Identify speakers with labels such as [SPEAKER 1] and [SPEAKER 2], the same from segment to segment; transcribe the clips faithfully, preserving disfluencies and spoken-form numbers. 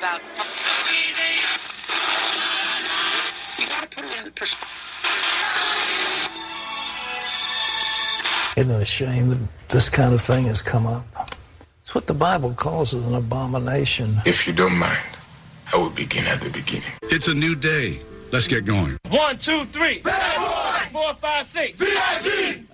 [SPEAKER 1] about. You gotta put it in perspective.
[SPEAKER 2] Isn't it a shame that this kind of thing has come up? It's what the Bible calls an abomination.
[SPEAKER 3] If you don't mind, I will begin at the beginning.
[SPEAKER 4] It's a new day. Let's get going.
[SPEAKER 5] One, two, three. Bad boy. Four, five, six. B I G.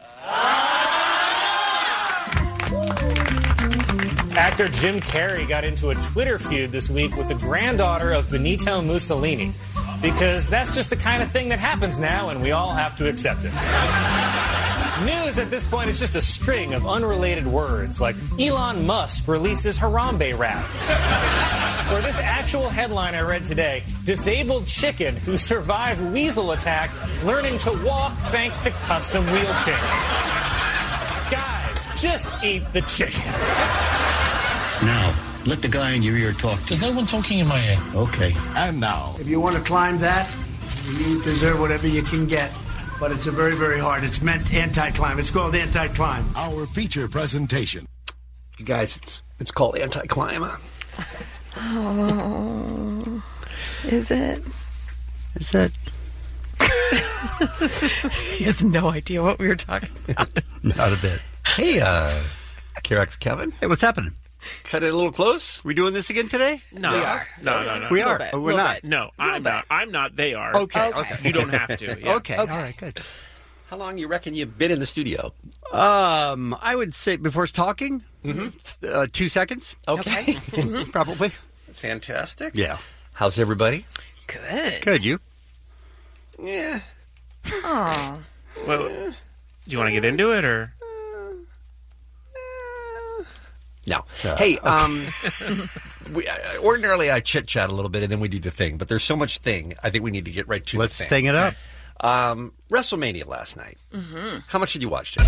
[SPEAKER 6] Actor Jim Carrey got into a Twitter feud this week with the granddaughter of Benito Mussolini, because that's just the kind of thing that happens now, and we all have to accept it. News at this point is just a string of unrelated words, like Elon Musk releases Harambe rap. Or this actual headline I read today, disabled chicken who survived weasel attack learning to walk thanks to custom wheelchair. Guys, just eat the chicken.
[SPEAKER 7] Now, let the guy in your ear talk to
[SPEAKER 5] There's
[SPEAKER 7] you.
[SPEAKER 5] no one talking in my ear.
[SPEAKER 7] Okay.
[SPEAKER 4] And now,
[SPEAKER 8] If you want to climb that, you deserve whatever you can get. But it's a very, very hard. It's meant anti-climb. It's called anti-climb.
[SPEAKER 4] our feature presentation.
[SPEAKER 9] You guys, it's it's called anti-climb.
[SPEAKER 10] Oh, is it?
[SPEAKER 9] Is it?
[SPEAKER 10] He has no idea what we were talking about.
[SPEAKER 9] Not a bit. Hey, uh, K R X Kevin. Hey, what's happening? Cut it a little close. We doing this again today?
[SPEAKER 5] No,
[SPEAKER 10] We are.
[SPEAKER 5] no, no, no.
[SPEAKER 9] We
[SPEAKER 10] Little
[SPEAKER 9] are.
[SPEAKER 10] bit,
[SPEAKER 9] Oh, we're
[SPEAKER 10] little
[SPEAKER 9] not.
[SPEAKER 10] bit.
[SPEAKER 5] No, I'm
[SPEAKER 10] bit.
[SPEAKER 5] not. I'm not. They are.
[SPEAKER 9] Okay.
[SPEAKER 10] Okay.
[SPEAKER 9] Okay.
[SPEAKER 5] You don't have to. Yeah.
[SPEAKER 9] Okay.
[SPEAKER 10] Okay.
[SPEAKER 9] All right. Good.
[SPEAKER 11] How long you reckon you've been in the studio?
[SPEAKER 9] Um, I would say before talking, uh, two seconds.
[SPEAKER 11] Okay.
[SPEAKER 9] Probably.
[SPEAKER 11] Fantastic.
[SPEAKER 9] Yeah.
[SPEAKER 11] How's everybody?
[SPEAKER 10] Good.
[SPEAKER 9] Good. You?
[SPEAKER 11] Yeah.
[SPEAKER 10] Oh.
[SPEAKER 5] Well, do you want to get into it, or?
[SPEAKER 11] No. Hey, um, we, uh, ordinarily I chit chat a little bit and then we do the thing, but there's so much thing. I think we need to get right to
[SPEAKER 9] Let's
[SPEAKER 11] the thing.
[SPEAKER 9] thing it up.
[SPEAKER 11] Um, WrestleMania last night. Mm-hmm. How much did you watch, Jim?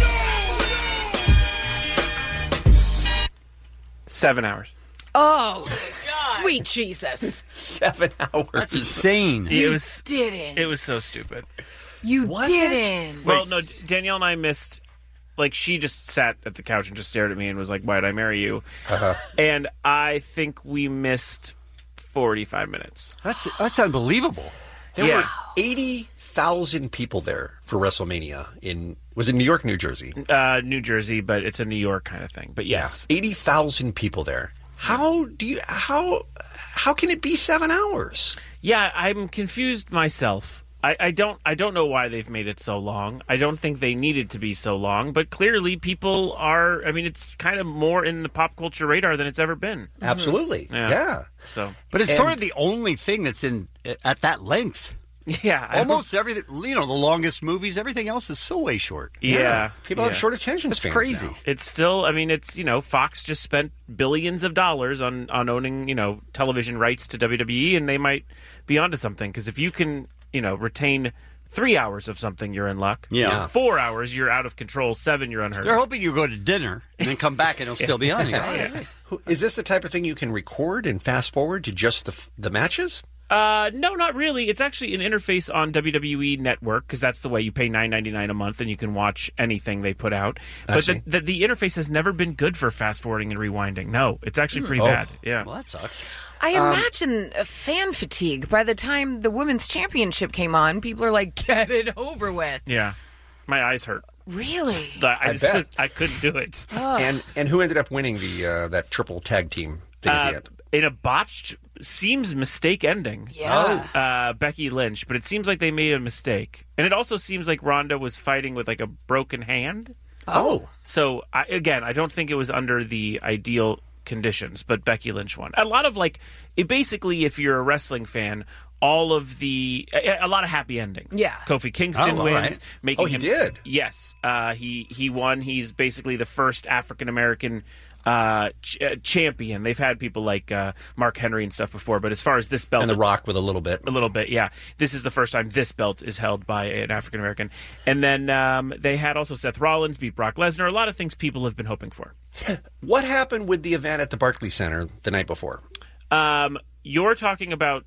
[SPEAKER 5] Seven hours.
[SPEAKER 10] Oh, sweet Jesus.
[SPEAKER 11] Seven hours.
[SPEAKER 9] That's insane.
[SPEAKER 5] It
[SPEAKER 10] You
[SPEAKER 5] was.
[SPEAKER 10] didn't.
[SPEAKER 5] It was so stupid.
[SPEAKER 10] You
[SPEAKER 11] Was
[SPEAKER 10] didn't.
[SPEAKER 5] Well, no, Danielle and I missed. Like, she just sat at the couch and just stared at me and was like, "Why did I marry you?"
[SPEAKER 11] Uh-huh.
[SPEAKER 5] And I think we missed forty-five minutes.
[SPEAKER 9] That's that's unbelievable.
[SPEAKER 11] There
[SPEAKER 5] Yeah.
[SPEAKER 11] were eighty thousand people there for WrestleMania in, was it New York, New Jersey?
[SPEAKER 5] Uh, New Jersey, but it's a New York kind of thing. But yes.
[SPEAKER 11] eighty thousand people there. How do you, how, how can it be seven hours?
[SPEAKER 5] Yeah, I'm confused myself. I, I don't I don't know why they've made it so long. I don't think they needed to be so long, but clearly people are, I mean, it's kind of more in the pop culture radar than it's ever been.
[SPEAKER 11] Absolutely.
[SPEAKER 5] Yeah.
[SPEAKER 11] Yeah.
[SPEAKER 5] So,
[SPEAKER 9] But it's
[SPEAKER 11] And-
[SPEAKER 9] sort of the only thing that's in at that length.
[SPEAKER 5] yeah. I don't-
[SPEAKER 9] Almost everything. You know, the longest movies. Everything else is so way short.
[SPEAKER 5] Yeah.
[SPEAKER 11] People
[SPEAKER 5] yeah.
[SPEAKER 11] have short attention
[SPEAKER 9] That's
[SPEAKER 11] spans
[SPEAKER 9] crazy.
[SPEAKER 11] now.
[SPEAKER 5] It's still, I mean, it's, you know, Fox just spent billions of dollars on, on owning, you know, television rights to W W E, and they might be onto something. Because if you can, you know, retain three hours of something, you're in luck.
[SPEAKER 9] Yeah.
[SPEAKER 5] Four hours, you're out of control. Seven, you're unheard
[SPEAKER 9] They're
[SPEAKER 5] of.
[SPEAKER 9] hoping you go to dinner and then come back and it'll still be on. You go, "Oh,
[SPEAKER 5] Yeah.
[SPEAKER 9] nice."
[SPEAKER 11] Who- Is this the type of thing you can record and fast forward to just the, f- the matches?
[SPEAKER 5] Uh, no, not really. It's actually an interface on W W E Network, because that's the way you pay nine ninety-nine a month and you can watch anything they put out.
[SPEAKER 11] I
[SPEAKER 5] But
[SPEAKER 11] see.
[SPEAKER 5] the, the, the interface has never been good for fast forwarding and rewinding. No, it's actually pretty
[SPEAKER 11] Oh.
[SPEAKER 5] bad. Yeah.
[SPEAKER 9] Well, that sucks.
[SPEAKER 10] I imagine a fan fatigue. By the time the women's championship came on, people are like, "Get it over with."
[SPEAKER 5] Yeah. My eyes hurt.
[SPEAKER 10] Really?
[SPEAKER 5] I,
[SPEAKER 11] I
[SPEAKER 5] just
[SPEAKER 11] bet.
[SPEAKER 5] was- I couldn't do it.
[SPEAKER 11] And and who ended up winning the uh, that triple tag team thing at
[SPEAKER 5] Uh,
[SPEAKER 11] the end?
[SPEAKER 5] in a botched, seems mistake ending.
[SPEAKER 10] Yeah.
[SPEAKER 5] Uh, Becky Lynch, but it seems like they made a mistake, and it also seems like Ronda was fighting with like a broken hand.
[SPEAKER 10] Oh.
[SPEAKER 5] So I, again, I don't think it was under the ideal conditions, but Becky Lynch won. A lot of like, it basically, if you're a wrestling fan, all of the a, a lot of happy endings.
[SPEAKER 10] Yeah.
[SPEAKER 5] Kofi Kingston
[SPEAKER 9] Oh, all
[SPEAKER 5] wins,
[SPEAKER 9] right.
[SPEAKER 5] making
[SPEAKER 11] Oh, he
[SPEAKER 5] him.
[SPEAKER 11] did?
[SPEAKER 5] Yes, uh, he he won. He's basically the first African American uh, ch- uh, champion. They've had people like uh, Mark Henry and stuff before, but as far as this belt,
[SPEAKER 11] And The
[SPEAKER 5] it's-
[SPEAKER 11] Rock with a little bit.
[SPEAKER 5] a little bit, yeah. This is the first time this belt is held by an African American. And then um, they had also Seth Rollins beat Brock Lesnar. A lot of things people have been hoping for.
[SPEAKER 11] What happened with the event at the Barclays Center the night before?
[SPEAKER 5] Um, you're talking about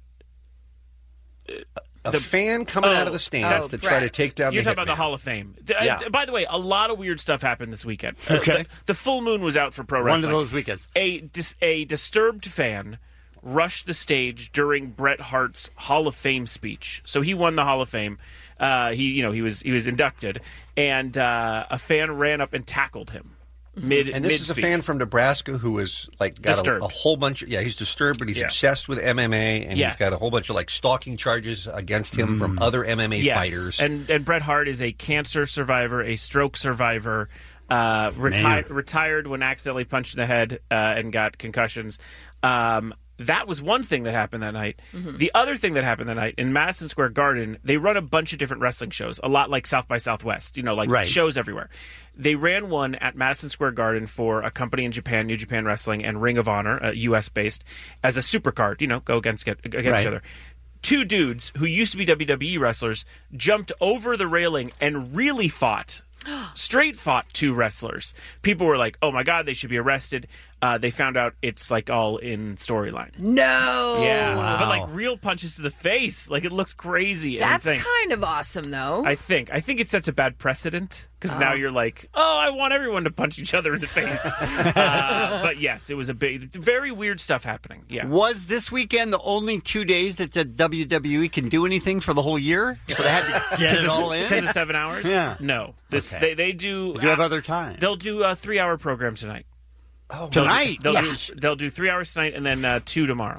[SPEAKER 11] A
[SPEAKER 5] the-
[SPEAKER 11] fan coming
[SPEAKER 5] oh,
[SPEAKER 11] out of the stands
[SPEAKER 10] oh,
[SPEAKER 11] to try to
[SPEAKER 10] Brett.
[SPEAKER 11] take down
[SPEAKER 5] You're
[SPEAKER 11] the
[SPEAKER 5] talking about the
[SPEAKER 11] Hitman.
[SPEAKER 5] Hall of Fame. D- uh,
[SPEAKER 11] Yeah.
[SPEAKER 5] by the way, a lot of weird stuff happened this weekend. Uh,
[SPEAKER 9] Okay.
[SPEAKER 5] the, the full moon was out for pro
[SPEAKER 9] One
[SPEAKER 5] wrestling.
[SPEAKER 9] of those weekends.
[SPEAKER 5] A dis- a disturbed fan rushed the stage during Bret Hart's Hall of Fame speech. So he won the Hall of Fame. Uh, he, you know, he was he was inducted, and uh, a fan ran up and tackled him. Mid,
[SPEAKER 11] and this
[SPEAKER 5] mid
[SPEAKER 11] is a fan from Nebraska who is like got a, a whole bunch of, yeah, he's disturbed, but he's
[SPEAKER 5] yeah.
[SPEAKER 11] obsessed with M M A, and
[SPEAKER 5] yes.
[SPEAKER 11] he's got a whole bunch of like stalking charges against him mm. from other M M A
[SPEAKER 5] yes.
[SPEAKER 11] fighters.
[SPEAKER 5] And and Bret Hart is a cancer survivor, a stroke survivor, uh, reti- retired when accidentally punched in the head uh, and got concussions. Um, That was one thing that happened that night. Mm-hmm. The other thing that happened that night, in Madison Square Garden, they run a bunch of different wrestling shows, a lot like South by Southwest, you know, like
[SPEAKER 9] right.
[SPEAKER 5] shows everywhere. They ran one at Madison Square Garden for a company in Japan, New Japan Wrestling, and Ring of Honor, uh, U S-based, as a supercard, you know, go against, get, against
[SPEAKER 9] right.
[SPEAKER 5] each other. Two dudes who used to be W W E wrestlers jumped over the railing and really fought. Straight fought two wrestlers. People were like, oh my God, they should be arrested. Uh, they found out it's like all in storyline.
[SPEAKER 10] No.
[SPEAKER 5] Yeah.
[SPEAKER 9] Wow.
[SPEAKER 5] But like real punches to the face. Like it looks crazy.
[SPEAKER 10] That's
[SPEAKER 5] and
[SPEAKER 10] kind of awesome, though.
[SPEAKER 5] I think. I think it sets a bad precedent because
[SPEAKER 10] Oh.
[SPEAKER 5] now you're like, oh, I want everyone to punch each other in the face. uh, but yes, it was a big, very weird stuff happening. Yeah.
[SPEAKER 9] Was this weekend the only two days that the W W E can do anything for the whole year? So they had to get it all in?
[SPEAKER 5] Because of seven hours?
[SPEAKER 9] Yeah.
[SPEAKER 5] No. This,
[SPEAKER 9] Okay.
[SPEAKER 5] they, they do.
[SPEAKER 9] They do have other time.
[SPEAKER 5] They'll do a three-hour program tonight.
[SPEAKER 11] Oh,
[SPEAKER 9] tonight?
[SPEAKER 5] They'll,
[SPEAKER 10] Yeah.
[SPEAKER 5] do, they'll do three hours tonight and then uh, two tomorrow.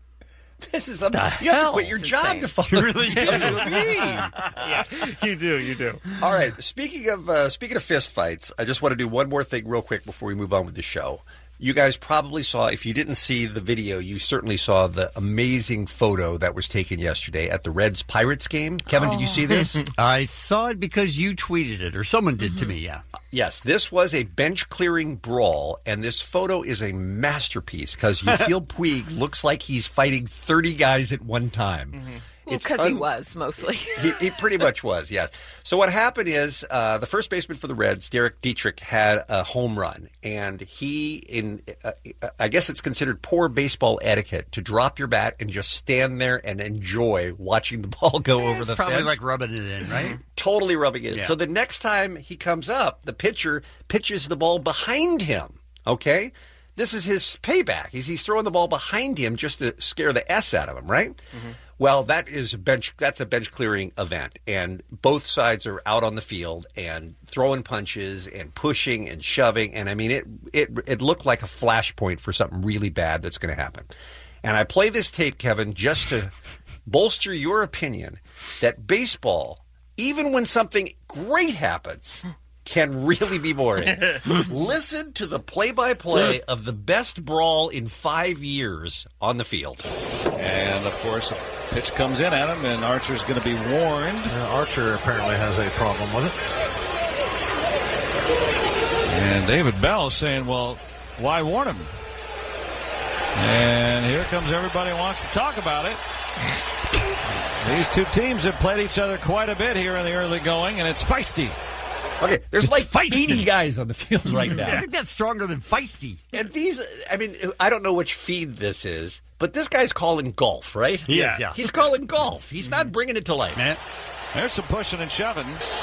[SPEAKER 11] This is a,
[SPEAKER 9] The
[SPEAKER 11] you have
[SPEAKER 9] hell?
[SPEAKER 11] to quit your
[SPEAKER 10] It's
[SPEAKER 11] job
[SPEAKER 10] insane.
[SPEAKER 11] to follow.
[SPEAKER 9] You really do.
[SPEAKER 5] Yeah, you do, you do.
[SPEAKER 11] All right. Speaking of uh, speaking of fist fights, I just want to do one more thing real quick before we move on with the show. You guys probably saw, if you didn't see the video, you certainly saw the amazing photo that was taken yesterday at the Reds Pirates game. Kevin, did you see this?
[SPEAKER 9] I saw it because you tweeted it, or someone did to me, yeah.
[SPEAKER 11] Yes, this was a bench-clearing brawl, and this photo is a masterpiece because Yasiel Puig looks like he's fighting thirty guys at one time.
[SPEAKER 10] Well,
[SPEAKER 11] It's
[SPEAKER 10] because he
[SPEAKER 11] un-
[SPEAKER 10] was, mostly.
[SPEAKER 11] he, he pretty much was, yes. So what happened is uh, the first baseman for the Reds, Derek Dietrich, had a home run, and he, in uh, I guess it's considered poor baseball etiquette to drop your bat and just stand there and enjoy watching the ball go over
[SPEAKER 9] It's
[SPEAKER 11] the
[SPEAKER 9] probably
[SPEAKER 11] fence.
[SPEAKER 9] like rubbing it in, right?
[SPEAKER 11] Totally rubbing it in.
[SPEAKER 9] Yeah.
[SPEAKER 11] So the next time he comes up, the pitcher pitches the ball behind him, okay? This is his payback. He's, he's throwing the ball behind him just to scare the S out of him, right? Mm-hmm. Well, that is a bench. That's a bench clearing event, and both sides are out on the field and throwing punches and pushing and shoving. And I mean, it it it looked like a flashpoint for something really bad that's going to happen. And I play this tape, Kevin, just to bolster your opinion that baseball, even when something great happens, can really be boring. Listen to the play-by-play of the best brawl in five years on the field.
[SPEAKER 12] And, of course, a pitch comes in at him, and Archer's going to be warned.
[SPEAKER 13] Uh, Archer apparently has a problem with it.
[SPEAKER 12] And David Bell is saying, well, why warn him? And here comes everybody who wants to talk about it. These two teams have played each other quite a bit here in the early going, and it's feisty.
[SPEAKER 11] Okay, there's
[SPEAKER 9] It's
[SPEAKER 11] like
[SPEAKER 9] feisty.
[SPEAKER 11] eighty guys on the field right now.
[SPEAKER 9] I think that's stronger than feisty.
[SPEAKER 11] And these, I mean, I don't know which feed this is, but this guy's calling golf, right?
[SPEAKER 9] He is, yeah.
[SPEAKER 11] He's calling golf. He's not bringing it to life.
[SPEAKER 9] Man.
[SPEAKER 12] There's some pushing and shoving.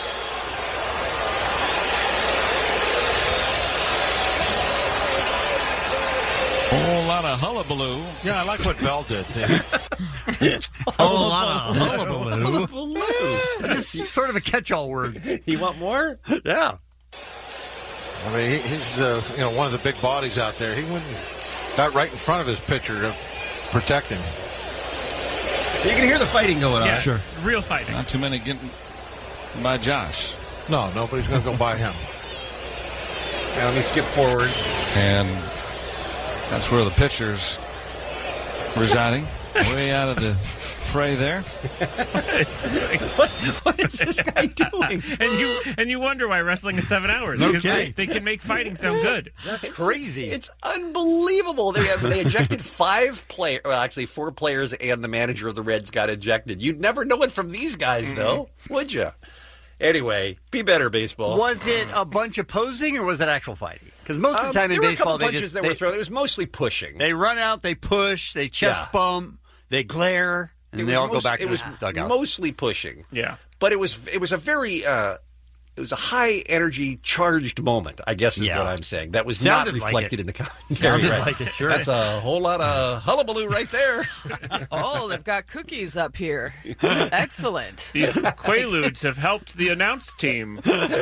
[SPEAKER 12] Whole lot of hullabaloo.
[SPEAKER 13] Yeah, I like what Bell did.
[SPEAKER 9] A whole lot of hullabaloo. Just sort of a catch-all word.
[SPEAKER 11] You want more?
[SPEAKER 9] Yeah.
[SPEAKER 13] I mean, he, he's uh, you know one of the big bodies out there. He went and got right in front of his pitcher to protect him.
[SPEAKER 11] You can hear the fighting going on.
[SPEAKER 5] Yeah,
[SPEAKER 9] Sure.
[SPEAKER 5] real fighting.
[SPEAKER 12] Not too many getting by Josh.
[SPEAKER 13] No, nobody's going to go by him.
[SPEAKER 11] Now, let me skip forward.
[SPEAKER 12] And that's where the pitcher's residing. Way out of the fray there.
[SPEAKER 11] What, what is this guy doing?
[SPEAKER 5] and you and you wonder why wrestling is seven hours.
[SPEAKER 9] No
[SPEAKER 5] because
[SPEAKER 9] kidding.
[SPEAKER 5] they, they can make fighting sound good.
[SPEAKER 9] That's crazy.
[SPEAKER 11] It's unbelievable. They have, they ejected five players. Well, actually, four players and the manager of the Reds got ejected. You'd never know it from these guys, though, would you? Anyway, be better, baseball.
[SPEAKER 9] Was it a bunch of posing or was it actual fighting? Because most of the
[SPEAKER 11] Um,
[SPEAKER 9] time in
[SPEAKER 11] there were a
[SPEAKER 9] baseball,
[SPEAKER 11] couple
[SPEAKER 9] they
[SPEAKER 11] punches
[SPEAKER 9] just
[SPEAKER 11] that
[SPEAKER 9] they,
[SPEAKER 11] were thrown. It was mostly pushing.
[SPEAKER 9] they run out, they push, they chest
[SPEAKER 11] Yeah.
[SPEAKER 9] bump, they glare, and
[SPEAKER 11] It
[SPEAKER 9] they
[SPEAKER 11] was
[SPEAKER 9] all
[SPEAKER 11] most-
[SPEAKER 9] go back
[SPEAKER 11] It
[SPEAKER 9] to
[SPEAKER 11] was
[SPEAKER 9] the dugout.
[SPEAKER 11] mostly pushing.
[SPEAKER 5] Yeah.
[SPEAKER 11] But it was it was a very uh, it was a high energy charged moment, I guess is
[SPEAKER 9] Yeah.
[SPEAKER 11] what I'm saying. That was
[SPEAKER 9] Sounded
[SPEAKER 11] not
[SPEAKER 9] like
[SPEAKER 11] reflected
[SPEAKER 9] it.
[SPEAKER 11] in the commentary.
[SPEAKER 9] Sounded
[SPEAKER 11] right?
[SPEAKER 9] like it, sure.
[SPEAKER 11] That's a whole lot of hullabaloo right there.
[SPEAKER 10] Oh, they've got cookies up here. Excellent.
[SPEAKER 5] These Quaaludes have helped the announce team.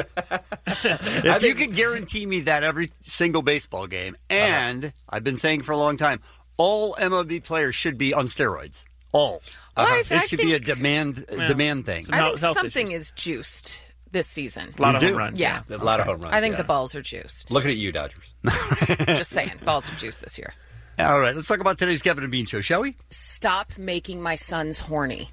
[SPEAKER 9] If you could guarantee me that every single baseball game, and uh-huh. I've been saying for a long time, all M L B players should be on steroids. All.
[SPEAKER 10] Well,
[SPEAKER 9] uh-huh.
[SPEAKER 10] I,
[SPEAKER 9] it
[SPEAKER 10] I
[SPEAKER 9] should
[SPEAKER 10] think,
[SPEAKER 9] be a demand
[SPEAKER 5] well,
[SPEAKER 9] demand thing.
[SPEAKER 10] I think something is juiced this season.
[SPEAKER 5] A lot
[SPEAKER 9] You
[SPEAKER 5] of
[SPEAKER 9] do?
[SPEAKER 5] home runs.
[SPEAKER 10] Yeah.
[SPEAKER 11] A lot of home runs.
[SPEAKER 10] I think
[SPEAKER 11] yeah.
[SPEAKER 10] the balls are juiced.
[SPEAKER 11] Looking at you, Dodgers.
[SPEAKER 10] Just saying, balls are juiced this year.
[SPEAKER 9] All right, let's talk about today's Kevin and Bean show, shall we?
[SPEAKER 10] Stop making my sons horny.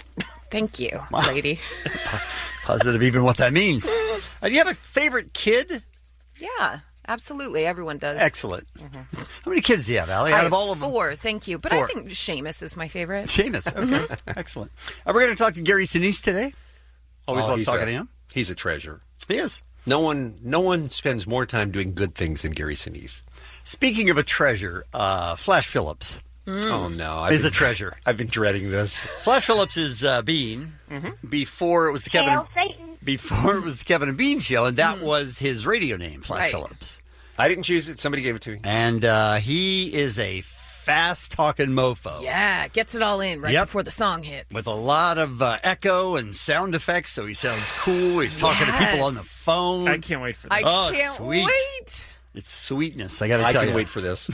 [SPEAKER 10] Thank you, lady.
[SPEAKER 9] Positive even what that means. Uh, do you have a favorite kid?
[SPEAKER 10] Yeah, absolutely. Everyone does.
[SPEAKER 9] Excellent. Mm-hmm. How many kids do you have, Allie? Out
[SPEAKER 10] I
[SPEAKER 9] of all of them?
[SPEAKER 10] Four, thank you. But
[SPEAKER 9] Four.
[SPEAKER 10] I think Seamus is my favorite.
[SPEAKER 9] Seamus, okay. Excellent. Uh, we're going to talk to Gary Sinise today. Always
[SPEAKER 11] Oh,
[SPEAKER 9] love
[SPEAKER 11] he's
[SPEAKER 9] talking
[SPEAKER 11] a,
[SPEAKER 9] to him.
[SPEAKER 11] He's a treasure.
[SPEAKER 9] He is.
[SPEAKER 11] No one, no one spends more time doing good things than Gary Sinise.
[SPEAKER 9] Speaking of a treasure, uh, Flash Phillips.
[SPEAKER 10] Mm.
[SPEAKER 11] Oh no, I've
[SPEAKER 9] is
[SPEAKER 11] been,
[SPEAKER 9] a treasure.
[SPEAKER 11] I've been dreading this.
[SPEAKER 9] Flash Phillips is uh, Bean. Mm-hmm. Before it was the Kevin.
[SPEAKER 1] Hail Satan.
[SPEAKER 9] Before it was the Kevin and Bean show, and that
[SPEAKER 10] Mm.
[SPEAKER 9] was his radio name, Flash
[SPEAKER 10] Right.
[SPEAKER 9] Phillips.
[SPEAKER 11] I didn't choose it. Somebody gave it to me.
[SPEAKER 9] And uh, he is a fast talking mofo.
[SPEAKER 10] Yeah, gets it all in right
[SPEAKER 9] Yep.
[SPEAKER 10] before the song hits.
[SPEAKER 9] With a lot of uh, echo and sound effects, so he sounds cool. He's talking to people on the
[SPEAKER 10] Yes.
[SPEAKER 9] phone.
[SPEAKER 5] I can't wait for
[SPEAKER 10] I
[SPEAKER 5] this.
[SPEAKER 9] Oh, it's
[SPEAKER 10] can't
[SPEAKER 9] sweet.
[SPEAKER 10] wait.
[SPEAKER 9] It's sweetness. I got to
[SPEAKER 11] I
[SPEAKER 9] tell
[SPEAKER 11] can
[SPEAKER 9] you.
[SPEAKER 11] wait for this.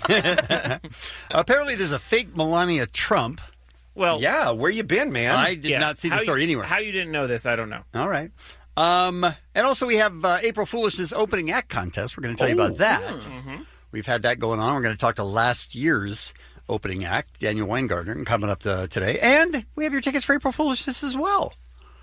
[SPEAKER 9] Apparently, there's a fake Melania Trump.
[SPEAKER 5] Well,
[SPEAKER 11] yeah, where you been, man?
[SPEAKER 9] I did
[SPEAKER 5] yeah.
[SPEAKER 9] not see
[SPEAKER 5] How
[SPEAKER 9] the story
[SPEAKER 5] you,
[SPEAKER 9] anywhere.
[SPEAKER 5] How you didn't know this, I don't know.
[SPEAKER 9] All right. Um, and also, we have uh, April Foolishness opening act contest. We're going to tell you about that.
[SPEAKER 5] Mm-hmm.
[SPEAKER 9] We've had that going on. We're going to talk to last year's opening act, Daniel Weingartner, coming up uh, today. And we have your tickets for April Foolishness as well.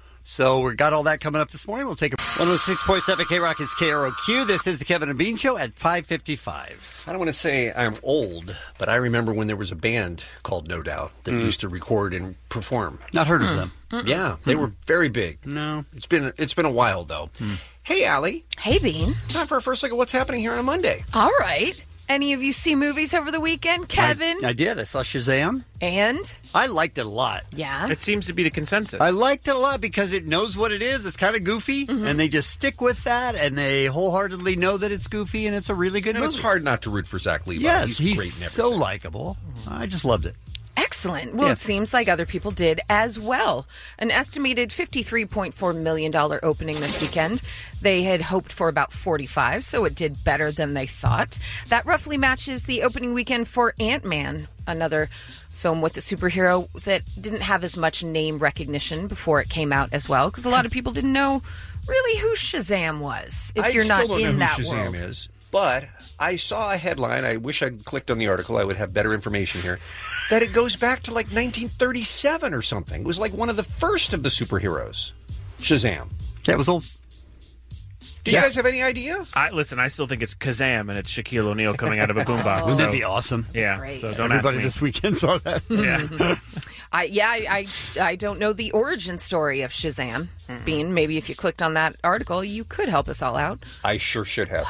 [SPEAKER 9] So we've got all that coming up this morning. We'll take a one oh six point seven K-Rock is K R O Q. This is the Kevin and Bean Show at five fifty-five.
[SPEAKER 11] I don't want to say I'm old, but I remember when there was a band called No Doubt that
[SPEAKER 9] Mm.
[SPEAKER 11] used to record and perform.
[SPEAKER 9] Not heard of them.
[SPEAKER 11] Yeah, they were very big.
[SPEAKER 9] No.
[SPEAKER 11] It's been it's been a while though. Hey, Allie.
[SPEAKER 10] Hey, Bean.
[SPEAKER 11] Time for a first look at what's happening here on a Monday.
[SPEAKER 10] All right. Any of you see movies over the weekend, Kevin?
[SPEAKER 9] I, I did. I saw Shazam.
[SPEAKER 10] And?
[SPEAKER 9] I liked it a lot.
[SPEAKER 10] Yeah.
[SPEAKER 5] It seems to be the consensus.
[SPEAKER 9] I liked it a lot because it knows what it is. It's kind of goofy,
[SPEAKER 10] Mm-hmm.
[SPEAKER 9] and they just stick with that, and they wholeheartedly know that it's goofy, and it's a really good
[SPEAKER 11] And
[SPEAKER 9] movie.
[SPEAKER 11] it's hard not to root for Zach Levi.
[SPEAKER 9] Yes,
[SPEAKER 11] he's,
[SPEAKER 9] he's
[SPEAKER 11] great in
[SPEAKER 9] so
[SPEAKER 11] everything.
[SPEAKER 9] likable. I just loved it.
[SPEAKER 10] Excellent. Well,
[SPEAKER 9] Yeah.
[SPEAKER 10] it seems like other people did as well. An estimated fifty-three point four million dollars opening this weekend. They had hoped for about forty-five, so it did better than they thought. That roughly matches the opening weekend for Ant-Man, another film with a superhero that didn't have as much name recognition before it came out as well, because a lot of people didn't know really who Shazam was, if
[SPEAKER 11] I
[SPEAKER 10] you're
[SPEAKER 11] still
[SPEAKER 10] not
[SPEAKER 11] don't
[SPEAKER 10] in
[SPEAKER 11] know
[SPEAKER 10] that
[SPEAKER 11] who Shazam
[SPEAKER 10] world.
[SPEAKER 11] is, but I saw a headline. I wish I'd clicked on the article. I would have better information here. That it goes back to like nineteen thirty-seven or something. It was like one of the first of the superheroes. Shazam.
[SPEAKER 9] That was old.
[SPEAKER 11] Do
[SPEAKER 9] Yeah.
[SPEAKER 11] you guys have any idea?
[SPEAKER 5] I listen. I still think it's Kazam, and it's Shaquille O'Neal coming out of a boombox.
[SPEAKER 9] Wouldn't
[SPEAKER 5] so,
[SPEAKER 9] that be awesome?
[SPEAKER 5] Yeah.
[SPEAKER 10] Great.
[SPEAKER 5] So don't
[SPEAKER 9] Everybody
[SPEAKER 5] ask me.
[SPEAKER 9] this weekend saw that.
[SPEAKER 5] Yeah.
[SPEAKER 10] I yeah, I, I I don't know the origin story of Shazam. Bean, maybe if you clicked on that article, you could help us all out.
[SPEAKER 11] I sure should have.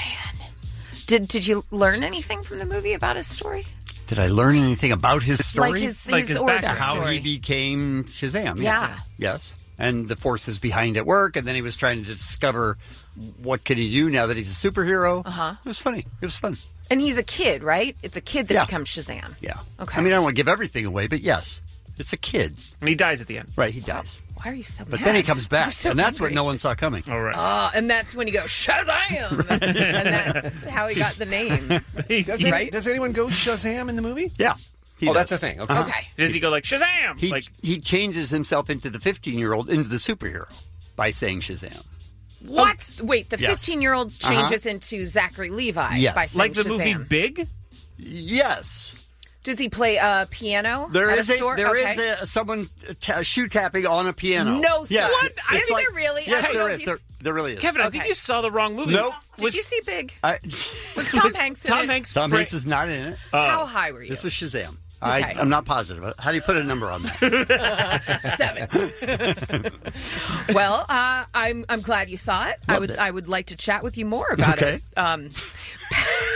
[SPEAKER 10] Did did you learn anything from the movie about his story?
[SPEAKER 9] Did I learn anything about his story?
[SPEAKER 10] Like his,
[SPEAKER 5] Like
[SPEAKER 10] his,
[SPEAKER 5] his
[SPEAKER 10] origin
[SPEAKER 5] background.
[SPEAKER 9] How
[SPEAKER 10] story.
[SPEAKER 9] he became Shazam.
[SPEAKER 10] Yeah.
[SPEAKER 9] Yes. And the forces behind it work, and then he was trying to discover what can he do now that he's a superhero.
[SPEAKER 10] Uh-huh.
[SPEAKER 9] It was funny. It was fun.
[SPEAKER 10] And he's a kid, right? It's a kid that
[SPEAKER 9] Yeah.
[SPEAKER 10] becomes Shazam.
[SPEAKER 9] Yeah.
[SPEAKER 10] Okay.
[SPEAKER 9] I mean, I don't want to give everything away, but yes, it's a kid.
[SPEAKER 5] And he dies at the end.
[SPEAKER 9] Right, he dies.
[SPEAKER 10] Why are you so
[SPEAKER 9] But
[SPEAKER 10] mad?
[SPEAKER 9] then he comes back,
[SPEAKER 10] You're so
[SPEAKER 9] and that's what
[SPEAKER 10] angry.
[SPEAKER 9] no one saw coming.
[SPEAKER 5] All right.
[SPEAKER 10] Uh, and that's when he goes Shazam, and that's how he got the name.
[SPEAKER 11] Does,
[SPEAKER 10] Right?
[SPEAKER 11] any, does anyone go Shazam in the movie?
[SPEAKER 9] Yeah. He
[SPEAKER 11] oh,
[SPEAKER 9] does.
[SPEAKER 11] that's a thing. Okay.
[SPEAKER 10] Okay.
[SPEAKER 5] Does he go like Shazam?
[SPEAKER 9] He,
[SPEAKER 5] like
[SPEAKER 9] he changes himself into the fifteen-year-old, into the superhero, by saying Shazam.
[SPEAKER 10] What? Wait, the
[SPEAKER 9] Yes.
[SPEAKER 10] fifteen-year-old changes into Zachary Levi
[SPEAKER 9] Yes.
[SPEAKER 10] by saying
[SPEAKER 5] like the
[SPEAKER 10] Shazam.
[SPEAKER 5] movie Big?
[SPEAKER 9] Yes.
[SPEAKER 10] Does he play uh, piano
[SPEAKER 9] There
[SPEAKER 10] at
[SPEAKER 9] is
[SPEAKER 10] a
[SPEAKER 9] a,
[SPEAKER 10] store?
[SPEAKER 9] there
[SPEAKER 10] okay.
[SPEAKER 9] is a, someone ta- shoe tapping on a piano.
[SPEAKER 10] No,
[SPEAKER 9] yes.
[SPEAKER 10] what?
[SPEAKER 9] It's
[SPEAKER 10] Is there really?
[SPEAKER 9] Yes,
[SPEAKER 10] I don't
[SPEAKER 9] there
[SPEAKER 10] know
[SPEAKER 9] is.
[SPEAKER 10] if
[SPEAKER 9] There,
[SPEAKER 10] he's-
[SPEAKER 9] there really is.
[SPEAKER 5] Kevin, I
[SPEAKER 10] Okay.
[SPEAKER 5] think you saw the wrong movie.
[SPEAKER 9] Nope.
[SPEAKER 10] Did
[SPEAKER 5] Was
[SPEAKER 10] you see Big?
[SPEAKER 9] I,
[SPEAKER 10] Was Tom Hanks in
[SPEAKER 5] Tom
[SPEAKER 10] it?
[SPEAKER 5] Hanks?
[SPEAKER 9] Tom
[SPEAKER 5] fra-
[SPEAKER 9] Hanks was not in it.
[SPEAKER 5] Oh.
[SPEAKER 10] How high were you?
[SPEAKER 9] This was Shazam.
[SPEAKER 10] Okay.
[SPEAKER 9] I, I'm not positive. How do you put a number on that?
[SPEAKER 10] Seven. Well, uh, I'm I'm glad you saw it. I
[SPEAKER 9] Loved
[SPEAKER 10] would
[SPEAKER 9] it.
[SPEAKER 10] I would like to chat with you more about
[SPEAKER 9] Okay.
[SPEAKER 10] it. Um,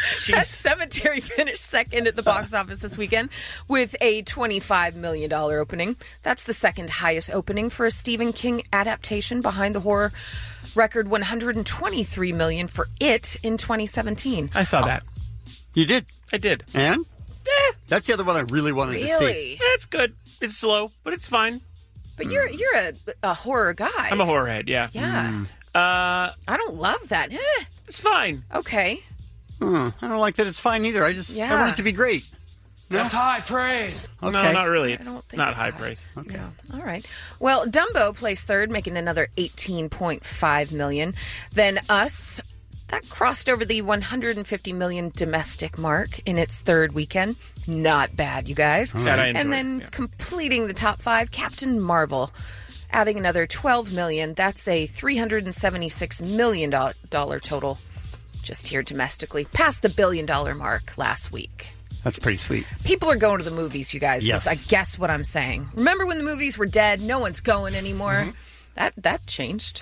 [SPEAKER 10] Pet Cemetery finished second at the box office this weekend with a twenty-five million dollars opening. That's the second highest opening for a Stephen King adaptation, behind the horror record one hundred twenty-three million dollars for It in twenty seventeen.
[SPEAKER 5] I saw that.
[SPEAKER 9] You did?
[SPEAKER 5] I did.
[SPEAKER 9] And?
[SPEAKER 5] Yeah.
[SPEAKER 9] That's the other one I really wanted to see.
[SPEAKER 10] Really?
[SPEAKER 5] Yeah, it's good. It's slow, but it's fine.
[SPEAKER 10] But you're you're a, a horror guy.
[SPEAKER 5] I'm a horror head, yeah.
[SPEAKER 10] Yeah.
[SPEAKER 9] Mm.
[SPEAKER 5] Uh,
[SPEAKER 10] I don't love that. Eh.
[SPEAKER 5] It's fine.
[SPEAKER 10] Okay.
[SPEAKER 9] Hmm, I don't like that it's fine either. I just
[SPEAKER 10] Yeah.
[SPEAKER 9] I want it to be great. No?
[SPEAKER 12] That's high praise.
[SPEAKER 9] Okay.
[SPEAKER 5] No, not really. It's
[SPEAKER 10] don't think
[SPEAKER 5] not
[SPEAKER 10] it's
[SPEAKER 5] high
[SPEAKER 10] high.
[SPEAKER 5] praise.
[SPEAKER 9] Okay.
[SPEAKER 10] All right. Well, Dumbo placed third, making another eighteen point five million dollars. Then Us, that crossed over the one hundred fifty million dollars domestic mark in its third weekend. Not bad, you guys.
[SPEAKER 5] That I enjoyed,
[SPEAKER 10] and then
[SPEAKER 5] yeah.
[SPEAKER 10] completing the top five, Captain Marvel, adding another twelve million dollars. That's a three hundred seventy-six million dollars total just here domestically, past the billion dollar mark last week.
[SPEAKER 9] That's pretty sweet.
[SPEAKER 10] People are going to the movies, you guys.
[SPEAKER 9] Yes.
[SPEAKER 10] I guess what I'm saying. Remember when the movies were dead? No one's going anymore.
[SPEAKER 9] Mm-hmm.
[SPEAKER 10] That that changed.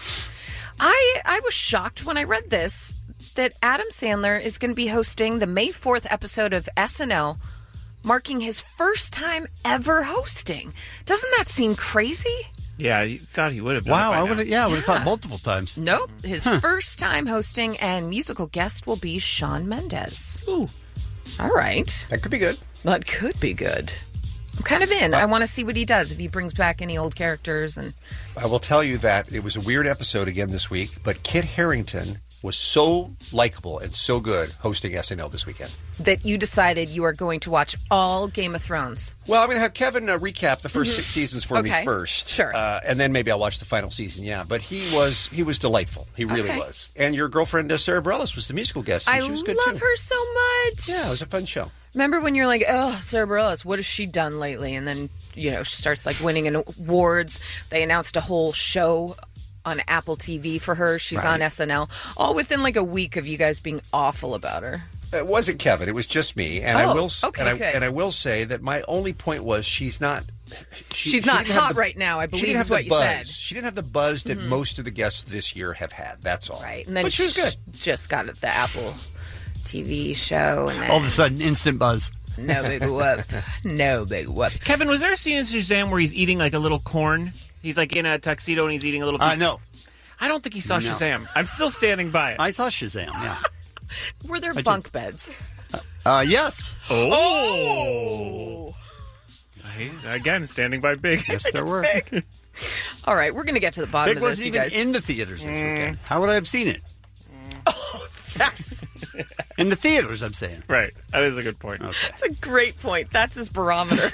[SPEAKER 10] I I was shocked when I read this that Adam Sandler is going to be hosting the May fourth episode of S N L, marking his first time ever hosting. Doesn't that seem crazy?
[SPEAKER 5] Yeah, I thought he would have done
[SPEAKER 9] Wow,
[SPEAKER 5] it by
[SPEAKER 9] I would
[SPEAKER 5] now.
[SPEAKER 9] have yeah, I would have
[SPEAKER 10] Yeah.
[SPEAKER 9] thought multiple times.
[SPEAKER 10] Nope. His
[SPEAKER 9] Huh.
[SPEAKER 10] first time hosting, and musical guest will be Shawn Mendes.
[SPEAKER 5] Ooh.
[SPEAKER 10] All right.
[SPEAKER 11] That could be good.
[SPEAKER 10] That could be good. I'm kind of in. I want to see what he does, if he brings back any old characters. And
[SPEAKER 11] I will tell you that it was a weird episode again this week, but Kit Harington was so likable and so good hosting S N L this weekend.
[SPEAKER 10] that you decided you are going to watch all Game of Thrones.
[SPEAKER 11] Well, I'm going to have Kevin uh, recap the first six seasons for me
[SPEAKER 10] Okay.
[SPEAKER 11] first,
[SPEAKER 10] Sure.
[SPEAKER 11] uh, and then maybe I'll watch the final season. Yeah, but he was he was delightful. He really
[SPEAKER 10] Okay.
[SPEAKER 11] was. And your girlfriend uh, Sarah Bareilles was the musical guest. And
[SPEAKER 10] I
[SPEAKER 11] she was good
[SPEAKER 10] love
[SPEAKER 11] too.
[SPEAKER 10] her so much.
[SPEAKER 11] Yeah, it was a fun show.
[SPEAKER 10] Remember when you're like, oh, Sarah Bareilles, what has she done lately? And then, you know, she starts like winning an awards. They announced a whole show on Apple T V for her. She's
[SPEAKER 11] Right.
[SPEAKER 10] on S N L. All within like a week of you guys being awful about her.
[SPEAKER 11] It wasn't Kevin. It was just me. And I
[SPEAKER 10] Oh,
[SPEAKER 11] will s-
[SPEAKER 10] okay,
[SPEAKER 11] and I,
[SPEAKER 10] okay.
[SPEAKER 11] and I will say that my only point was she's not. She,
[SPEAKER 10] She's
[SPEAKER 11] she
[SPEAKER 10] not
[SPEAKER 11] didn't have
[SPEAKER 10] hot
[SPEAKER 11] the-
[SPEAKER 10] right now, I
[SPEAKER 11] she
[SPEAKER 10] believe
[SPEAKER 11] didn't
[SPEAKER 10] is
[SPEAKER 11] have the
[SPEAKER 10] what you
[SPEAKER 11] buzz.
[SPEAKER 10] said.
[SPEAKER 11] She didn't have the buzz that
[SPEAKER 10] Mhm.
[SPEAKER 11] most of the guests this year have had. That's all.
[SPEAKER 10] Right. And then
[SPEAKER 11] but she was good.
[SPEAKER 10] Just got the Apple T V show. And then
[SPEAKER 9] All of a sudden, instant buzz.
[SPEAKER 10] no big whoop. No big whoop.
[SPEAKER 5] Kevin, was there a scene in Shazam where he's eating like a little corn? He's like in a tuxedo and he's eating a little piece.
[SPEAKER 9] I know.
[SPEAKER 5] I don't think he saw
[SPEAKER 9] No.
[SPEAKER 5] Shazam. I'm still standing by it.
[SPEAKER 9] I saw Shazam, yeah.
[SPEAKER 10] Were there
[SPEAKER 9] I did.
[SPEAKER 10] bunk beds?
[SPEAKER 9] Uh, yes.
[SPEAKER 5] Oh. He's, again, standing by Big.
[SPEAKER 9] Yes, there were.
[SPEAKER 10] All right, we're going to get to the bottom
[SPEAKER 9] Big
[SPEAKER 10] of this,
[SPEAKER 9] wasn't
[SPEAKER 10] you
[SPEAKER 9] even
[SPEAKER 10] guys.
[SPEAKER 9] in the theaters this
[SPEAKER 5] Mm.
[SPEAKER 9] weekend. How would I have seen it?
[SPEAKER 10] That's,
[SPEAKER 9] In the theaters, I'm saying.
[SPEAKER 5] Right. That is a good point.
[SPEAKER 9] Okay.
[SPEAKER 10] that's a great point. That's his barometer.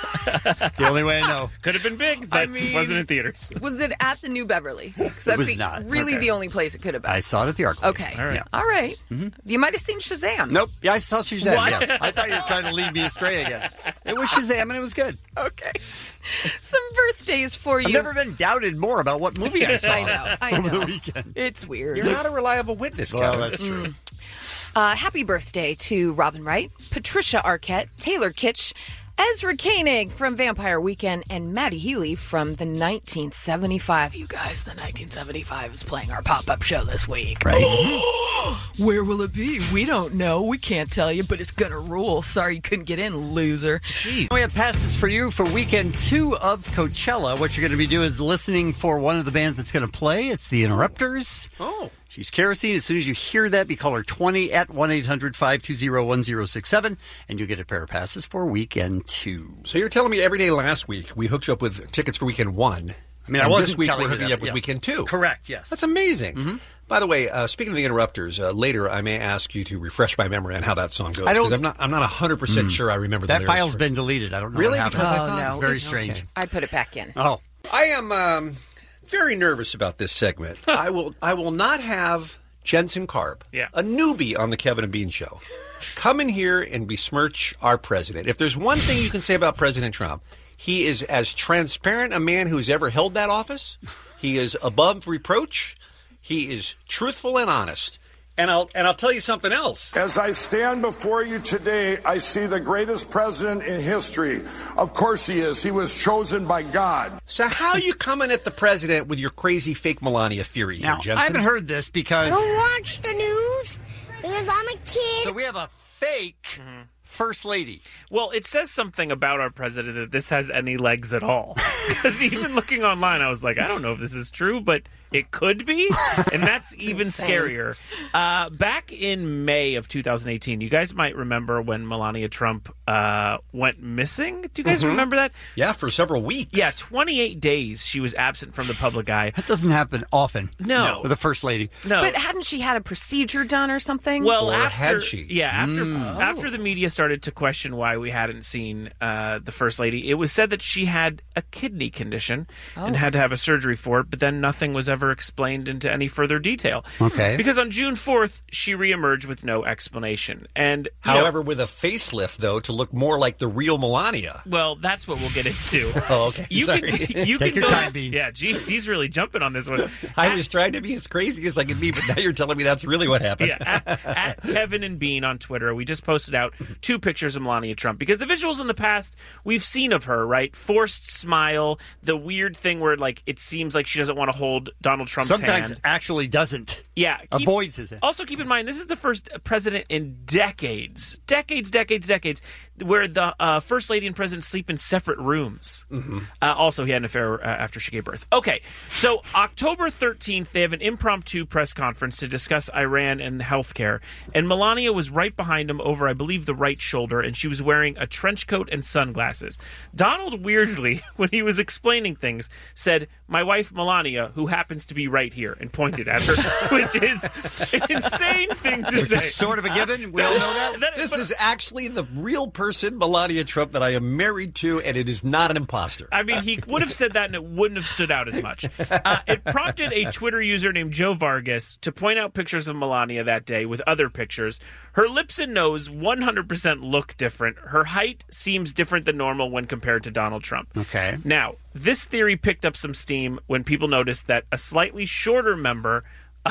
[SPEAKER 9] The only way I know.
[SPEAKER 5] Could have been big, but
[SPEAKER 10] I mean-
[SPEAKER 5] wasn't in theaters.
[SPEAKER 10] Was it at the New Beverly? 'Cause that's
[SPEAKER 9] was
[SPEAKER 10] the,
[SPEAKER 9] not.
[SPEAKER 10] really
[SPEAKER 9] Okay.
[SPEAKER 10] the only place it could have been.
[SPEAKER 9] I saw it at the Arc.
[SPEAKER 10] Okay.
[SPEAKER 5] All right.
[SPEAKER 9] Yeah.
[SPEAKER 10] All right. You might have seen Shazam.
[SPEAKER 9] Nope. Yeah, I saw Shazam.
[SPEAKER 10] What?
[SPEAKER 9] Yes. I thought you were trying to lead me astray again. It was Shazam, and it was good.
[SPEAKER 10] Okay. Some birthdays for you.
[SPEAKER 9] I've never been doubted more about what movie I saw
[SPEAKER 10] I know. I
[SPEAKER 9] over
[SPEAKER 10] know.
[SPEAKER 9] the weekend.
[SPEAKER 10] It's weird.
[SPEAKER 11] You're not a reliable witness,
[SPEAKER 9] Well,
[SPEAKER 11] Kevin.
[SPEAKER 9] that's true.
[SPEAKER 10] Uh, happy birthday to Robin Wright, Patricia Arquette, Taylor Kitsch, Ezra Koenig from Vampire Weekend, and Maddie Healy from the nineteen seventy-five. You guys, the nineteen seventy-five is playing our pop-up show this week.
[SPEAKER 9] Right.
[SPEAKER 10] Where will it be? We don't know. We can't tell you, but it's gonna rule. Sorry you couldn't get in, loser.
[SPEAKER 9] We have passes for you for weekend two of Coachella. What you're going to be doing is listening for one of the bands that's going to play. It's the Interrupters.
[SPEAKER 11] Oh.
[SPEAKER 9] She's Kerosene. As soon as you hear that, be caller twenty at one eight hundred five two zero one zero six seven, and you'll get a pair of passes for weekend two.
[SPEAKER 11] So you're telling me every day last week we hooked you up with tickets for weekend one.
[SPEAKER 9] I mean, I
[SPEAKER 11] and
[SPEAKER 9] wasn't
[SPEAKER 11] this week
[SPEAKER 9] telling
[SPEAKER 11] we're
[SPEAKER 9] you
[SPEAKER 11] hooking
[SPEAKER 9] that,
[SPEAKER 11] you up
[SPEAKER 9] but
[SPEAKER 11] with
[SPEAKER 9] yes.
[SPEAKER 11] weekend two.
[SPEAKER 9] Correct, yes.
[SPEAKER 11] That's amazing.
[SPEAKER 9] Mm-hmm.
[SPEAKER 11] By the way, uh, speaking of the Interrupters, uh, later I may ask you to refresh my memory on how that song goes.
[SPEAKER 9] I don't-
[SPEAKER 11] 'cause I'm not. I'm not one hundred percent sure I remember the
[SPEAKER 9] That
[SPEAKER 11] lyrics
[SPEAKER 9] file's
[SPEAKER 11] for it.
[SPEAKER 9] been deleted. I don't know
[SPEAKER 11] Really?
[SPEAKER 9] what happened.
[SPEAKER 11] Because I
[SPEAKER 10] Oh,
[SPEAKER 11] thought
[SPEAKER 10] no.
[SPEAKER 9] It's very
[SPEAKER 10] It's
[SPEAKER 9] strange.
[SPEAKER 11] okay.
[SPEAKER 10] I put it back in.
[SPEAKER 9] Oh.
[SPEAKER 11] I am um, very nervous about this segment. I will. I will not have Jensen Karp,
[SPEAKER 5] Yeah.
[SPEAKER 11] a newbie on the Kevin and Bean Show, come in here and besmirch our president. If there's one thing you can say about President Trump, he is as transparent a man who's ever held that office. He is above reproach. He is truthful and honest. And I'll and I'll tell you something else.
[SPEAKER 14] As I stand before you today, I see the greatest president in history. Of course he is. He was chosen by God.
[SPEAKER 11] So how are you coming at the president with your crazy fake Melania theory here,
[SPEAKER 9] Now,
[SPEAKER 11] Jensen?
[SPEAKER 9] I haven't heard this because
[SPEAKER 1] Don't watch the news. They
[SPEAKER 15] because I'm a kid.
[SPEAKER 9] So we have a fake
[SPEAKER 5] Mm-hmm.
[SPEAKER 9] first lady.
[SPEAKER 5] Well, it says something about our president that this has any legs at all. Because even looking online, I was like, I don't know if this is true, but it could be. And that's even
[SPEAKER 10] insane.
[SPEAKER 5] scarier. Uh, back in May of two thousand eighteen, you guys might remember when Melania Trump uh, went missing. Do you guys
[SPEAKER 11] Mhm.
[SPEAKER 5] remember that?
[SPEAKER 11] Yeah, for several weeks.
[SPEAKER 5] Yeah, twenty-eight days she was absent from the public eye.
[SPEAKER 9] That doesn't happen often.
[SPEAKER 5] No.
[SPEAKER 9] With a first lady.
[SPEAKER 5] No.
[SPEAKER 10] But hadn't she had a procedure done or something?
[SPEAKER 5] Well,
[SPEAKER 11] Or
[SPEAKER 5] after,
[SPEAKER 11] had she?
[SPEAKER 5] Yeah, after
[SPEAKER 9] Mm.
[SPEAKER 5] after the media started to question why we hadn't seen uh, the first lady, it was said that she had a kidney condition and
[SPEAKER 10] Oh.
[SPEAKER 5] had to have a surgery for it. But then nothing was ever explained into any further detail.
[SPEAKER 9] Okay.
[SPEAKER 5] Because on June fourth, she reemerged with no explanation. And you know,
[SPEAKER 11] However, with a facelift, though, to look more like the real Melania.
[SPEAKER 5] well, that's what we'll get into.
[SPEAKER 11] Oh, okay.
[SPEAKER 5] You
[SPEAKER 11] Sorry.
[SPEAKER 5] can you
[SPEAKER 9] Take
[SPEAKER 5] can
[SPEAKER 9] your
[SPEAKER 5] go,
[SPEAKER 9] time, Bean.
[SPEAKER 5] Yeah, geez, he's really jumping on this one.
[SPEAKER 11] I was trying to be as crazy as I could be, but now you're telling me that's really what happened.
[SPEAKER 5] Yeah, at, at Kevin and Bean on Twitter, we just posted out two pictures of Melania Trump because the visuals in the past we've seen of her, right? Forced smile, the weird thing where like it seems like she doesn't want to hold Donald Trump's
[SPEAKER 9] Sometimes
[SPEAKER 5] hand.
[SPEAKER 9] actually doesn't.
[SPEAKER 5] Yeah, keep-
[SPEAKER 9] Avoids his hand.
[SPEAKER 5] Also, keep in mind this is the first president in decades, decades, decades, decades, where the uh, first lady and president sleep in separate rooms.
[SPEAKER 11] Mm-hmm.
[SPEAKER 5] Uh, also, he had an affair uh, after she gave birth. Okay, so October thirteenth, they have an impromptu press conference to discuss Iran and healthcare. And Melania was right behind him over, I believe, the right shoulder, and she was wearing a trench coat and sunglasses. Donald weirdly, when he was explaining things, said, "My wife Melania, who happens to be right here," and pointed at her, which is an insane thing to
[SPEAKER 9] Which
[SPEAKER 5] say.
[SPEAKER 9] is sort of a given. We all know that.
[SPEAKER 5] That-
[SPEAKER 11] This
[SPEAKER 5] but-
[SPEAKER 11] is actually the real person, Melania Trump, that I am married to, and it is not an imposter.
[SPEAKER 5] I mean, he would have said that and it wouldn't have stood out as much. Uh, it prompted a Twitter user named Joe Vargas to point out pictures of Melania that day with other pictures. Her lips and nose one hundred percent look different. Her height seems different than normal when compared to Donald Trump.
[SPEAKER 9] Okay.
[SPEAKER 5] Now, this theory picked up some steam when people noticed that a slightly shorter member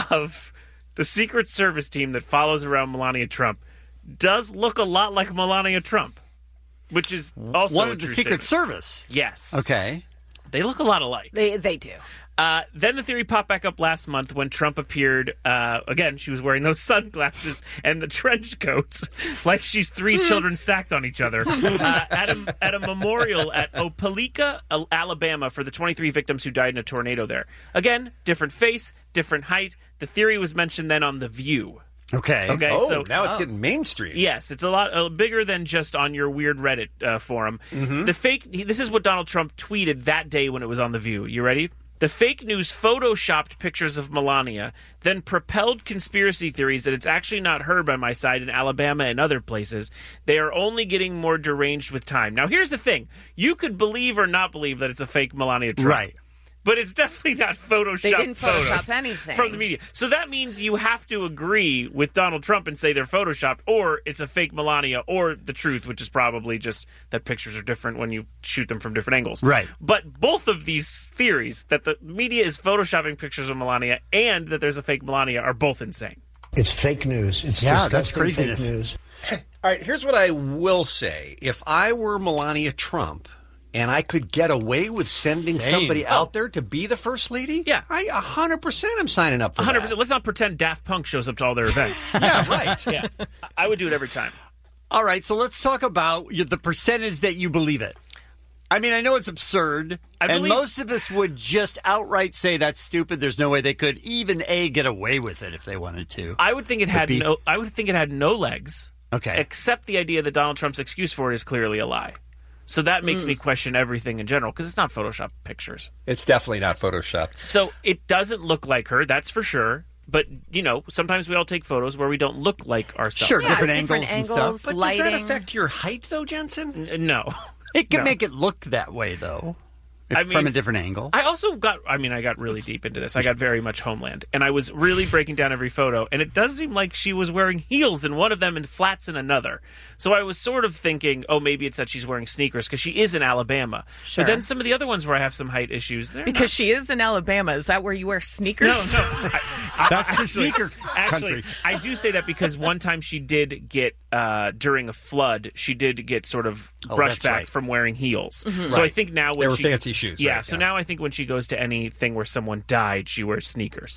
[SPEAKER 5] of the Secret Service team that follows around Melania Trump does look a lot like Melania Trump, which is also
[SPEAKER 9] One
[SPEAKER 5] a
[SPEAKER 9] of the
[SPEAKER 5] true
[SPEAKER 9] Secret
[SPEAKER 5] statement.
[SPEAKER 9] Service.
[SPEAKER 5] Yes.
[SPEAKER 9] Okay.
[SPEAKER 5] They look a lot alike.
[SPEAKER 10] They they do.
[SPEAKER 5] Uh, then the theory popped back up last month when Trump appeared. Uh, again, she was wearing those sunglasses and the trench coats, like she's three children stacked on each other, uh, at, a, at a memorial at Opelika, Alabama, for the twenty-three victims who died in a tornado there. Again, different face, different height. The theory was mentioned then on The View.
[SPEAKER 9] Okay.
[SPEAKER 5] Okay.
[SPEAKER 11] Oh,
[SPEAKER 5] so
[SPEAKER 11] now it's getting mainstream.
[SPEAKER 5] Yes, it's a lot uh, bigger than just on your weird Reddit uh, forum. The fake. This is what Donald Trump tweeted that day when it was on The View. You ready? The fake news photoshopped pictures of Melania, then propelled conspiracy theories that it's actually not her by my side in Alabama and other places. They are only getting more deranged with time. Now, here's the thing. You could believe or not believe that it's a fake Melania Trump.
[SPEAKER 9] Right.
[SPEAKER 5] But it's definitely not Photoshopped
[SPEAKER 10] They didn't Photoshop
[SPEAKER 5] photos
[SPEAKER 10] anything.
[SPEAKER 5] from the media. So that means you have to agree with Donald Trump and say they're Photoshopped, or it's a fake Melania, or the truth, which is probably just that pictures are different when you shoot them from different angles.
[SPEAKER 9] Right.
[SPEAKER 5] But both of these theories, that the media is Photoshopping pictures of Melania and that there's a fake Melania, are both insane.
[SPEAKER 8] It's fake news. It's
[SPEAKER 9] Yeah,
[SPEAKER 8] disgusting
[SPEAKER 9] that's craziness.
[SPEAKER 8] fake news.
[SPEAKER 11] All right, here's what I will say. If I were Melania Trump and I could get away with sending
[SPEAKER 9] Same.
[SPEAKER 11] somebody out there to be the first lady,
[SPEAKER 5] Yeah.
[SPEAKER 11] I one hundred percent am signing up for
[SPEAKER 5] one hundred percent.
[SPEAKER 11] that.
[SPEAKER 5] Let's not pretend Daft Punk shows up to all their events.
[SPEAKER 11] Yeah, right.
[SPEAKER 5] Yeah. I would do it every time.
[SPEAKER 9] All right, so let's talk about y- the percentage that you believe it. I mean, I know it's absurd,
[SPEAKER 5] I
[SPEAKER 9] and
[SPEAKER 5] believe-
[SPEAKER 9] most of us would just outright say that's stupid. There's no way they could even A, get away with it if they wanted to.
[SPEAKER 5] I would think it
[SPEAKER 9] But
[SPEAKER 5] had
[SPEAKER 9] B-
[SPEAKER 5] no I would think it had no legs.
[SPEAKER 9] Okay.
[SPEAKER 5] Except the idea that Donald Trump's excuse for it is clearly a lie. So that makes me question everything in general, because it's not Photoshop pictures.
[SPEAKER 11] It's definitely not Photoshopped.
[SPEAKER 5] So it doesn't look like her, that's for sure. But, you know, sometimes we all take photos where we don't look like ourselves.
[SPEAKER 9] Sure,
[SPEAKER 10] Yeah,
[SPEAKER 9] different,
[SPEAKER 10] different
[SPEAKER 9] angles, and
[SPEAKER 10] angles,
[SPEAKER 9] stuff.
[SPEAKER 11] But does that
[SPEAKER 10] lighting.
[SPEAKER 11] affect your height, though, Jensen?
[SPEAKER 5] N- No.
[SPEAKER 9] It can
[SPEAKER 5] No.
[SPEAKER 9] make it look that way, though, if,
[SPEAKER 5] I mean,
[SPEAKER 9] from a different angle.
[SPEAKER 5] I also got, I mean, I got really deep into this. I got very much Homeland. And I was really breaking down every photo. And it does seem like she was wearing heels in one of them and flats in another. So I was sort of thinking, oh, maybe it's that she's wearing sneakers because she is in Alabama.
[SPEAKER 10] Sure.
[SPEAKER 5] But then some of the other ones where I have some height issues, they're
[SPEAKER 10] Because she is in Alabama. Is that where you wear
[SPEAKER 5] not-
[SPEAKER 10] sneakers?
[SPEAKER 5] No, no. I, I,
[SPEAKER 9] That's the
[SPEAKER 5] actually,
[SPEAKER 9] sneaker
[SPEAKER 5] Actually,
[SPEAKER 9] country.
[SPEAKER 5] I do say that because one time she did get, uh, during a flood, she did get sort of
[SPEAKER 9] Oh,
[SPEAKER 5] brushed
[SPEAKER 9] that's
[SPEAKER 5] back
[SPEAKER 9] right.
[SPEAKER 5] from wearing heels. So
[SPEAKER 11] Right.
[SPEAKER 5] I think now when
[SPEAKER 11] They were
[SPEAKER 5] she,
[SPEAKER 11] fancy shoes,
[SPEAKER 5] Yeah,
[SPEAKER 11] right,
[SPEAKER 5] so
[SPEAKER 11] yeah.
[SPEAKER 5] now I think when she goes to anything where someone died, she wears sneakers.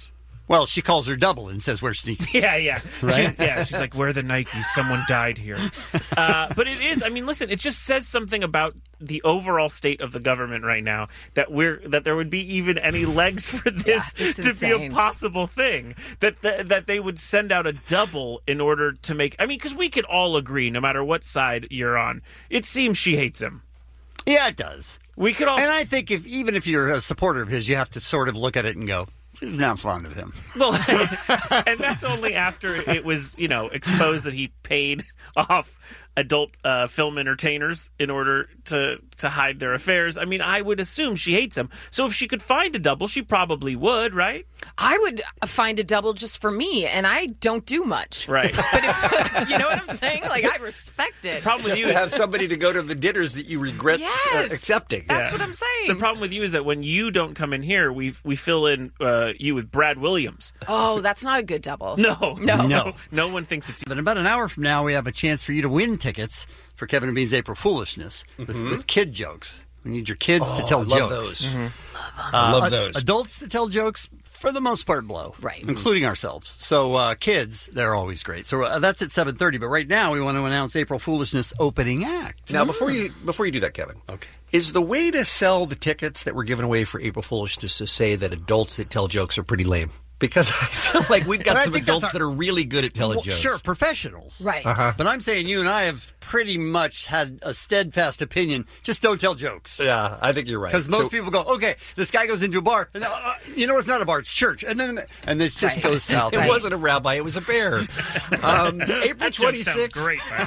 [SPEAKER 9] Well, she calls her double and says, wear sneakers.
[SPEAKER 5] Yeah, yeah.
[SPEAKER 9] Right?
[SPEAKER 5] She, yeah, she's like, wear the Nikes. Someone died here. Uh, but it is, I mean, listen, it just says something about the overall state of the government right now that we're that there would be even any legs for this
[SPEAKER 10] Yeah, it's
[SPEAKER 5] to be a
[SPEAKER 10] insane.
[SPEAKER 5] possible thing. That, that that they would send out a double in order to make, I mean, because we could all agree, no matter what side you're on, it seems she hates him.
[SPEAKER 9] Yeah, it does.
[SPEAKER 5] We could all.
[SPEAKER 9] And I think if even if you're a supporter of his, you have to sort of look at it and go, she's not fond of him.
[SPEAKER 5] Well, and that's only after it was, you know, exposed that he paid off adult uh, film entertainers in order to to hide their affairs. I mean, I would assume she hates him. So if she could find a double, she probably would, right?
[SPEAKER 10] I would find a double just for me, and I don't do much.
[SPEAKER 5] Right.
[SPEAKER 10] But if, you know what I'm saying? Like, I respect it.
[SPEAKER 5] Problem with
[SPEAKER 11] Just
[SPEAKER 5] you
[SPEAKER 11] to
[SPEAKER 5] is-
[SPEAKER 11] have somebody to go to the dinners that you regret uh,
[SPEAKER 10] Yes.
[SPEAKER 11] accepting.
[SPEAKER 10] That's what I'm saying.
[SPEAKER 5] The problem with you is that when you don't come in here, we we fill in uh, you with Brad Williams.
[SPEAKER 10] Oh, that's not a good double.
[SPEAKER 5] No,
[SPEAKER 10] No.
[SPEAKER 9] No.
[SPEAKER 5] no one thinks it's you.
[SPEAKER 9] But in about an hour from now, we have a chance for you to win tickets for Kevin and Bean's April Foolishness with, with kid jokes. We need your kids to
[SPEAKER 11] Oh,
[SPEAKER 9] tell
[SPEAKER 11] I love
[SPEAKER 9] jokes.
[SPEAKER 11] those.
[SPEAKER 5] Mm-hmm.
[SPEAKER 11] I love
[SPEAKER 9] Uh,
[SPEAKER 11] those.
[SPEAKER 9] Adults that tell jokes, for the most part, blow.
[SPEAKER 10] Right.
[SPEAKER 9] Including ourselves. So uh, kids, they're always great. So uh, that's at seven thirty. But right now, we want to announce April Foolishness opening act.
[SPEAKER 11] Now, before you before you do that, Kevin,
[SPEAKER 9] Okay.
[SPEAKER 11] is the way to sell the tickets that we're giving away for April Foolishness to say that adults that tell jokes are pretty lame? Because I feel like we've
[SPEAKER 9] And
[SPEAKER 11] got
[SPEAKER 9] I
[SPEAKER 11] some
[SPEAKER 9] think that's
[SPEAKER 11] adults
[SPEAKER 9] our-
[SPEAKER 11] that are really good at telling
[SPEAKER 9] Well,
[SPEAKER 11] jokes.
[SPEAKER 9] sure, professionals.
[SPEAKER 10] Right.
[SPEAKER 11] Uh-huh.
[SPEAKER 9] But I'm saying you and I have pretty much had a steadfast opinion. Just don't tell jokes.
[SPEAKER 11] Yeah, I think you're right.
[SPEAKER 9] Because most
[SPEAKER 11] So-
[SPEAKER 9] people go, okay, this guy goes into a bar, and uh, you know it's not a bar, it's church, and then and this just
[SPEAKER 10] Right.
[SPEAKER 9] goes south.
[SPEAKER 11] It wasn't a rabbi; it was a bear. Um, April
[SPEAKER 5] That joke sounds
[SPEAKER 11] twenty-sixth.
[SPEAKER 5] great, by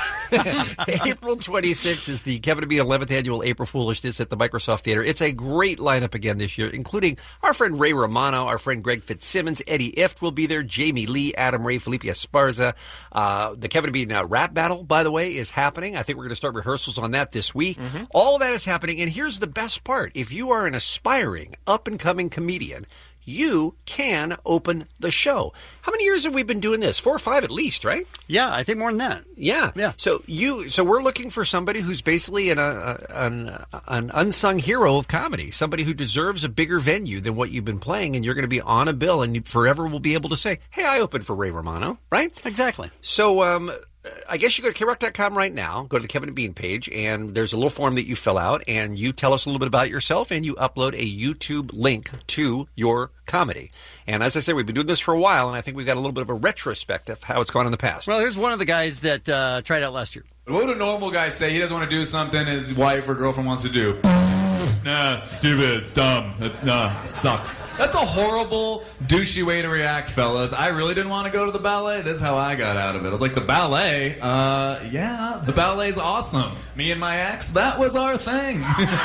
[SPEAKER 5] the way.
[SPEAKER 11] April twenty-sixth is the Kevin and Bean eleventh annual April Foolishness at the Microsoft Theater. It's a great lineup again this year, including our friend Ray Romano, our friend Greg Fitzsimmons, Eddie Ift will be there, Jamie Lee, Adam Ray, Felipe Esparza. Uh, the Kevin and Bean uh, rap battle, by the way, is happening. I think we're going to start rehearsals on that this week.
[SPEAKER 5] Mm-hmm.
[SPEAKER 11] All of that is happening, and here's the best part. If you are an aspiring, up-and-coming comedian, you can open the show. How many years have we been doing this? Four or five at least, right?
[SPEAKER 9] Yeah, I think more than that.
[SPEAKER 11] Yeah,
[SPEAKER 9] Yeah.
[SPEAKER 11] So you, so we're looking for somebody who's basically an, uh, an an unsung hero of comedy, somebody who deserves a bigger venue than what you've been playing, and you're going to be on a bill, and you forever will be able to say, "Hey, I opened for Ray Romano," right?
[SPEAKER 9] Exactly.
[SPEAKER 11] So, um, I guess you go to K Rock dot com right now, go to the Kevin and Bean page, and there's a little form that you fill out, and you tell us a little bit about yourself, and you upload a YouTube link to your comedy. And as I said, we've been doing this for a while, and I think we've got a little bit of a retrospect of how it's gone in the past.
[SPEAKER 9] Well, here's one of the guys that uh, tried out last year.
[SPEAKER 15] What would a normal guy say? He doesn't want to do something his wife or girlfriend wants to do. Nah, it's stupid. It's dumb. It, nah, it sucks. That's a horrible, douchey way to react, fellas. I really didn't want to go to the ballet. This is how I got out of it. I was like, the ballet? Uh, yeah, the ballet's awesome. Me and my ex, that was our thing.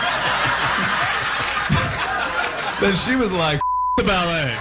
[SPEAKER 15] Then she was like, the ballet.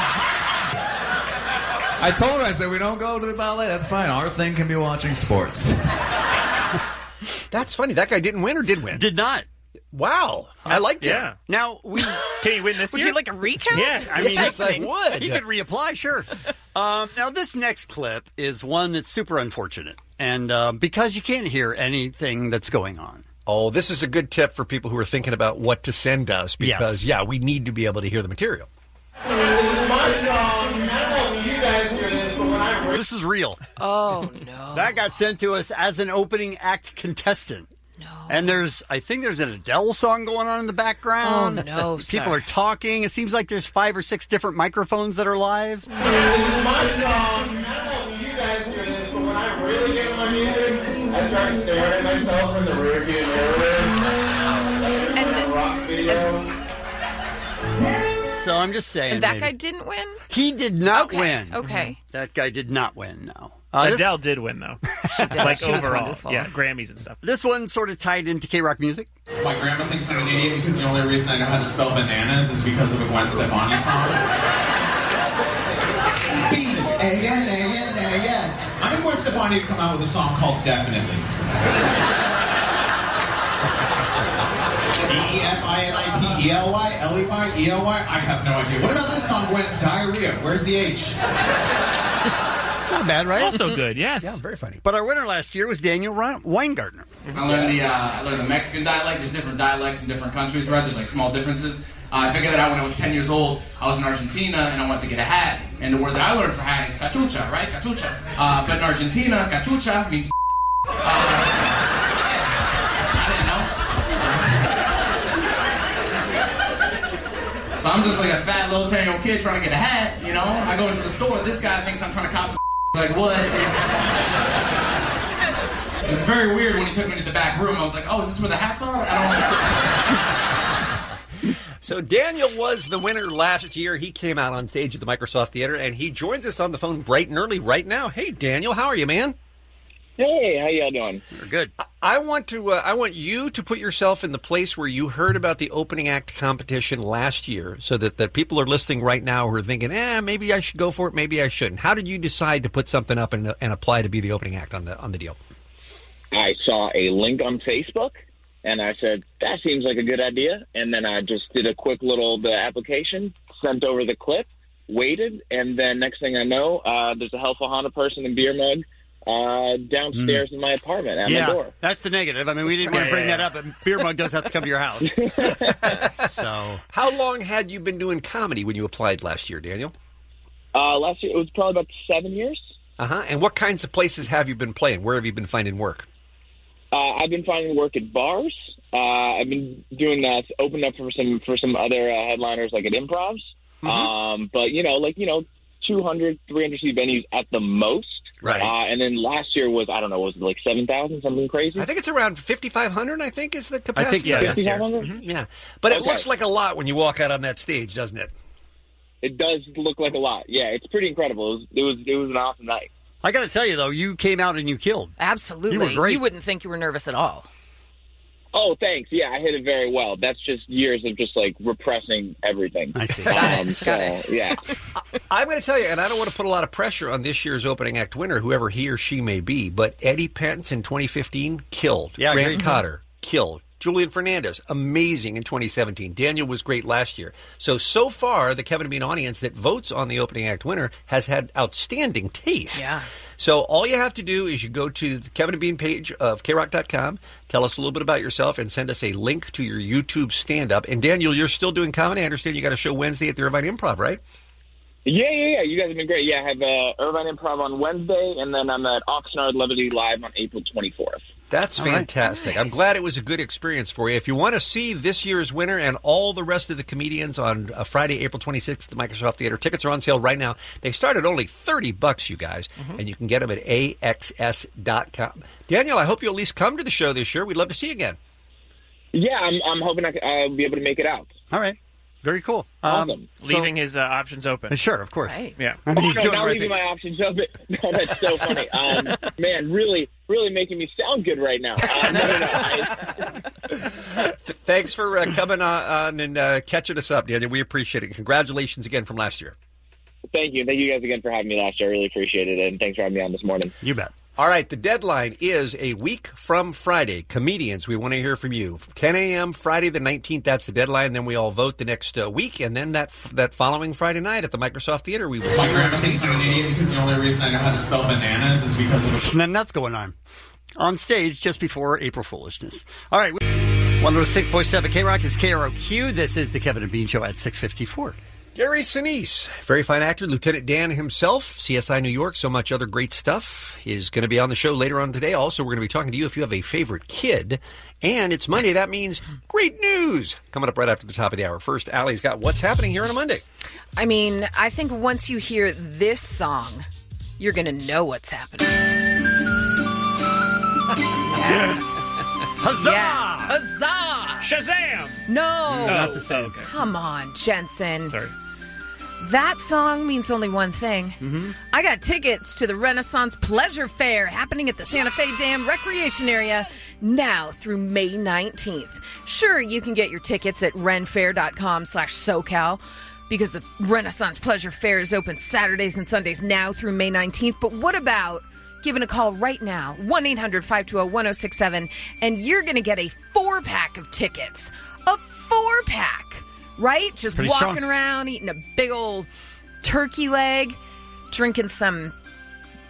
[SPEAKER 15] I told her, I said, we don't go to the ballet. That's fine. Our thing can be watching sports.
[SPEAKER 11] That's funny. That guy didn't win or did win?
[SPEAKER 9] Did not.
[SPEAKER 11] Wow. I liked it.
[SPEAKER 5] Yeah.
[SPEAKER 9] Now, we...
[SPEAKER 5] Can you win this
[SPEAKER 10] Would
[SPEAKER 5] year?
[SPEAKER 10] you like a recount?
[SPEAKER 5] Yeah,
[SPEAKER 9] I mean,
[SPEAKER 11] Yes, I
[SPEAKER 9] he-
[SPEAKER 11] would.
[SPEAKER 9] He could reapply, sure. Um, now, this next clip is one that's super unfortunate, and uh, because you can't hear anything that's going on.
[SPEAKER 11] Oh, this is a good tip for people who are thinking about what to send us because,
[SPEAKER 9] Yes.
[SPEAKER 11] yeah, we need to be able to hear the material.
[SPEAKER 16] This is my song, and I don't know if you guys hear this, but when I read
[SPEAKER 9] This is real.
[SPEAKER 10] Oh, no.
[SPEAKER 9] That got sent to us as an opening act contestant.
[SPEAKER 10] No.
[SPEAKER 9] And there's, I think there's an Adele song going on in the background.
[SPEAKER 10] Oh, no,
[SPEAKER 9] People
[SPEAKER 10] sir.
[SPEAKER 9] are talking. It seems like there's five or six different microphones that are live.
[SPEAKER 16] this is my song, and I don't know if you guys hear this, but when I really get in my music, I start staring at myself in the rearview mirror. Like in a rock video.
[SPEAKER 9] So I'm just saying.
[SPEAKER 10] And that
[SPEAKER 9] maybe.
[SPEAKER 10] guy didn't win?
[SPEAKER 9] He did not
[SPEAKER 10] Okay,
[SPEAKER 9] win.
[SPEAKER 10] okay.
[SPEAKER 9] That guy did not win, no. Uh, this-
[SPEAKER 5] Adele did win, though.
[SPEAKER 10] She did.
[SPEAKER 5] Like
[SPEAKER 10] She was
[SPEAKER 5] overall.
[SPEAKER 10] wonderful.
[SPEAKER 5] Yeah, Grammys and stuff.
[SPEAKER 9] This one sort of tied into K-Rock music.
[SPEAKER 15] My grandma thinks I'm an idiot because the only reason I know how to spell bananas is because of a Gwen Stefani song. B A N A N A S. I think Gwen Stefani to come out with a song called Definitely. D E F I N I T E L Y L E Y E L Y. I have no idea. What about this song, Gwen? Diarrhea. Where's the H?
[SPEAKER 9] Not bad, right?
[SPEAKER 5] Also good, yes.
[SPEAKER 11] Yeah, very funny.
[SPEAKER 9] But our winner last year was Daniel Ri- Weingartner.
[SPEAKER 17] I learned the uh, I learned the Mexican dialect. There's different dialects in different countries, right? There's like small differences. Uh, I figured that out when I was ten years old. I was in Argentina, and I wanted to get a hat. And the word that I learned for hat is cachucha, right? Cachucha. Uh, but in Argentina, cachucha means uh, I didn't know. So I'm just like a fat little ten-year-old kid trying to get a hat, you know? I go into the store. This guy thinks I'm trying to cop some like, what? It was very weird when he took me to the back room. I was like, oh, is this where the hats are? I don't
[SPEAKER 11] So Daniel was the winner last year. He came out on stage at the Microsoft Theater, and he joins us on the phone bright and early right now. Hey, Daniel, how are you, man?
[SPEAKER 18] Hey, how y'all doing?
[SPEAKER 11] We're good. I want to. Uh, I want you to put yourself in the place where you heard about the opening act competition last year, so that the people are listening right now who are thinking, "Eh, maybe I should go for it. Maybe I shouldn't." How did you decide to put something up and, and apply to be the opening act on the on the deal?
[SPEAKER 18] I saw a link on Facebook, and I said, that seems like a good idea. And then I just did a quick little the application, sent over the clip, waited, and then next thing I know, uh, there's a Helpful Honda person in beer mug uh, downstairs mm. in my apartment at
[SPEAKER 9] yeah,
[SPEAKER 18] my door.
[SPEAKER 9] That's the negative. I mean, we didn't want to bring that up, but beer mug does have to come to your house. So,
[SPEAKER 11] how long had you been doing comedy when you applied last year, Daniel?
[SPEAKER 18] Uh, last year, it was probably about seven years.
[SPEAKER 11] Uh-huh. And what kinds of places have you been playing? Where have you been finding work?
[SPEAKER 18] Uh, I've been finding work at bars. Uh, I've been doing that, opened up for some for some other uh, headliners, like at Improvs. Mm-hmm. Um, but, you know, like, you know, two hundred, three hundred seat venues at the most.
[SPEAKER 11] Right.
[SPEAKER 18] Uh, and then last year was, I don't know, was it like seven thousand, something crazy?
[SPEAKER 11] I think it's around fifty-five hundred, I think, is the capacity.
[SPEAKER 9] I think, yeah,
[SPEAKER 18] fifty-five hundred?
[SPEAKER 11] Mm-hmm. Yeah. But it
[SPEAKER 18] okay.
[SPEAKER 11] looks like a lot when you walk out on that stage, doesn't it?
[SPEAKER 18] It does look like a lot. Yeah, it's pretty incredible. It was, it was, it was an awesome night.
[SPEAKER 9] I got to tell you, though, you came out and you killed.
[SPEAKER 10] Absolutely.
[SPEAKER 9] You were great.
[SPEAKER 10] You wouldn't think you were nervous at all.
[SPEAKER 18] Oh, thanks. Yeah, I hit it very well. That's just years of just, like, repressing everything.
[SPEAKER 9] I see.
[SPEAKER 18] Um,
[SPEAKER 10] Got it.
[SPEAKER 18] so,
[SPEAKER 10] Got it.
[SPEAKER 18] Yeah.
[SPEAKER 11] I'm going to tell you, and I don't want to put a lot of pressure on this year's opening act winner, whoever he or she may be, but Eddie Pence in twenty fifteen killed.
[SPEAKER 9] Yeah,
[SPEAKER 11] Grant
[SPEAKER 9] great.
[SPEAKER 11] Cotter killed. Julian Fernandez, amazing in twenty seventeen. Daniel was great last year. So, so far, the Kevin and Bean audience that votes on the opening act winner has had outstanding taste.
[SPEAKER 10] Yeah.
[SPEAKER 11] So all you have to do is you go to the Kevin and Bean page of K rock dot com, tell us a little bit about yourself, and send us a link to your YouTube stand-up. And, Daniel, you're still doing comedy. I understand you got a show Wednesday at the Irvine Improv, right?
[SPEAKER 18] Yeah, yeah, yeah. You guys have been great. Yeah, I have uh, Irvine Improv on Wednesday, and then I'm at Oxnard Levity Live on April twenty-fourth.
[SPEAKER 11] That's
[SPEAKER 18] All right.
[SPEAKER 11] fantastic.
[SPEAKER 10] Nice.
[SPEAKER 11] I'm glad it was a good experience for you. If you want to see this year's winner and all the rest of the comedians on uh, Friday, April twenty-sixth at the Microsoft Theater, tickets are on sale right now. They start at only thirty bucks, you guys, mm-hmm. and you can get them at A X S dot com. Daniel, I hope you'll at least come to the show this year. We'd love to see you again.
[SPEAKER 18] Yeah, I'm, I'm hoping I, I'll be able to make it out.
[SPEAKER 9] All right. Very cool.
[SPEAKER 18] Awesome.
[SPEAKER 9] Um,
[SPEAKER 5] Leaving his uh, options open.
[SPEAKER 9] Sure, of course.
[SPEAKER 10] Right.
[SPEAKER 5] Yeah.
[SPEAKER 9] I mean,
[SPEAKER 18] Oh,
[SPEAKER 9] he's
[SPEAKER 18] no,
[SPEAKER 9] doing
[SPEAKER 18] not
[SPEAKER 9] the right
[SPEAKER 18] leaving
[SPEAKER 9] thing.
[SPEAKER 18] my options open. No, that's so funny. Um, man, really, really making me sound good right now. Uh, no, no, no. I,
[SPEAKER 11] Th- Thanks for uh, coming on, on and uh, catching us up, Daniel. We appreciate it. Congratulations again from last year.
[SPEAKER 18] thank you. Thank you guys again for having me last year. I really appreciate it, and thanks for having me on this morning.
[SPEAKER 9] You bet.
[SPEAKER 11] All right, the deadline is a week from Friday. Comedians, we want to hear from you. ten a.m. Friday the nineteenth, that's the deadline. Then we all vote the next uh, week, and then that that following Friday night at the Microsoft Theater, we will.
[SPEAKER 17] My grandma thinks I'm an idiot because the only reason I know how to spell bananas is because of a...
[SPEAKER 9] And then that's going on. On stage just before April Foolishness. All right. one oh six point seven K-Rock is K R O Q. This is the Kevin and Bean Show at six fifty-four.
[SPEAKER 11] Gary Sinise, very fine actor, Lieutenant Dan himself, C S I New York, so much other great stuff, is going to be on the show later on today. Also, we're going to be talking to you if you have a favorite kid. And it's Monday. That means great news. Coming up right after the top of the hour. First, Allie's got what's happening here on a Monday.
[SPEAKER 10] I mean, I think once you hear this song, you're going to know what's happening. Yes.
[SPEAKER 9] Huzzah!
[SPEAKER 10] Yes. Huzzah!
[SPEAKER 5] Shazam!
[SPEAKER 10] No.
[SPEAKER 5] Oh,
[SPEAKER 9] Not the same.
[SPEAKER 5] okay.
[SPEAKER 10] Come on, Jensen.
[SPEAKER 5] Sorry.
[SPEAKER 10] That song means only one thing.
[SPEAKER 9] Mm-hmm.
[SPEAKER 10] I got tickets to the Renaissance Pleasure Fair happening at the Santa Fe Dam Recreation Area now through May nineteenth. Sure, you can get your tickets at renfair.com slash SoCal because the Renaissance Pleasure Fair is open Saturdays and Sundays now through May nineteenth. But what about giving a call right now, one eight hundred five two zero one zero six seven, and you're going to get a four-pack of tickets. A four-pack. Right? Just
[SPEAKER 9] Pretty
[SPEAKER 10] walking
[SPEAKER 9] strong.
[SPEAKER 10] around, eating a big old turkey leg, drinking some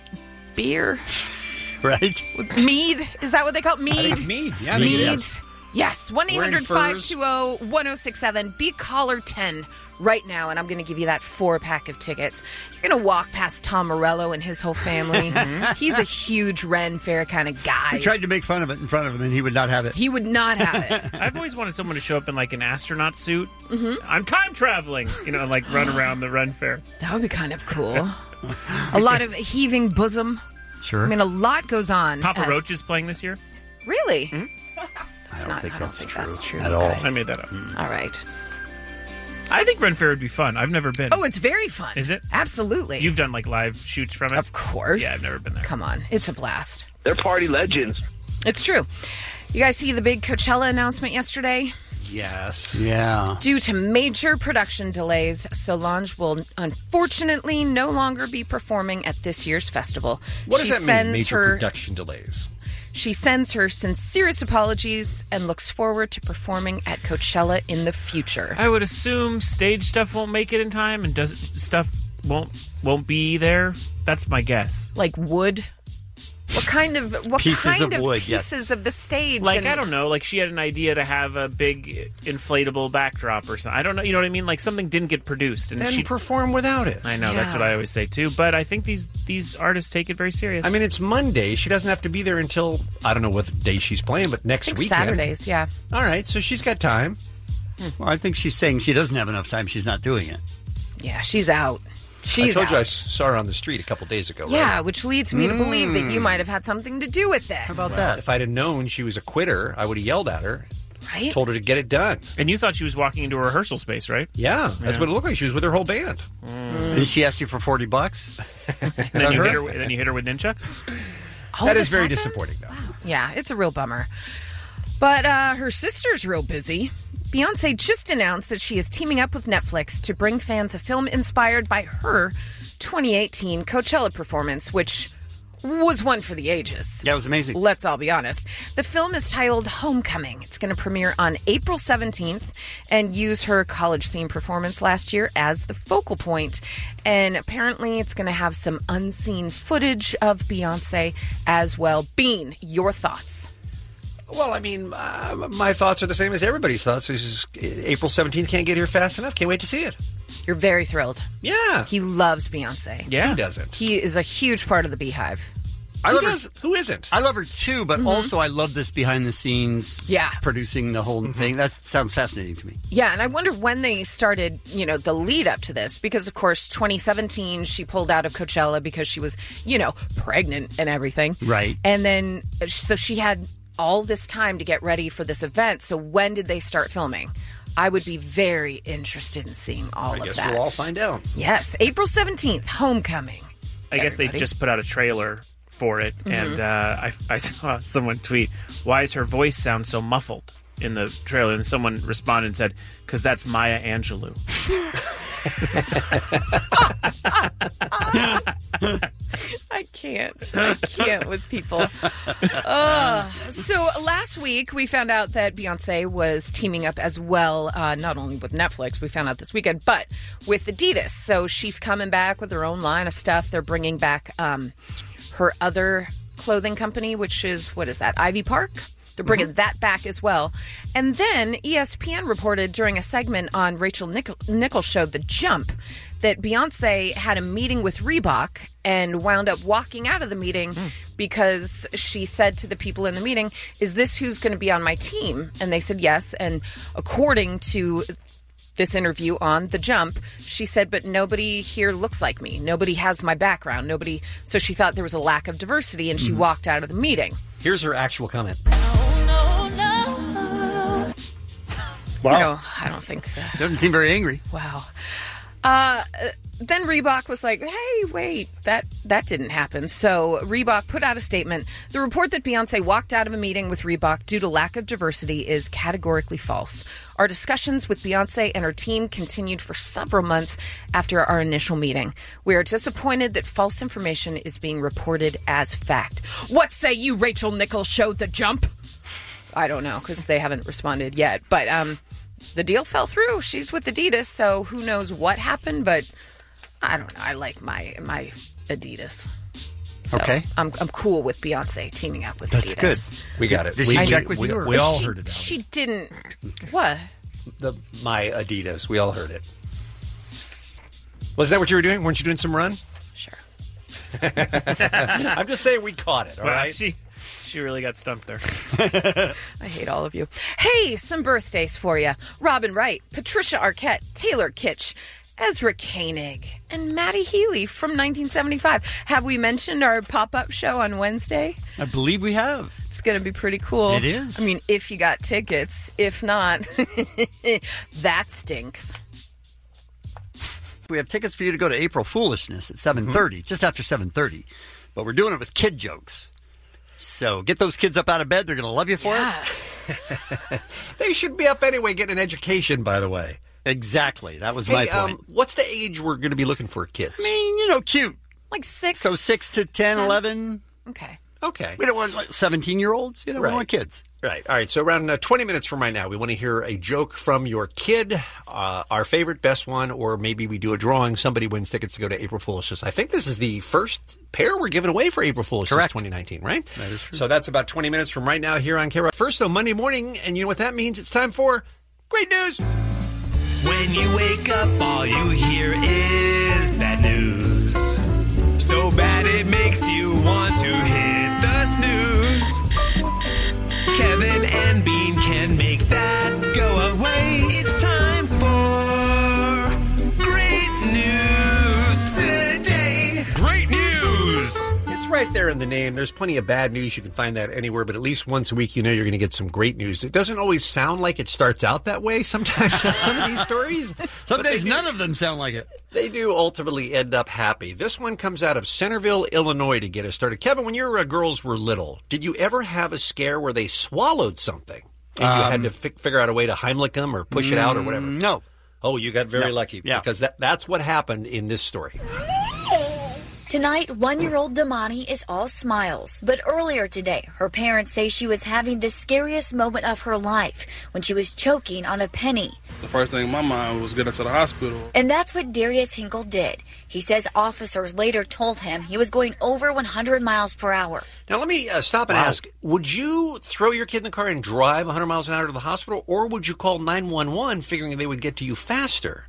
[SPEAKER 10] beer.
[SPEAKER 9] Right?
[SPEAKER 10] Mead? Is that what they call it? Mead?
[SPEAKER 11] I think it's mead. Yeah,
[SPEAKER 10] Mead.
[SPEAKER 11] mead, yes.
[SPEAKER 10] Yes, one eight hundred five two zero one zero six seven. Be caller ten right now, and I'm going to give you that four-pack of tickets. You're going to walk past Tom Morello and his whole family. He's a huge Ren Fair kind of guy.
[SPEAKER 9] We tried to make fun of it in front of him, and he would not have it.
[SPEAKER 10] He would not have it.
[SPEAKER 5] I've always wanted someone to show up in like an astronaut suit.
[SPEAKER 10] Mm-hmm.
[SPEAKER 5] I'm time traveling, you know, and like run around the Ren Fair.
[SPEAKER 10] That would be kind of cool. A lot of heaving bosom.
[SPEAKER 9] Sure.
[SPEAKER 10] I mean, a lot goes on.
[SPEAKER 5] Papa
[SPEAKER 10] at-
[SPEAKER 5] Roach is playing this year.
[SPEAKER 10] Really?
[SPEAKER 5] Mm-hmm.
[SPEAKER 10] That's
[SPEAKER 9] I don't
[SPEAKER 10] not,
[SPEAKER 9] think
[SPEAKER 10] I don't
[SPEAKER 9] that's
[SPEAKER 10] think
[SPEAKER 9] true
[SPEAKER 10] that's true
[SPEAKER 9] at
[SPEAKER 10] you
[SPEAKER 9] all.
[SPEAKER 10] guys.
[SPEAKER 5] I made that up.
[SPEAKER 10] All right.
[SPEAKER 5] I think Ren Fair would be fun. I've never been.
[SPEAKER 10] Oh, it's very fun.
[SPEAKER 5] Is it?
[SPEAKER 10] Absolutely.
[SPEAKER 5] You've done like live shoots from it?
[SPEAKER 10] Of course.
[SPEAKER 5] Yeah, I've never been there.
[SPEAKER 10] Come on. It's a blast.
[SPEAKER 18] They're party legends.
[SPEAKER 10] It's true. You guys see the big Coachella announcement yesterday?
[SPEAKER 11] Yes.
[SPEAKER 9] Yeah.
[SPEAKER 10] Due to major production delays, Solange will unfortunately no longer be performing at this year's festival.
[SPEAKER 11] What does
[SPEAKER 10] she
[SPEAKER 11] that mean,
[SPEAKER 10] sends
[SPEAKER 11] major
[SPEAKER 10] her,
[SPEAKER 11] production delays?
[SPEAKER 10] She sends her sincerest apologies and looks forward to performing at Coachella in the future.
[SPEAKER 5] I would assume stage stuff won't make it in time, and does stuff won't won't be there. That's my guess.
[SPEAKER 10] Like wood? What kind of what
[SPEAKER 5] Pieces
[SPEAKER 10] kind
[SPEAKER 5] of
[SPEAKER 10] of,
[SPEAKER 5] wood, yes.
[SPEAKER 10] pieces of the stage?
[SPEAKER 5] Like,
[SPEAKER 10] and-
[SPEAKER 5] I don't know, like she had an idea to have a big inflatable backdrop or something. I don't know, you know what I mean? Like something didn't get produced. And
[SPEAKER 11] Then
[SPEAKER 5] she
[SPEAKER 11] perform without it.
[SPEAKER 5] I know, that's
[SPEAKER 11] Yeah.
[SPEAKER 5] what I always say too. But I think these these artists take it very serious.
[SPEAKER 11] I mean, it's Monday. She doesn't have to be there until, I don't know what day she's playing, but next
[SPEAKER 10] I think
[SPEAKER 11] weekend.
[SPEAKER 10] Saturdays, yeah.
[SPEAKER 11] All right, so she's got time.
[SPEAKER 9] Well, I think she's saying she doesn't have enough time. She's not doing it.
[SPEAKER 10] Yeah, she's out. She's
[SPEAKER 11] I told
[SPEAKER 10] out.
[SPEAKER 11] you I s- saw her on the street a couple days ago, right?
[SPEAKER 10] Yeah, which leads me to believe that you
[SPEAKER 11] Mm.
[SPEAKER 10] might have had something to do with this. How
[SPEAKER 11] Well, If I'd have known she was a quitter, I would have yelled at her.
[SPEAKER 10] Right?
[SPEAKER 11] Told her to get it done.
[SPEAKER 5] And you thought she was walking into a rehearsal space, right?
[SPEAKER 11] Yeah, that's
[SPEAKER 5] Yeah.
[SPEAKER 11] what it looked like. She was with her whole band.
[SPEAKER 9] And she asked you for forty bucks?
[SPEAKER 5] And then you hit her. Then you hit her with nunchucks.
[SPEAKER 10] All
[SPEAKER 11] that
[SPEAKER 10] this
[SPEAKER 11] is very
[SPEAKER 10] happened?
[SPEAKER 11] disappointing, though.
[SPEAKER 10] Yeah, it's a real bummer. But uh, her sister's real busy. Beyonce just announced that she is teaming up with Netflix to bring fans a film inspired by her twenty eighteen Coachella performance, which was one for the ages.
[SPEAKER 9] Yeah, it was amazing.
[SPEAKER 10] Let's all be honest. The film is titled Homecoming. It's going to premiere on April seventeenth and use her college theme performance last year as the focal point. And apparently it's going to have some unseen footage of Beyonce as well. Bean, your thoughts?
[SPEAKER 11] Well, I mean, uh, my thoughts are the same as everybody's thoughts. This is April seventeenth. Can't get here fast enough. Can't wait to see it.
[SPEAKER 10] You're very thrilled.
[SPEAKER 11] Yeah.
[SPEAKER 10] He loves Beyonce.
[SPEAKER 5] Yeah.
[SPEAKER 11] Who doesn't?
[SPEAKER 10] He is a huge part of the Beehive.
[SPEAKER 9] I
[SPEAKER 11] Who
[SPEAKER 9] love
[SPEAKER 11] does-
[SPEAKER 9] her.
[SPEAKER 11] Who isn't?
[SPEAKER 9] I love her too, but
[SPEAKER 10] Mhm.
[SPEAKER 9] also I love this behind the scenes.
[SPEAKER 10] Yeah.
[SPEAKER 9] Producing the whole thing. That sounds fascinating to me.
[SPEAKER 10] Yeah, and I wonder when they started, you know, the lead up to this, because of course, twenty seventeen, she pulled out of Coachella because she was, you know, pregnant and everything.
[SPEAKER 9] Right.
[SPEAKER 10] And then, so she had all this time to get ready for this event. So when did they start filming? I would be very interested in seeing all
[SPEAKER 11] I
[SPEAKER 10] of
[SPEAKER 11] guess
[SPEAKER 10] that.
[SPEAKER 11] we'll all find out.
[SPEAKER 10] Yes, April seventeenth, Homecoming.
[SPEAKER 5] I guess they
[SPEAKER 10] Everybody.
[SPEAKER 5] just put out a trailer for it,
[SPEAKER 10] Mhm.
[SPEAKER 5] and uh, I, I saw someone tweet, "Why does her voice sound so muffled in the trailer?" And someone responded and said, "Because that's Maya Angelou."
[SPEAKER 10] I can't. I can't with people. Uh, so last week we found out that Beyonce was teaming up as well, uh, not only with Netflix, we found out this weekend, but with Adidas. So she's coming back with her own line of stuff. They're bringing back um, her other clothing company, which is, what is that, Ivy Park? They're bringing
[SPEAKER 11] Mm-hmm.
[SPEAKER 10] that back as well. And then E S P N reported during a segment on Rachel Nichol- Nichols' show, The Jump, that Beyonce had a meeting with Reebok and wound up walking out of the meeting because she said to the people in the meeting, "Is this who's going to be on my team?" And they said yes. And according to this interview on The Jump, she said, "But nobody here looks like me. Nobody has my background. Nobody." So she thought there was a lack of diversity, and she
[SPEAKER 11] Mhm.
[SPEAKER 10] walked out of the meeting.
[SPEAKER 11] Here's her actual comment.
[SPEAKER 10] Wow. No, I don't think so.
[SPEAKER 9] Doesn't seem very angry.
[SPEAKER 10] Wow. Uh, then Reebok was like, "Hey, wait, that that didn't happen." So Reebok put out a statement. The report that Beyonce walked out of a meeting with Reebok due to lack of diversity is categorically false. Our discussions with Beyonce and her team continued for several months after our initial meeting. We are disappointed that false information is being reported as fact. What say you, Rachel Nichols' show, The Jump? I don't know, because they haven't responded yet. But um, the deal fell through. She's with Adidas, so who knows what happened, but I don't know. I like my my Adidas. So
[SPEAKER 9] Okay.
[SPEAKER 10] I'm I'm cool with Beyonce teaming up with
[SPEAKER 9] That's
[SPEAKER 10] Adidas.
[SPEAKER 11] We got it.
[SPEAKER 9] Did
[SPEAKER 11] we,
[SPEAKER 9] she
[SPEAKER 11] we-
[SPEAKER 9] check with
[SPEAKER 11] we,
[SPEAKER 9] you, or-
[SPEAKER 11] we all
[SPEAKER 10] she,
[SPEAKER 11] heard it. Al.
[SPEAKER 10] She didn't. What?
[SPEAKER 11] The my Adidas. We all heard it. Was that what you were doing? Weren't you doing some run?
[SPEAKER 10] Sure.
[SPEAKER 11] I'm just saying we caught it. All
[SPEAKER 5] Wow,
[SPEAKER 11] right.
[SPEAKER 5] She, she really got stumped there.
[SPEAKER 10] I hate all of you. Hey, some birthdays for you. Robin Wright, Patricia Arquette, Taylor Kitsch, Ezra Koenig, and Maddie Healy from nineteen seventy-five. Have we mentioned our pop-up show on Wednesday?
[SPEAKER 9] I believe we have.
[SPEAKER 10] It's going to be pretty cool.
[SPEAKER 9] It is.
[SPEAKER 10] I mean, if you got tickets. If not, that stinks.
[SPEAKER 9] We have tickets for you to go to April Foolishness at seven thirty,
[SPEAKER 11] Mm-hmm.
[SPEAKER 9] just after seven thirty. But we're doing it with kid jokes. So get those kids up out of bed. They're going to love you for
[SPEAKER 10] Yeah.
[SPEAKER 9] it.
[SPEAKER 11] They should be up anyway, getting an education, by the way.
[SPEAKER 9] Exactly. That was
[SPEAKER 11] Hey,
[SPEAKER 9] my point.
[SPEAKER 11] Um, what's the age we're going to be looking for kids?
[SPEAKER 9] I mean, you know, cute.
[SPEAKER 10] Like six.
[SPEAKER 9] So six to ten, eleven.
[SPEAKER 10] Okay.
[SPEAKER 11] Okay.
[SPEAKER 9] We don't want like seventeen-year-olds. You know,
[SPEAKER 11] Right.
[SPEAKER 9] we want kids.
[SPEAKER 11] Right. All right. So around uh, twenty minutes from right now, we want to hear a joke from your kid, uh, our favorite, best one, or maybe we do a drawing. Somebody wins tickets to go to April Foolishness. I think this is the first pair we're giving away for April Foolishness
[SPEAKER 9] Correct.
[SPEAKER 11] twenty nineteen, right?
[SPEAKER 9] That is true.
[SPEAKER 11] So that's about twenty minutes from right now here on K R O C. First, though, Monday morning, and you know what that means? It's time for Great News.
[SPEAKER 19] When you wake up, all you hear is bad news. So bad it makes you want to hit the snooze. Kevin and Bean can make that go away. It's time for Great News today. Great News!
[SPEAKER 11] It's right there in the name. There's plenty of bad news. You can find that anywhere, but at least once a week, you know you're going to get some great news. It doesn't always sound like it starts out that way sometimes on some of these stories.
[SPEAKER 9] Some
[SPEAKER 11] but
[SPEAKER 9] days
[SPEAKER 11] they do-
[SPEAKER 9] none of them sound like it.
[SPEAKER 11] They do ultimately end up happy. This one comes out of Centerville, Illinois to get us started. Kevin, when your uh, girls were little, did you ever have a scare where they swallowed something and you had
[SPEAKER 9] Um,
[SPEAKER 11] to fi- figure out a way to Heimlich them or push it out or whatever?
[SPEAKER 9] No.
[SPEAKER 11] Oh, you got very
[SPEAKER 9] No.
[SPEAKER 11] lucky
[SPEAKER 9] Yeah.
[SPEAKER 11] because that, that's what happened in this story.
[SPEAKER 20] Tonight, one-year-old Damani is all smiles. But earlier today, her parents say she was having the scariest moment of her life when she was choking on a penny.
[SPEAKER 21] The first thing in my mind was get her to the hospital.
[SPEAKER 20] And that's what Darius Hinkle did. He says officers later told him he was going over one hundred miles per hour.
[SPEAKER 11] Now, let me uh, stop and
[SPEAKER 20] Wow.
[SPEAKER 11] ask, would you throw your kid in the car and drive one hundred miles an hour to the hospital, or would you call nine one one figuring they would get to you faster?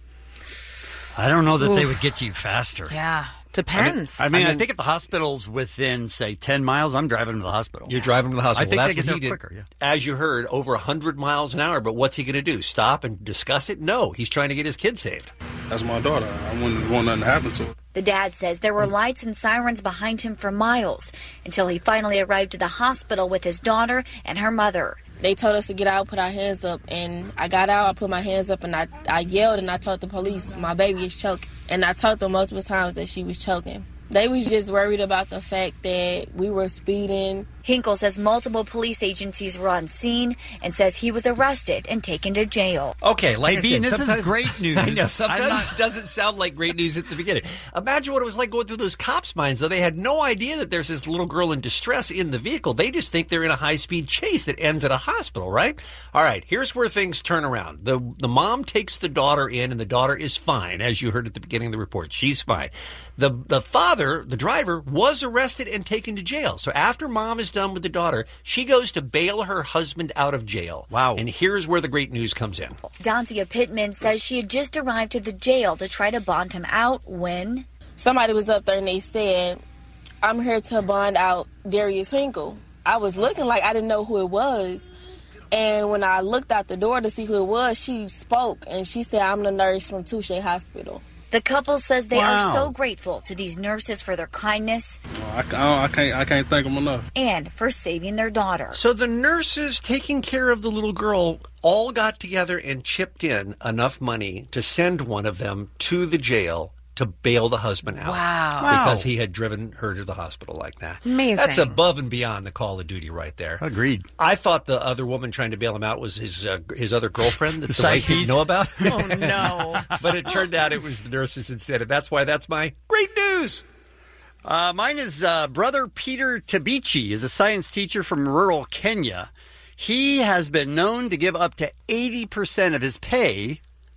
[SPEAKER 9] I don't know that they
[SPEAKER 10] Oof.
[SPEAKER 9] would get to you faster.
[SPEAKER 10] Yeah. Depends.
[SPEAKER 9] I mean, I,
[SPEAKER 11] I mean-
[SPEAKER 9] think if the hospital's within, say, ten miles, I'm driving them to the hospital.
[SPEAKER 11] You're driving to the hospital.
[SPEAKER 9] I think
[SPEAKER 11] Well,
[SPEAKER 9] they
[SPEAKER 11] that's
[SPEAKER 9] get
[SPEAKER 11] what he
[SPEAKER 9] there
[SPEAKER 11] did.
[SPEAKER 9] quicker, yeah.
[SPEAKER 11] As you heard, over one hundred miles an hour. But what's he going to do? Stop and discuss it? No, he's trying to get his kid saved.
[SPEAKER 21] That's my daughter. I wouldn't want nothing to happen to her.
[SPEAKER 20] The dad says there were lights and sirens behind him for miles until he finally arrived at the hospital with his daughter and her mother.
[SPEAKER 22] They told us to get out, put our hands up, and I got out, I put my hands up, and I, I yelled, and I told the police, my baby is choking. And I told them multiple times that she was choking. They was just worried about the fact that we were speeding.
[SPEAKER 20] Hinkle says multiple police agencies were on scene and says he was arrested and taken to jail.
[SPEAKER 11] Okay, like
[SPEAKER 9] Hey,
[SPEAKER 11] I
[SPEAKER 9] Bean,
[SPEAKER 11] said,
[SPEAKER 9] this is
[SPEAKER 11] sometimes-
[SPEAKER 9] great news.
[SPEAKER 11] I know,
[SPEAKER 9] I'm
[SPEAKER 11] sometimes
[SPEAKER 9] not-
[SPEAKER 11] it doesn't sound like great news at the beginning. Imagine what it was like going through those cops' minds, though. They had no idea that there's this little girl in distress in the vehicle. They just think they're in a high-speed chase that ends at a hospital, right? All right, here's where things turn around. The, the mom takes the daughter in, and the daughter is fine, as you heard at the beginning of the report. She's fine. The, the father, the driver, was arrested and taken to jail. So after mom is done with the daughter, she goes to bail her husband out of jail. Wow. And here's where the great news comes in.
[SPEAKER 20] Dancia Pittman says she had just arrived to the jail to try to bond him out when
[SPEAKER 22] Somebody was up there and they said, I'm here to bond out Darius Hinkle. I was looking like I didn't know who it was. And when I looked out the door to see who it was, she spoke and she said, I'm the nurse from Touche Hospital.
[SPEAKER 20] the couple says they
[SPEAKER 21] Wow.
[SPEAKER 20] are so grateful to these nurses for their kindness
[SPEAKER 21] I, I, I can't I can't thank them enough.
[SPEAKER 20] and for saving their daughter.
[SPEAKER 11] So the nurses taking care of the little girl all got together and chipped in enough money to send one of them to the jail to bail the husband out.
[SPEAKER 10] Wow.
[SPEAKER 11] Because
[SPEAKER 10] Wow.
[SPEAKER 11] he had driven her to the hospital like that.
[SPEAKER 10] Amazing.
[SPEAKER 11] That's above and beyond the call of duty right there.
[SPEAKER 9] Agreed.
[SPEAKER 11] I thought the other woman trying to bail him out was his uh, his other girlfriend that the,
[SPEAKER 9] The
[SPEAKER 11] wife
[SPEAKER 9] side
[SPEAKER 11] didn't
[SPEAKER 9] piece?
[SPEAKER 11] know about.
[SPEAKER 10] Oh, no.
[SPEAKER 11] But it turned out it was the nurses instead. And that's why that's my great news.
[SPEAKER 9] Uh, mine is uh, brother Peter Tabichi is a science teacher from rural Kenya. He has been known to give up to eighty percent of his pay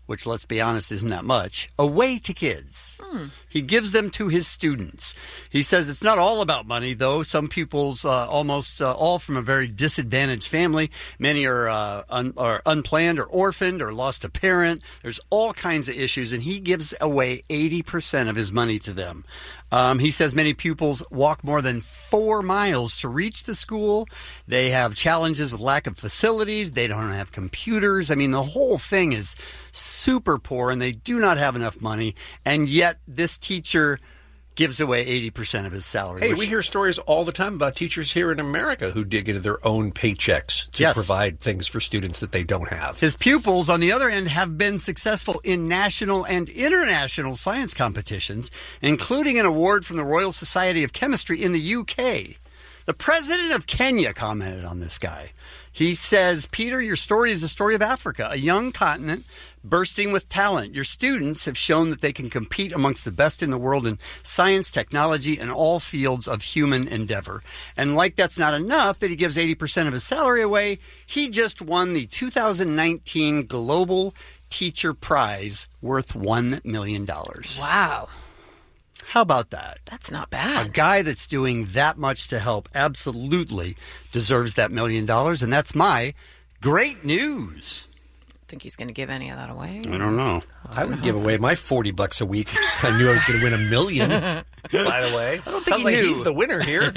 [SPEAKER 9] which, let's be honest, isn't that much, away to kids.
[SPEAKER 10] Hmm.
[SPEAKER 9] He gives them to his students. He says it's not all about money, though. Some pupils, uh, almost uh, all from a very disadvantaged family. Many are, uh, un- are unplanned or orphaned or lost a parent. There's all kinds of issues, and he gives away eighty percent of his money to them. Um, he says many pupils walk more than four miles to reach the school. They have challenges with lack of facilities. They don't have computers. I mean, the whole thing is super poor, and they do not have enough money. And yet this teacher gives away eighty percent of his salary.
[SPEAKER 11] Hey,
[SPEAKER 9] which-
[SPEAKER 11] we hear stories all the time about teachers here in America who dig into their own paychecks to
[SPEAKER 9] Yes.
[SPEAKER 11] provide things for students that they don't have.
[SPEAKER 9] His pupils, on the other end, have been successful in national and international science competitions, including an award from the Royal Society of Chemistry in the U K. The president of Kenya commented on this guy. He says, Peter, your story is the story of Africa, a young continent bursting with talent. Your students have shown that they can compete amongst the best in the world in science, technology, and all fields of human endeavor. And like that's not enough that he gives eighty percent of his salary away, he just won the two thousand nineteen Global Teacher Prize worth one million dollars.
[SPEAKER 10] Wow.
[SPEAKER 9] How about that?
[SPEAKER 10] That's not bad.
[SPEAKER 9] A guy that's doing that much to help absolutely deserves that million dollars, and that's my great news.
[SPEAKER 10] Think he's going to give any of that away?
[SPEAKER 9] I don't know.
[SPEAKER 11] I would give away my forty bucks a week if I knew I was going to win a million. By the way, I
[SPEAKER 9] don't think
[SPEAKER 11] sounds
[SPEAKER 9] he
[SPEAKER 11] like
[SPEAKER 9] knew.
[SPEAKER 11] he's the winner here.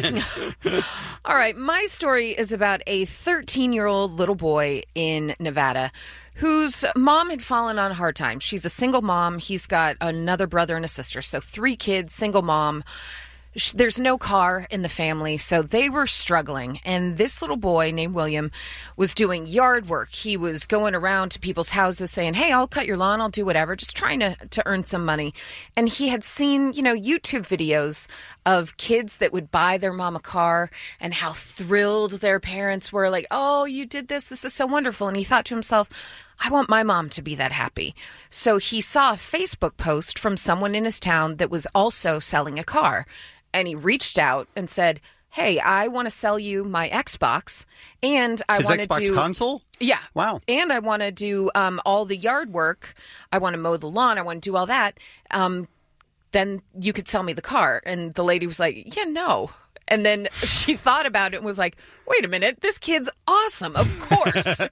[SPEAKER 10] All right, my story is about a thirteen-year-old little boy in Nevada whose mom had fallen on hard times. She's a single mom. He's got another brother and a sister, so three kids, single mom. Sh- There's no car in the family, so they were struggling. And this little boy named William was doing yard work. He was going around to people's houses saying, hey, I'll cut your lawn, I'll do whatever, just trying to, to earn some money. And he had seen, you know, YouTube videos of kids that would buy their mom a car and how thrilled their parents were, like, oh, you did this, this is so wonderful. And he thought to himself, I want my mom to be that happy. So he saw a Facebook post from someone in his town that was also selling a car. And he reached out and said, hey, I want to sell you my Xbox. And I
[SPEAKER 9] His
[SPEAKER 10] want to
[SPEAKER 9] Xbox
[SPEAKER 10] do
[SPEAKER 9] console?
[SPEAKER 10] Yeah.
[SPEAKER 9] Wow.
[SPEAKER 10] And I want to do um, all the yard work. I want to mow the lawn. I want to do all that. Um, then you could sell me the car. And the lady was like, yeah, no. And then she thought about it and was like, wait a minute, this kid's awesome, of course.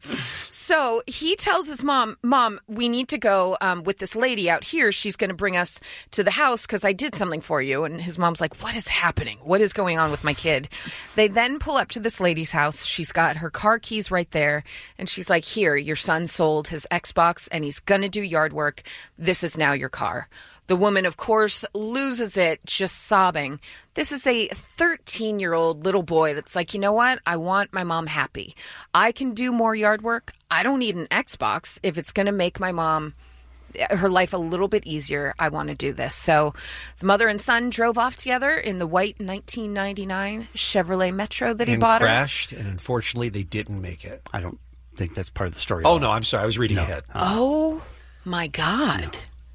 [SPEAKER 10] So he tells his mom, Mom, we need to go um, with this lady out here. She's going to bring us to the house because I did something for you. And his mom's like, what is happening? What is going on with my kid? They then pull up to this lady's house. She's got her car keys right there. And she's like, here, your son sold his Xbox and he's going to do yard work. This is now your car. The woman, of course, loses it, just sobbing. This is a thirteen-year-old little boy that's like, you know what? I want my mom happy. I can do more yard work. I don't need an Xbox. If it's going to make my mom, her life a little bit easier, I want to do this. So the mother and son drove off together in the white nineteen ninety-nine Chevrolet Metro that he
[SPEAKER 11] and
[SPEAKER 10] bought her.
[SPEAKER 11] crashed, and unfortunately, they didn't make it.
[SPEAKER 9] I don't think that's part of the story.
[SPEAKER 11] Oh, no, I'm sorry. I was reading
[SPEAKER 9] No.
[SPEAKER 11] ahead.
[SPEAKER 10] Oh, my God.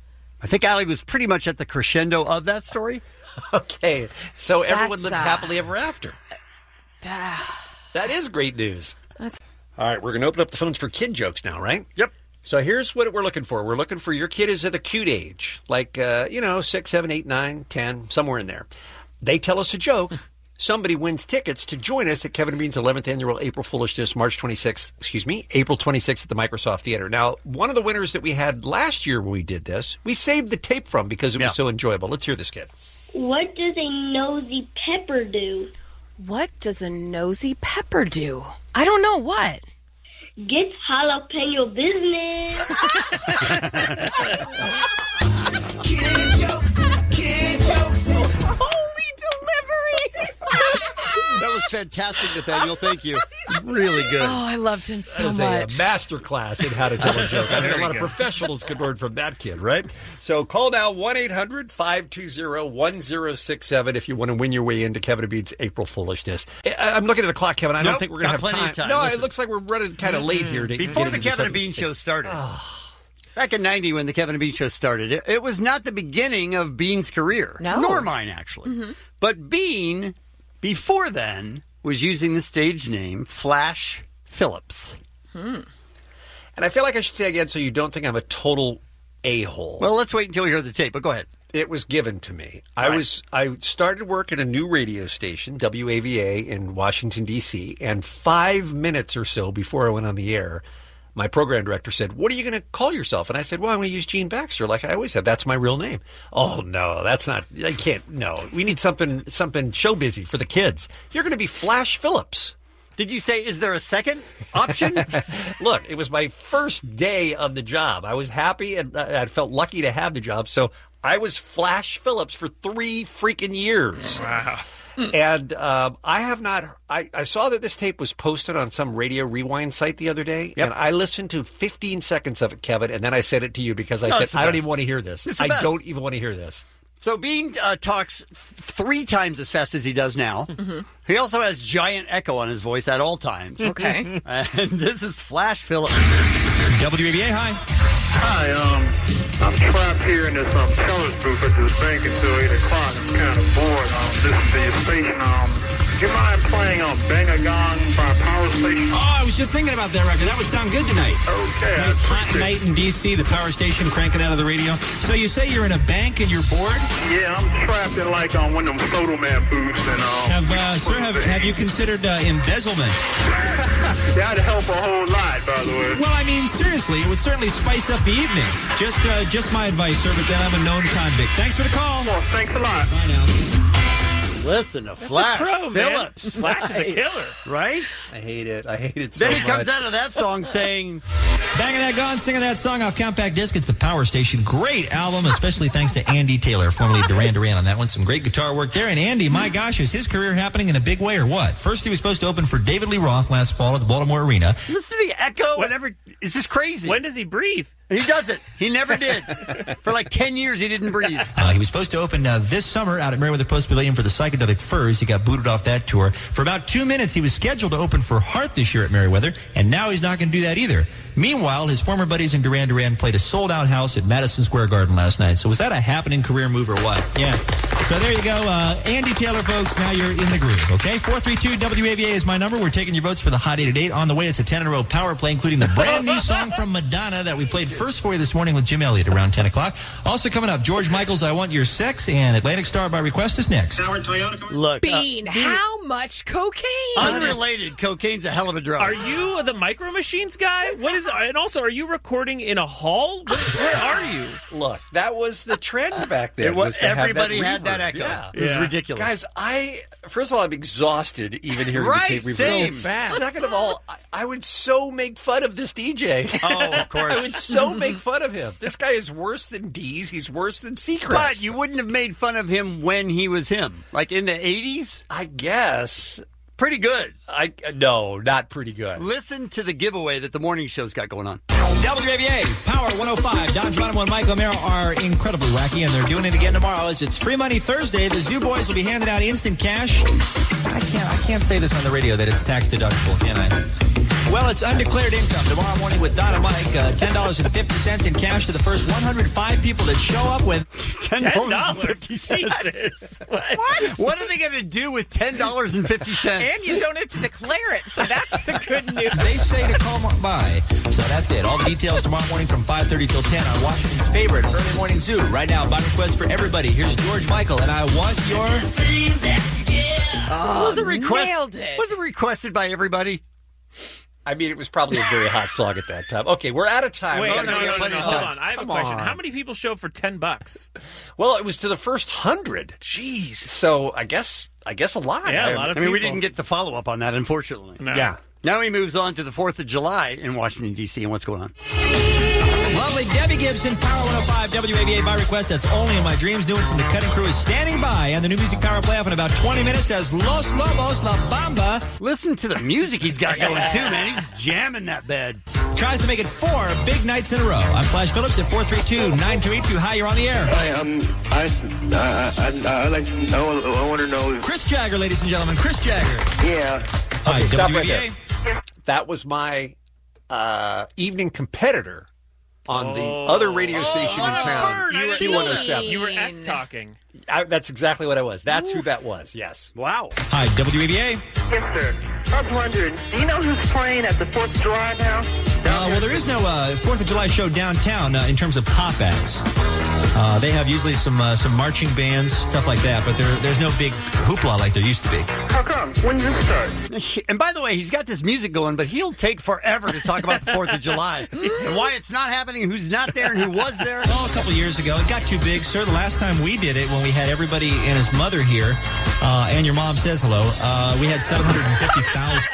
[SPEAKER 9] I think Allie was pretty much at the crescendo of that story.
[SPEAKER 11] Okay, so everyone
[SPEAKER 10] That's,
[SPEAKER 11] lived
[SPEAKER 10] uh,
[SPEAKER 11] happily ever after. That is great news.
[SPEAKER 10] That's-
[SPEAKER 11] All right, we're going to open up the phones for kid jokes now, right?
[SPEAKER 9] Yep.
[SPEAKER 11] So here's what we're looking for. We're looking for your kid is at a cute age, like, uh, you know, six, seven, eight, nine, ten, somewhere in there. They tell us a joke. Somebody wins tickets to join us at Kevin and Bean's eleventh annual April Foolishness, March twenty-sixth, excuse me, April twenty-sixth at the Microsoft Theater. Now, one of the winners that we had last year when we did this, we saved the tape from because it was so enjoyable. Let's hear this kid.
[SPEAKER 2] What does a nosy pepper do?
[SPEAKER 10] What does a nosy pepper do? I don't know what.
[SPEAKER 2] Gets jalapeno business.
[SPEAKER 19] Kid jokes, kid jokes.
[SPEAKER 10] Holy delivery!
[SPEAKER 9] That was fantastic, Nathaniel. Thank you. Really good.
[SPEAKER 10] Oh, I loved him so
[SPEAKER 11] That is
[SPEAKER 10] much.
[SPEAKER 11] a master class in how to tell a joke. I think a
[SPEAKER 9] Very
[SPEAKER 11] lot of
[SPEAKER 9] good.
[SPEAKER 11] professionals could learn from that kid, right? So call now one eight hundred five two zero one zero six seven if you want to win your way into Kevin and Bean's April Foolishness. I- I'm looking at the clock, Kevin. I don't
[SPEAKER 9] Nope,
[SPEAKER 11] think we're going to
[SPEAKER 9] got
[SPEAKER 11] have
[SPEAKER 9] plenty of time.
[SPEAKER 11] No,
[SPEAKER 9] Listen.
[SPEAKER 11] it looks like we're running kind of late here. To
[SPEAKER 9] Before
[SPEAKER 11] get
[SPEAKER 9] the
[SPEAKER 11] into
[SPEAKER 9] Kevin and
[SPEAKER 11] something.
[SPEAKER 9] Bean Show started, back in ninety when the Kevin and Bean Show started, it, it was not the beginning of Bean's career.
[SPEAKER 10] No.
[SPEAKER 9] Nor mine, actually.
[SPEAKER 10] Mm-hmm.
[SPEAKER 9] But Bean, before then, was using the stage name Flash Phillips.
[SPEAKER 10] Hmm.
[SPEAKER 11] And I feel like I should say again so you don't think I'm a total a-hole.
[SPEAKER 9] Well, let's wait until we hear the tape, but go ahead.
[SPEAKER 11] It was given to me.
[SPEAKER 9] All
[SPEAKER 11] I
[SPEAKER 9] right.
[SPEAKER 11] was I started work at a new radio station, W A V A, in Washington, D C, and five minutes or so before I went on the air, my program director said, "What are you going to call yourself?" And I said, "Well, I'm going to use Gene Baxter like I always have. That's my real name." "Oh, no, that's not – I can't – no. We need something something show busy for the kids. You're going to be Flash Phillips."
[SPEAKER 9] Did you say, is there a second option?
[SPEAKER 11] Look, it was my first day on the job. I was happy and I felt lucky to have the job. So I was Flash Phillips for three freaking years.
[SPEAKER 5] Wow.
[SPEAKER 11] And um, I have not I, I saw that this tape was posted on some Radio Rewind site the other day,
[SPEAKER 9] Yep.
[SPEAKER 11] and I listened to fifteen seconds of it, Kevin, and then I sent it to you because I
[SPEAKER 9] No, it's
[SPEAKER 11] said,
[SPEAKER 9] the
[SPEAKER 11] I don't
[SPEAKER 9] best.
[SPEAKER 11] even want to hear this.
[SPEAKER 9] It's the
[SPEAKER 11] I
[SPEAKER 9] best.
[SPEAKER 11] don't even want to hear this.
[SPEAKER 9] So Bean uh, talks three times as fast as he does now.
[SPEAKER 10] Mhm.
[SPEAKER 9] He also has giant echo on his voice at all times.
[SPEAKER 10] Okay.
[SPEAKER 9] And this is Flash Phillips.
[SPEAKER 3] W A V A, hi.
[SPEAKER 6] Hi, um, I'm trapped here in this um, teller's booth at this bank until eight o'clock. I'm kind of bored. Um, listening to your station. Um, do you mind playing um, Bang a Gong by Power Station?
[SPEAKER 3] Oh, I was just thinking about that record. That would sound good tonight.
[SPEAKER 6] Okay.
[SPEAKER 3] Nice hot night in D C, the power station cranking out of the radio. So you say you're in a bank and you're bored?
[SPEAKER 6] Yeah, I'm trapped in like um, one of them Photo Man booths. And, um,
[SPEAKER 3] Have, uh, sir, have, have you considered uh, embezzlement?
[SPEAKER 6] That'd help a whole lot, by the way.
[SPEAKER 3] Well, I mean, seriously, it would certainly spice up the evening. Just uh, just my advice, sir, but then I'm a known convict. Thanks for the call.
[SPEAKER 6] Well, thanks a lot.
[SPEAKER 3] Bye now.
[SPEAKER 9] Listen to
[SPEAKER 5] That's
[SPEAKER 9] Flash
[SPEAKER 5] a pro, man.
[SPEAKER 9] Phillips.
[SPEAKER 5] Flash is a killer.
[SPEAKER 9] Right?
[SPEAKER 11] I hate it. I hate it so
[SPEAKER 9] Then he
[SPEAKER 11] much.
[SPEAKER 9] comes out of that song saying,
[SPEAKER 3] Banging that gone, singing that song off Compact Disc. It's the Power Station. Great album, especially thanks to Andy Taylor, formerly Duran Duran on that one. Some great guitar work there. And Andy, my gosh, is his career happening in a big way or what? First, he was supposed to open for David Lee Roth last fall at the Baltimore Arena.
[SPEAKER 9] listen to the echo. Whenever, it's just crazy.
[SPEAKER 5] When does he breathe?
[SPEAKER 9] He doesn't. He never did. For like ten years, he didn't breathe.
[SPEAKER 3] Uh, he was supposed to open uh, this summer out at Merriweather Post Pavilion for the Psychedelic Furs. He got booted off that tour. For about two minutes, he was scheduled to open for Heart this year at Merriweather, and now he's not going to do that either. Meanwhile, his former buddies in Duran Duran played a sold-out house at Madison Square Garden last night. So was that a happening career move or what? Yeah. So there you go. Uh, Andy Taylor, folks, now you're in the groove, okay? four three two W A V A is my number. We're taking your votes for the Hot eight at eight. On the way, it's a ten-in-a-row power play, including the brand new song from Madonna that we played first for you this morning with Jim Elliott around ten o'clock. Also coming up, George Michael's I Want Your Sex, and Atlantic Star by Request is next.
[SPEAKER 9] Look,
[SPEAKER 10] Bean,
[SPEAKER 9] uh,
[SPEAKER 10] how much cocaine?
[SPEAKER 9] unrelated. Cocaine's a hell of a drug.
[SPEAKER 5] Are you the Micro Machines guy? What is? And also, are you recording in a hall? Where, where are you?
[SPEAKER 11] Look, that was the trend back then.
[SPEAKER 9] It was-
[SPEAKER 11] to have
[SPEAKER 9] everybody
[SPEAKER 11] that
[SPEAKER 9] had that
[SPEAKER 11] reverb.
[SPEAKER 9] echo.
[SPEAKER 11] Yeah.
[SPEAKER 9] It was ridiculous.
[SPEAKER 11] Guys, I first of all, I'm exhausted even hearing
[SPEAKER 9] Right,
[SPEAKER 11] the tape reverb.
[SPEAKER 9] same.
[SPEAKER 11] Second of all, I, I would so make fun of this D J.
[SPEAKER 9] Oh, of course.
[SPEAKER 11] I would so make fun of him. This guy is worse than D's. He's worse than Seacrest.
[SPEAKER 9] But you wouldn't have made fun of him when he was him. Like in the eighties?
[SPEAKER 11] I guess.
[SPEAKER 9] Pretty good.
[SPEAKER 11] I no, not pretty good.
[SPEAKER 9] Listen to the giveaway that the morning show's got going on.
[SPEAKER 3] W A V A, Power one oh five. Don Geronimo and Mike O'Mara are incredibly wacky, and they're doing it again tomorrow as it's Free Money Thursday. The Zoo Boys will be handing out instant cash. I can't, I can't say this on the radio that it's tax deductible, can I? Well, it's undeclared income tomorrow morning with Don and Mike. Uh, ten dollars and fifty cents in cash to the first one hundred five people that show up with
[SPEAKER 9] ten dollars and fifty cents.
[SPEAKER 5] Jesus. What?
[SPEAKER 10] What?
[SPEAKER 9] What are they going to do with ten dollars and fifty cents?
[SPEAKER 10] And you don't have to declare it, so that's the good news.
[SPEAKER 3] They say to call by. So that's it. All the details tomorrow morning from five thirty till ten on Washington's favorite early morning zoo. Right now, by request for everybody, here's George Michael, and I want your...
[SPEAKER 9] Oh, was it request-
[SPEAKER 10] nailed it.
[SPEAKER 9] Was it requested by everybody?
[SPEAKER 11] I mean, it was probably a very hot song at that time. Okay, we're out of time.
[SPEAKER 5] Wait,
[SPEAKER 11] We're
[SPEAKER 5] no,
[SPEAKER 11] gonna
[SPEAKER 5] no,
[SPEAKER 11] get
[SPEAKER 5] no,
[SPEAKER 11] plenty
[SPEAKER 5] no,
[SPEAKER 11] of
[SPEAKER 5] hold
[SPEAKER 11] time.
[SPEAKER 5] on. I have
[SPEAKER 11] Come
[SPEAKER 5] a question.
[SPEAKER 11] on.
[SPEAKER 5] How many people show up for ten bucks?
[SPEAKER 11] Well, it was to the first hundred.
[SPEAKER 5] Jeez.
[SPEAKER 11] So I guess I guess a lot.
[SPEAKER 5] Yeah,
[SPEAKER 11] I,
[SPEAKER 5] a lot of
[SPEAKER 9] I mean, we
[SPEAKER 5] people.
[SPEAKER 9] didn't get the follow up on that, unfortunately.
[SPEAKER 5] No.
[SPEAKER 11] Yeah.
[SPEAKER 9] Now he moves on to the fourth of July in Washington, D C, and what's going on?
[SPEAKER 3] Lovely Debbie Gibson, Power one oh five, W A V A by request. That's only in my dreams. New one from the Cutting Crew is standing by, and the new music power playoff in about twenty minutes as Los Lobos La Bamba
[SPEAKER 9] Listen to the music he's got going, too, man. He's jamming that bed.
[SPEAKER 3] tries to make it four big nights in a row. I'm Flash Phillips at four three two, nine two eight two. Hi, you're on the air.
[SPEAKER 6] Hi, um, I, I, I, I like to know, I want to know.
[SPEAKER 3] Chris Jagger, ladies and gentlemen. Chris Jagger.
[SPEAKER 6] Yeah.
[SPEAKER 3] Hi,
[SPEAKER 11] Stop
[SPEAKER 3] W A
[SPEAKER 11] right
[SPEAKER 3] V A.
[SPEAKER 11] there. That was my uh, evening competitor on the
[SPEAKER 5] Oh.
[SPEAKER 11] other radio station in town,
[SPEAKER 10] You were-
[SPEAKER 11] T one oh seven.
[SPEAKER 5] You were S talking.
[SPEAKER 11] I, that's exactly what I was. That's who that was. Yes.
[SPEAKER 9] Wow.
[SPEAKER 3] Hi, W A V A.
[SPEAKER 6] Yes, sir. I was wondering, do you know who's playing at the fourth of July now?
[SPEAKER 3] Uh, Uh, well, there is no uh, fourth of July show downtown uh, in terms of pop acts. Uh, they have usually some uh, some marching bands, stuff like that, but there, there's no big hoopla like there used to be.
[SPEAKER 9] How come? When did this start? And by the way, he's got this music going, but he'll take forever to talk about the fourth of July and why it's not happening, who's not there, and who was there.
[SPEAKER 3] Oh, a couple years ago. It got too big, sir. The last time we did it, when we had everybody and his mother here, uh, and your mom says hello, uh, we had seven hundred fifty thousand.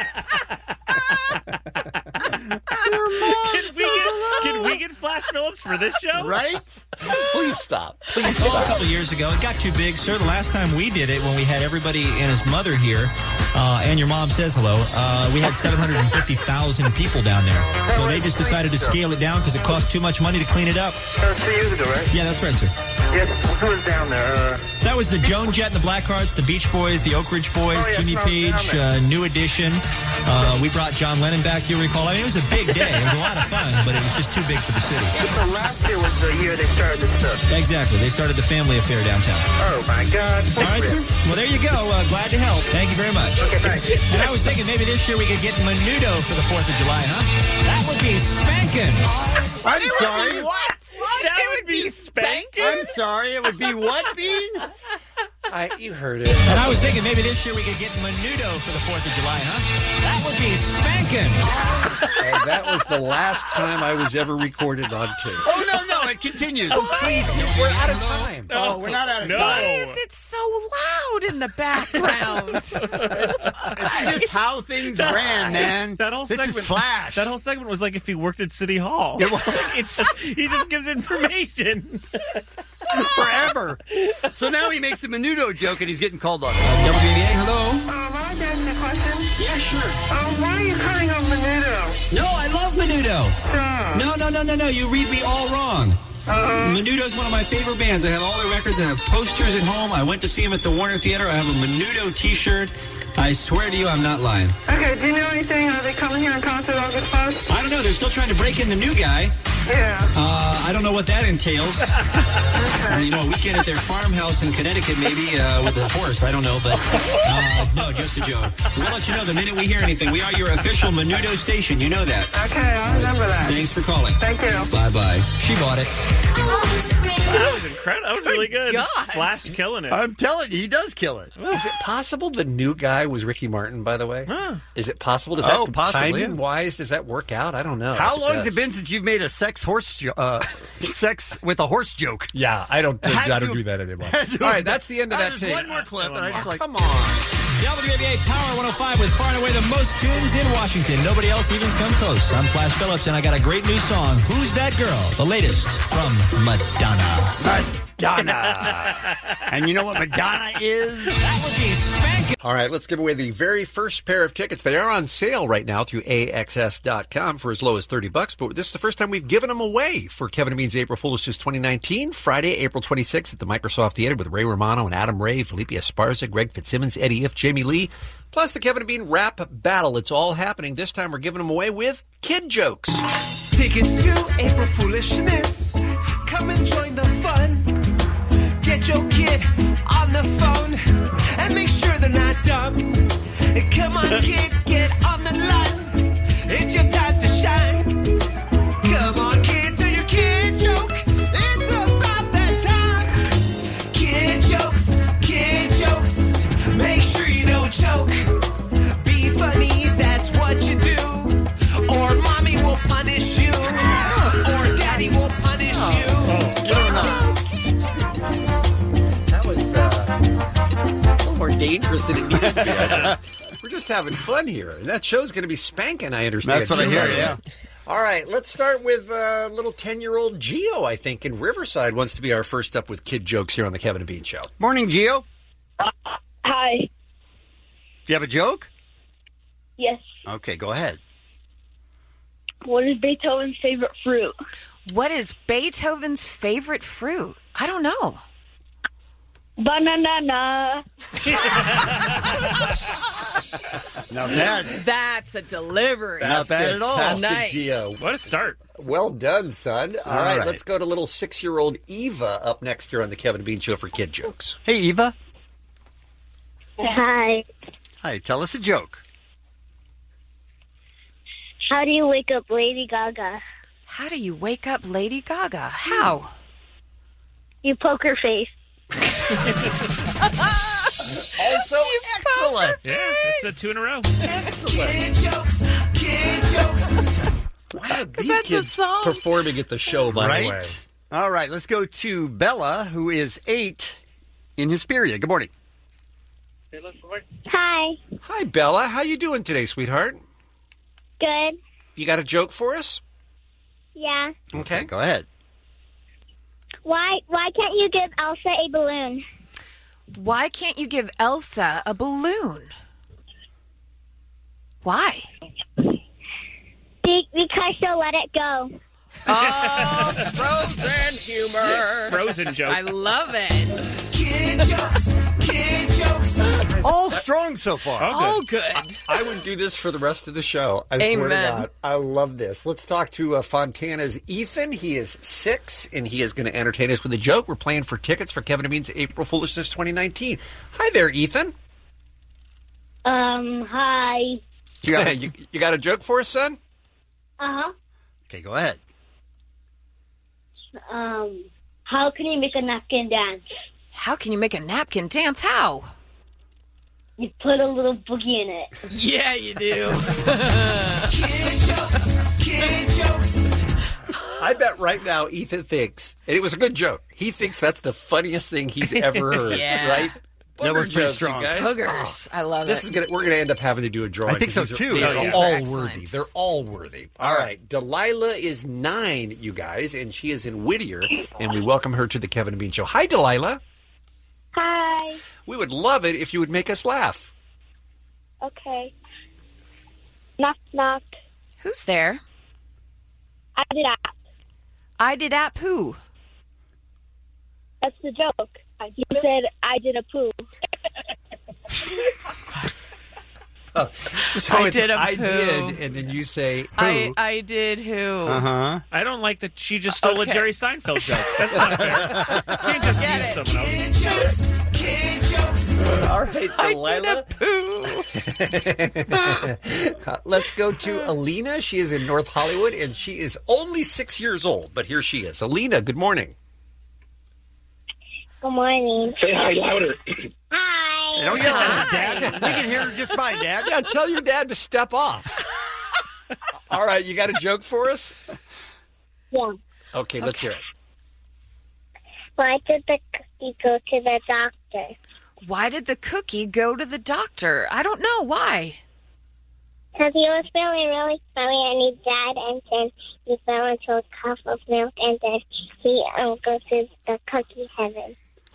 [SPEAKER 5] Can we, get, can we get Flash Phillips for this show?
[SPEAKER 9] Right?
[SPEAKER 11] Please stop. Please
[SPEAKER 3] Oh,
[SPEAKER 11] stop.
[SPEAKER 3] a couple years ago. It got too big, sir. The last time we did it, when we had everybody and his mother here, uh, and your mom says hello, uh, we had seven hundred fifty thousand people down there. So they just decided to scale it down because it cost too much money to clean it up.
[SPEAKER 6] Uh, two years ago, right?
[SPEAKER 3] Yeah, that's right, sir.
[SPEAKER 6] Yes. Who was down there? Uh,
[SPEAKER 3] That was the Joan Jett and the Blackhearts, the Beach Boys, the Oak Ridge Boys,
[SPEAKER 6] Oh, yes,
[SPEAKER 3] Jimmy
[SPEAKER 6] no,
[SPEAKER 3] Page,
[SPEAKER 6] down
[SPEAKER 3] uh, New Edition. Uh, we brought John Lennon back, you'll recall. I mean, it was a big day. It was a lot of fun, but it was just too big for the city.
[SPEAKER 6] so last year was the year they started this stuff.
[SPEAKER 3] Exactly. They started the family affair downtown.
[SPEAKER 6] Oh, my God.
[SPEAKER 3] All right, sir. Well, there you go. Uh, glad to help. Thank you very much.
[SPEAKER 6] Okay, thanks.
[SPEAKER 3] And I was thinking maybe this year we could get Menudo for the fourth of July, huh? That would be spanking.
[SPEAKER 9] I'm sorry.
[SPEAKER 10] What?
[SPEAKER 5] That would be spanking?
[SPEAKER 9] I'm sorry. It would be what, Bean?
[SPEAKER 11] I, you heard it.
[SPEAKER 3] And I was thinking maybe this year we could get Menudo for the fourth of July, huh? That would be spanking.
[SPEAKER 11] And that was the last time I was ever recorded on tape.
[SPEAKER 9] Oh, no, no. It continues.
[SPEAKER 11] Oh, please. We're out of time.
[SPEAKER 9] Oh, we're not out of
[SPEAKER 5] No.
[SPEAKER 9] time.
[SPEAKER 10] Why is it so loud in the background?
[SPEAKER 9] It's just how things ran, man.
[SPEAKER 5] That whole
[SPEAKER 9] this
[SPEAKER 5] segment,
[SPEAKER 9] is Flash.
[SPEAKER 5] That whole segment was like if he worked at City Hall.
[SPEAKER 9] It was.
[SPEAKER 5] It's, he just gives information.
[SPEAKER 9] Forever. So now he makes a Menudo joke and he's getting called on.
[SPEAKER 3] W B A, hello?
[SPEAKER 6] Um, I got a question.
[SPEAKER 3] Yeah, sure.
[SPEAKER 6] Um, why are you cutting on Menudo?
[SPEAKER 3] No, I love Menudo.
[SPEAKER 6] Stop.
[SPEAKER 3] No, no, no, no, no. You read me all wrong.
[SPEAKER 6] Uh-uh.
[SPEAKER 3] Menudo's one of my favorite bands. I have all their records. I have posters at home. I went to see them at the Warner Theater. I have a Menudo t-shirt. I swear to you, I'm not lying.
[SPEAKER 6] Okay, do you know anything? Are they coming here in concert August first?
[SPEAKER 3] I don't know. They're still trying to break in the new guy.
[SPEAKER 6] Yeah.
[SPEAKER 3] Uh, I don't know what that entails. Uh, you know, a weekend at their farmhouse in Connecticut, maybe, uh, with a horse. I don't know, but uh, no, just a joke. We'll let you know the minute we hear anything. We are your official Menudo station. You know that.
[SPEAKER 6] Okay, I remember that.
[SPEAKER 3] Thanks for calling.
[SPEAKER 6] Thank you.
[SPEAKER 3] Bye-bye. She bought it.
[SPEAKER 5] That was incredible. That was really good.
[SPEAKER 10] God.
[SPEAKER 5] Flash killing it.
[SPEAKER 9] I'm telling you, he does kill it.
[SPEAKER 11] Is it possible the new guy was Ricky Martin, by the way?
[SPEAKER 5] Huh.
[SPEAKER 11] Is it possible? Does
[SPEAKER 9] Oh,
[SPEAKER 11] that,
[SPEAKER 9] possibly,
[SPEAKER 11] timing-wise, does that work out? I don't know.
[SPEAKER 9] How
[SPEAKER 11] if
[SPEAKER 9] long has
[SPEAKER 11] does.
[SPEAKER 9] it been since you've made a sex horse jo- uh, sex with a horse joke?
[SPEAKER 11] Yeah, I don't,
[SPEAKER 9] Had
[SPEAKER 11] I don't
[SPEAKER 9] to-
[SPEAKER 11] do that anymore.
[SPEAKER 9] had to-
[SPEAKER 11] All right, that's the end of
[SPEAKER 9] Uh,
[SPEAKER 11] that
[SPEAKER 9] there's
[SPEAKER 11] tape.
[SPEAKER 9] one more clip, and I just like,
[SPEAKER 11] Come on.
[SPEAKER 3] W B A Power one oh five with far and away the most tunes in Washington. Nobody else even come close. I'm Flash Phillips, and I got a great new song. Who's That Girl? The latest from Madonna.
[SPEAKER 9] Madonna. And you know what Madonna is?
[SPEAKER 3] That would be spanking.
[SPEAKER 11] All right, let's give away the very first pair of tickets. They are on sale right now through A X S dot com for as low as thirty bucks, but this is the first time we've given them away for Kevin and Bean's April Foolishness twenty nineteen, Friday, April twenty-sixth at the Microsoft Theater with Ray Romano and Adam Ray, Felipe Esparza, Greg Fitzsimmons, Eddie If, Jamie Lee, plus the Kevin and Bean rap battle. It's all happening. This time we're giving them away with kid jokes.
[SPEAKER 19] Tickets to April Foolishness. Come and join the fun. Get your kid on the phone and make sure they're not dumb. Come on, kid, get on the line. It's your time to shine. Come on, kid, tell your kid joke. It's about that time. Kid jokes, kid jokes. Make sure you don't choke. Be funny, that's what you do. Or mommy will punish you. Or daddy will punish you. Kid jokes.
[SPEAKER 11] That was uh, a little more dangerous than it needed to be. We're just having fun here. And that show's going to be spanking, I understand.
[SPEAKER 9] That's what I
[SPEAKER 11] too.
[SPEAKER 9] hear, yeah.
[SPEAKER 11] All right, let's start with uh, little ten-year-old Gio, I think, in Riverside wants to be our first up with kid jokes here on the Kevin and Bean Show.
[SPEAKER 9] Morning, Gio.
[SPEAKER 2] Hi.
[SPEAKER 9] Do you have a joke?
[SPEAKER 2] Yes.
[SPEAKER 9] Okay, go ahead.
[SPEAKER 2] What is Beethoven's favorite fruit?
[SPEAKER 10] What is Beethoven's favorite fruit? I don't know.
[SPEAKER 2] Banana.
[SPEAKER 11] Not bad.
[SPEAKER 10] That's a delivery.
[SPEAKER 11] Not bad at all. Fantastic,
[SPEAKER 10] Nice.
[SPEAKER 11] Gio.
[SPEAKER 5] What a start.
[SPEAKER 11] Well done, son. All,
[SPEAKER 9] All
[SPEAKER 11] right,
[SPEAKER 9] right.
[SPEAKER 11] let's go to little six-year-old Eva up next here on the Kevin and Bean Show for kid jokes.
[SPEAKER 9] Hey, Eva.
[SPEAKER 2] Hi.
[SPEAKER 9] Hi, tell us a joke.
[SPEAKER 2] How do you wake up Lady Gaga?
[SPEAKER 10] How do you wake up Lady Gaga? How?
[SPEAKER 2] You poke her face.
[SPEAKER 11] Also excellent.
[SPEAKER 5] Yeah, it's a two in a row.
[SPEAKER 11] Excellent.
[SPEAKER 16] Kid jokes, kid jokes.
[SPEAKER 11] Why are these
[SPEAKER 10] that's a
[SPEAKER 11] kids
[SPEAKER 10] song.
[SPEAKER 11] performing at the show, by
[SPEAKER 9] right?
[SPEAKER 11] the way?
[SPEAKER 9] All right, let's go to Bella, who is eight in Hesperia. Good morning.
[SPEAKER 2] Hi.
[SPEAKER 11] Hi, Bella. How you doing today, sweetheart?
[SPEAKER 2] Good.
[SPEAKER 11] You got a joke for us?
[SPEAKER 2] Yeah.
[SPEAKER 11] Okay.
[SPEAKER 9] Go ahead.
[SPEAKER 2] Why why can't you give Elsa a balloon?
[SPEAKER 10] Why can't you give Elsa a balloon? Why?
[SPEAKER 2] Be- because she'll let it go.
[SPEAKER 10] Oh, frozen humor.
[SPEAKER 5] Frozen joke.
[SPEAKER 10] I love it.
[SPEAKER 16] Kid jokes, kid jokes.
[SPEAKER 9] All strong so far.
[SPEAKER 10] All good.
[SPEAKER 11] I would do this for the rest of the show. I swear to
[SPEAKER 10] Amen.
[SPEAKER 11] God. I love this. Let's talk to uh, Fontana's Ethan. He is six, and he is going to entertain us with a joke. We're playing for tickets for Kevin and Bean's April Foolishness twenty nineteen. Hi there, Ethan.
[SPEAKER 2] Um, hi.
[SPEAKER 11] You got, you, you got a joke for us, son?
[SPEAKER 2] Uh-huh.
[SPEAKER 9] Okay, go ahead.
[SPEAKER 2] Um, how can you make a napkin dance?
[SPEAKER 10] How can you make a napkin dance? How?
[SPEAKER 2] You put a little boogie in it.
[SPEAKER 10] Yeah, you do.
[SPEAKER 16] Kid jokes, kid jokes.
[SPEAKER 11] I bet right now Ethan thinks, and it was a good joke, he thinks that's the funniest thing he's ever heard,
[SPEAKER 10] Yeah.
[SPEAKER 11] right?
[SPEAKER 9] That was
[SPEAKER 11] Booger
[SPEAKER 9] pretty
[SPEAKER 11] jokes,
[SPEAKER 9] strong.
[SPEAKER 11] you guys.
[SPEAKER 10] Boogers. I love
[SPEAKER 11] This
[SPEAKER 10] it.
[SPEAKER 11] is gonna we're gonna end up having to do a drawing.
[SPEAKER 9] I think so,
[SPEAKER 11] 'cause these are-
[SPEAKER 9] too.
[SPEAKER 11] They
[SPEAKER 9] Oh,
[SPEAKER 11] are
[SPEAKER 9] yeah.
[SPEAKER 11] all
[SPEAKER 10] Excellent.
[SPEAKER 11] worthy. They're all worthy. All right. Delilah is nine, you guys, and she is in Whittier, and we welcome her to the Kevin and Bean Show. Hi, Delilah.
[SPEAKER 2] Hi.
[SPEAKER 11] We would love it if you would make us laugh.
[SPEAKER 2] Okay. Knock, knock.
[SPEAKER 10] Who's there?
[SPEAKER 2] I did that.
[SPEAKER 10] I did app who?
[SPEAKER 2] That's the joke. You said I did a poo.
[SPEAKER 11] Oh, so
[SPEAKER 10] I
[SPEAKER 11] it's
[SPEAKER 10] did a
[SPEAKER 11] I
[SPEAKER 10] poo.
[SPEAKER 11] did, and then you say who?
[SPEAKER 10] I, I did who?
[SPEAKER 11] Uh-huh.
[SPEAKER 5] I don't like that she just stole
[SPEAKER 10] Okay.
[SPEAKER 5] a Jerry Seinfeld joke. That's not fair. You can't just
[SPEAKER 10] Get
[SPEAKER 5] use
[SPEAKER 10] it.
[SPEAKER 5] someone else.
[SPEAKER 16] Kid jokes, kid jokes.
[SPEAKER 11] All right, Delilah.
[SPEAKER 10] Poo.
[SPEAKER 11] Let's go to Alina. She is in North Hollywood, and she is only six years old, but here she is. Alina, good morning.
[SPEAKER 2] Good morning.
[SPEAKER 18] Say hi louder.
[SPEAKER 2] Hi.
[SPEAKER 9] Don't yell at her, Dad. We can hear her just fine, Dad.
[SPEAKER 11] Yeah, tell your dad to step off. All right, you got a joke for us?
[SPEAKER 2] Yeah.
[SPEAKER 11] Okay, let's hear it.
[SPEAKER 2] Why did the cookie go to the doctor?
[SPEAKER 10] Why did the cookie go to the doctor? I don't know. Why?
[SPEAKER 2] Because he was feeling really sorry and he died, and then he fell into a cup of milk, and then he um, goes to the cookie heaven.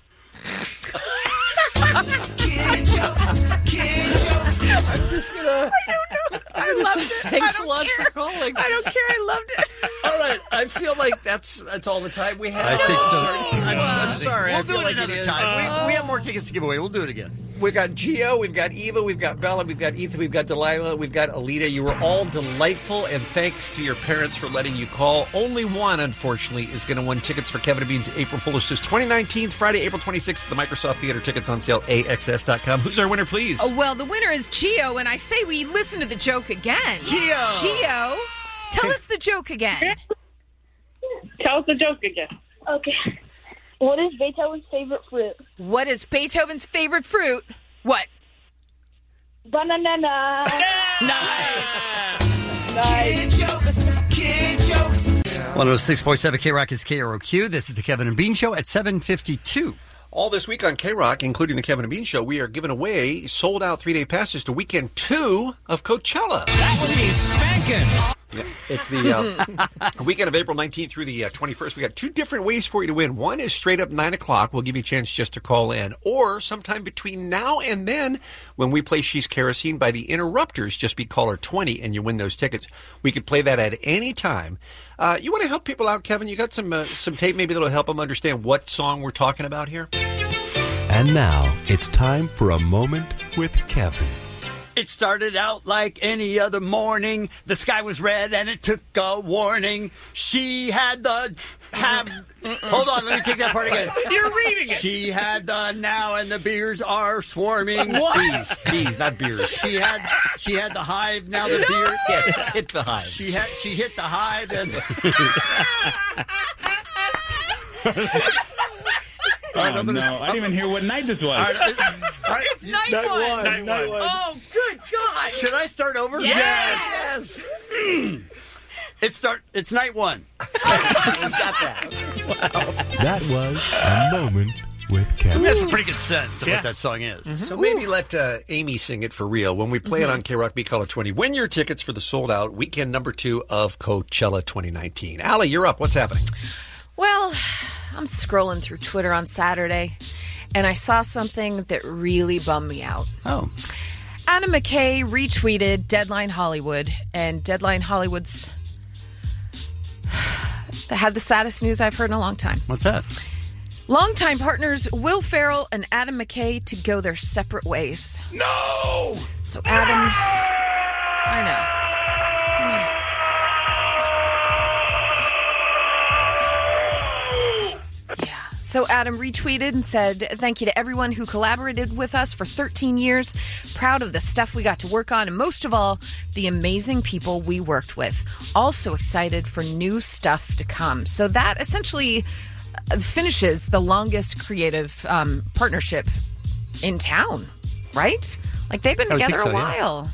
[SPEAKER 16] Kid jokes, kid jokes.
[SPEAKER 11] I'm just gonna.
[SPEAKER 10] I loved it.
[SPEAKER 11] Thanks
[SPEAKER 10] I
[SPEAKER 11] a
[SPEAKER 10] don't
[SPEAKER 11] lot
[SPEAKER 10] care.
[SPEAKER 11] for calling.
[SPEAKER 10] I don't care. I loved it.
[SPEAKER 11] All right, I feel like that's that's all the time we have.
[SPEAKER 9] I think so.
[SPEAKER 11] I'm sorry. I'm, I'm sorry.
[SPEAKER 9] We'll
[SPEAKER 11] I
[SPEAKER 9] do
[SPEAKER 11] feel
[SPEAKER 9] it
[SPEAKER 11] like
[SPEAKER 9] another
[SPEAKER 11] it is.
[SPEAKER 9] time. we, we have more tickets to give away. We'll do it again.
[SPEAKER 11] We've got Gio, we've got Eva, we've got Bella, we've got Ethan, we've got Delilah, we've got Alita. You were all delightful, and thanks to your parents for letting you call. Only one, unfortunately, is going to win tickets for Kevin and Bean's April Foolishness twenty nineteen, Friday, April twenty-sixth, at the Microsoft Theater. Tickets on sale, A X S dot com. Who's our winner, please?
[SPEAKER 10] Oh, well, the winner is Gio, and I say we listen to the joke again.
[SPEAKER 9] Gio.
[SPEAKER 10] Gio, tell us the joke again.
[SPEAKER 1] Tell us the joke again.
[SPEAKER 2] Okay. What is Beethoven's favorite fruit?
[SPEAKER 10] What is Beethoven's favorite fruit? What?
[SPEAKER 2] Banana.
[SPEAKER 16] Kid jokes, kid jokes.
[SPEAKER 9] one oh six point seven K-Rock is K R O Q. This is the Kevin and Bean Show at seven fifty-two.
[SPEAKER 11] All this week on K-Rock, including the Kevin and Bean Show, we are giving away sold-out three-day passes to weekend two of Coachella.
[SPEAKER 3] That would be spanking.
[SPEAKER 11] Yeah, it's the uh, weekend of April nineteenth through the uh, twenty-first. We got two different ways for you to win. One is straight up nine o'clock. We'll give you a chance just to call in. Or sometime between now and then, when we play She's Kerosene by the Interrupters, just be caller twenty and you win those tickets. We could play that at any time. Uh, you want to help people out, Kevin? You got some uh, some tape maybe that'll help them understand what song we're talking about here?
[SPEAKER 4] And now it's time for a moment with Kevin.
[SPEAKER 9] It started out like any other morning. The sky was red and it took a warning. She had the have. Hold on, let me take that part again.
[SPEAKER 5] You're reading it.
[SPEAKER 9] She had the now and the beers are swarming.
[SPEAKER 11] What? Bees, bees, not beers.
[SPEAKER 9] She had she had the hive. Now the beer
[SPEAKER 11] hit, hit the hive.
[SPEAKER 9] She had she hit the hive and.
[SPEAKER 4] Oh, right, no, I didn't even hear what night this was.
[SPEAKER 9] All right, all right,
[SPEAKER 10] It's night,
[SPEAKER 9] night
[SPEAKER 10] one.
[SPEAKER 9] one.
[SPEAKER 5] Night
[SPEAKER 9] Night
[SPEAKER 5] one.
[SPEAKER 9] one.
[SPEAKER 10] Oh, good God.
[SPEAKER 9] Should I start over?
[SPEAKER 10] Yes.
[SPEAKER 9] Yes. It's start. It's night one.
[SPEAKER 19] That was A Moment with Kevin.
[SPEAKER 9] That's a pretty good sense of
[SPEAKER 5] Yes.
[SPEAKER 9] what that song is.
[SPEAKER 11] So maybe let uh, Amy sing it for real when we play it on K-Rock B Color twenty. Win your tickets for the sold-out weekend number two of Coachella twenty nineteen. Allie, you're up. What's happening?
[SPEAKER 10] Well, I'm scrolling through Twitter on Saturday, and I saw something that really bummed me out.
[SPEAKER 9] Oh.
[SPEAKER 10] Adam McKay retweeted Deadline Hollywood, and Deadline Hollywood's had the saddest news I've heard in a long time.
[SPEAKER 9] What's that?
[SPEAKER 10] Longtime partners Will Ferrell and Adam McKay to go their separate ways.
[SPEAKER 9] No!
[SPEAKER 10] So Adam, I know. I know. Yeah. So Adam retweeted and said, thank you to everyone who collaborated with us for thirteen years. Proud of the stuff we got to work on, and most of all, the amazing people we worked with. Also excited for new stuff to come. So that essentially finishes the longest creative um, partnership in town, right? Like, they've been
[SPEAKER 9] I would
[SPEAKER 10] together
[SPEAKER 9] think so,
[SPEAKER 10] a
[SPEAKER 9] yeah.
[SPEAKER 10] while.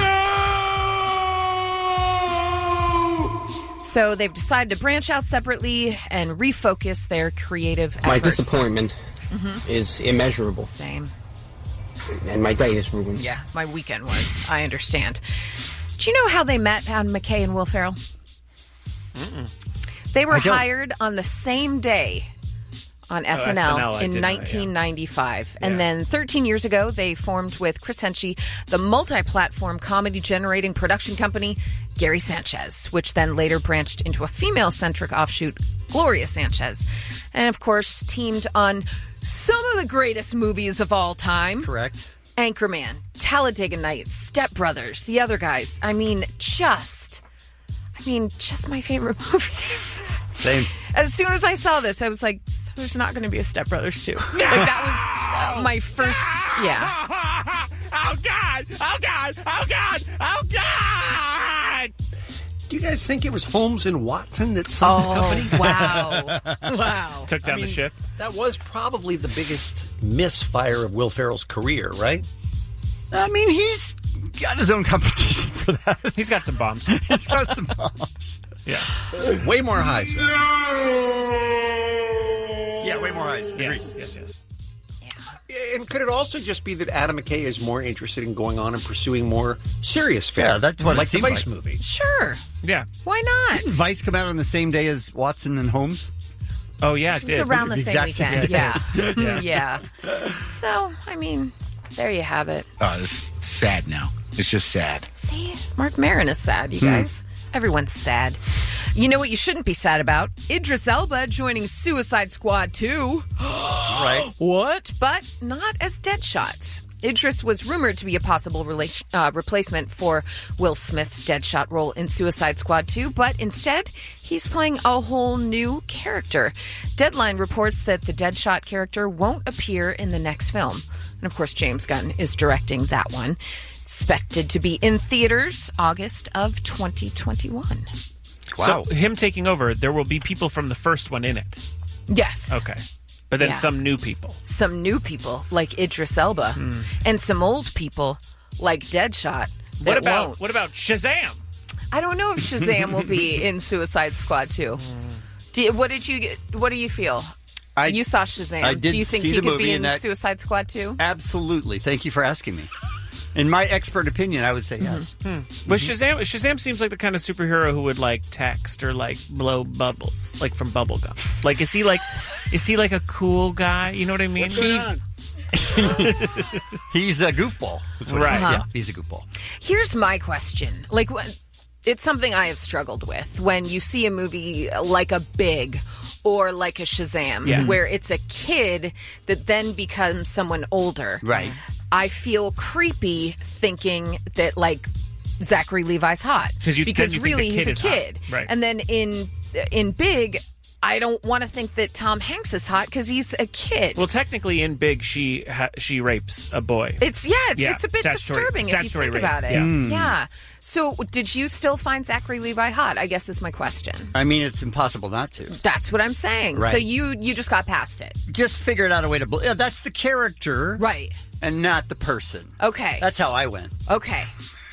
[SPEAKER 10] So they've decided to branch out separately and refocus their creative efforts.
[SPEAKER 7] My disappointment
[SPEAKER 10] Mhm.
[SPEAKER 7] is immeasurable.
[SPEAKER 10] Same.
[SPEAKER 7] And my day is ruined.
[SPEAKER 10] Yeah, my weekend was. I understand. Do you know how they met, Adam McKay and Will Ferrell?
[SPEAKER 5] Mm-mm.
[SPEAKER 10] They were
[SPEAKER 5] I don't.
[SPEAKER 10] hired on the same day on S N L,
[SPEAKER 5] S N L, I
[SPEAKER 10] in
[SPEAKER 5] did know, yeah.
[SPEAKER 10] nineteen ninety-five.
[SPEAKER 5] Yeah.
[SPEAKER 10] And then thirteen years ago, they formed with Chris Henchy the multi-platform comedy-generating production company Gary Sanchez, which then later branched into a female-centric offshoot, Gloria Sanchez. And, of course, teamed on some of the greatest movies of all time.
[SPEAKER 9] Correct.
[SPEAKER 10] Anchorman, Talladega Nights, Step Brothers, the other guys. I mean, just... I mean, just my favorite movies.
[SPEAKER 9] Same.
[SPEAKER 10] As soon as I saw this, I was like, so there's not going to be a Step Brothers two. Like, that was uh, my first, yeah.
[SPEAKER 11] Oh, God! Oh, God! Oh, God! Oh, God! Do you guys think it was Holmes and Watson that sunk the
[SPEAKER 10] Oh,
[SPEAKER 11] company?
[SPEAKER 10] wow. Wow.
[SPEAKER 5] Took down
[SPEAKER 11] I mean,
[SPEAKER 5] the ship.
[SPEAKER 11] That was probably the biggest misfire of Will Ferrell's career, right?
[SPEAKER 9] I mean, he's got his own competition for that.
[SPEAKER 5] He's got some bombs.
[SPEAKER 9] He's got some bombs.
[SPEAKER 5] Yeah.
[SPEAKER 11] Way more highs.
[SPEAKER 9] Yeah, way more highs.
[SPEAKER 5] Yes, yes, yes.
[SPEAKER 11] And could it also just be that Adam McKay is more interested in going on and pursuing more serious film?
[SPEAKER 9] Yeah, that's what it
[SPEAKER 11] like the
[SPEAKER 9] seems
[SPEAKER 11] Vice
[SPEAKER 9] like.
[SPEAKER 11] movie.
[SPEAKER 10] Sure.
[SPEAKER 5] Yeah.
[SPEAKER 10] Why not?
[SPEAKER 9] Didn't Vice come out on the same day as Watson and Holmes?
[SPEAKER 5] Oh, yeah, it
[SPEAKER 10] It was
[SPEAKER 5] did.
[SPEAKER 10] around the,
[SPEAKER 9] The
[SPEAKER 10] same
[SPEAKER 9] exact
[SPEAKER 10] weekend.
[SPEAKER 9] same
[SPEAKER 10] Yeah.
[SPEAKER 9] day.
[SPEAKER 10] yeah. So, I mean, there you have it.
[SPEAKER 23] Oh, this is sad now. It's just sad.
[SPEAKER 10] See, Mark Maron is sad, you
[SPEAKER 23] Hmm.
[SPEAKER 10] guys. Everyone's sad. You know what you shouldn't be sad about? Idris Elba joining Suicide Squad two.
[SPEAKER 9] Right.
[SPEAKER 10] What? But not as Deadshot. Idris was rumored to be a possible rela- uh, replacement for Will Smith's Deadshot role in Suicide Squad two, but instead, he's playing a whole new character. Deadline reports that the Deadshot character won't appear in the next film. And of course, James Gunn is directing that one. Expected to be in theaters August of twenty twenty-one.
[SPEAKER 5] So him taking over, there will be people from the first one in it.
[SPEAKER 10] Yes.
[SPEAKER 5] Okay. But then
[SPEAKER 10] Yeah.
[SPEAKER 5] some new people.
[SPEAKER 10] Some new people like Idris Elba,
[SPEAKER 5] Hmm.
[SPEAKER 10] and some old people like Deadshot.
[SPEAKER 5] What
[SPEAKER 10] that
[SPEAKER 5] about
[SPEAKER 10] won't.
[SPEAKER 5] what about Shazam?
[SPEAKER 10] I don't know if Shazam will be in Suicide Squad two. Do you, what did you get? What do you feel?
[SPEAKER 9] I,
[SPEAKER 10] you saw Shazam.
[SPEAKER 9] I did
[SPEAKER 10] do you think
[SPEAKER 9] see
[SPEAKER 10] he
[SPEAKER 9] the
[SPEAKER 10] could
[SPEAKER 9] movie
[SPEAKER 10] be in
[SPEAKER 9] and that-
[SPEAKER 10] Suicide Squad two?
[SPEAKER 9] Absolutely. Thank you for asking me. In my expert opinion, I would say
[SPEAKER 10] Mm-hmm.
[SPEAKER 9] yes.
[SPEAKER 5] Hmm. But Shazam, Shazam seems like the kind of superhero who would like text or like blow bubbles, like from bubblegum. Like, is he like, is he like a cool guy? You know what I mean?
[SPEAKER 9] He- He's a goofball. That's what he
[SPEAKER 5] Right.
[SPEAKER 9] is.
[SPEAKER 10] Uh-huh.
[SPEAKER 9] Yeah, he's a goofball.
[SPEAKER 10] Here's my question. Like, wh- it's something I have struggled with when you see a movie like a Big or like a Shazam,
[SPEAKER 9] Yeah.
[SPEAKER 10] where it's a kid that then becomes someone older.
[SPEAKER 9] Right.
[SPEAKER 10] I feel creepy thinking that, like, Zachary Levi's hot.
[SPEAKER 5] You,
[SPEAKER 10] because
[SPEAKER 5] you
[SPEAKER 10] really
[SPEAKER 5] think the
[SPEAKER 10] he's
[SPEAKER 5] kid
[SPEAKER 10] a
[SPEAKER 5] is
[SPEAKER 10] kid.
[SPEAKER 5] hot. Right.
[SPEAKER 10] And then in in Big, I don't want to think that Tom Hanks is hot because he's a kid.
[SPEAKER 5] Well, technically, in Big, she ha- she rapes a boy.
[SPEAKER 10] It's yeah, it's,
[SPEAKER 5] Yeah,
[SPEAKER 10] it's a bit
[SPEAKER 5] statutory-
[SPEAKER 10] disturbing if you
[SPEAKER 5] statutory
[SPEAKER 10] think
[SPEAKER 5] rape,
[SPEAKER 10] about it.
[SPEAKER 5] yeah.
[SPEAKER 9] Mm.
[SPEAKER 10] Yeah. So, did you still find Zachary Levi hot? I guess is my question.
[SPEAKER 9] I mean, it's impossible not to.
[SPEAKER 10] That's what I'm saying.
[SPEAKER 9] Right.
[SPEAKER 10] So you you just got past it.
[SPEAKER 9] Just figured out a way to. Bel- yeah, that's the character,
[SPEAKER 10] right,
[SPEAKER 9] and not the person.
[SPEAKER 10] Okay,
[SPEAKER 9] that's how I went.
[SPEAKER 10] Okay.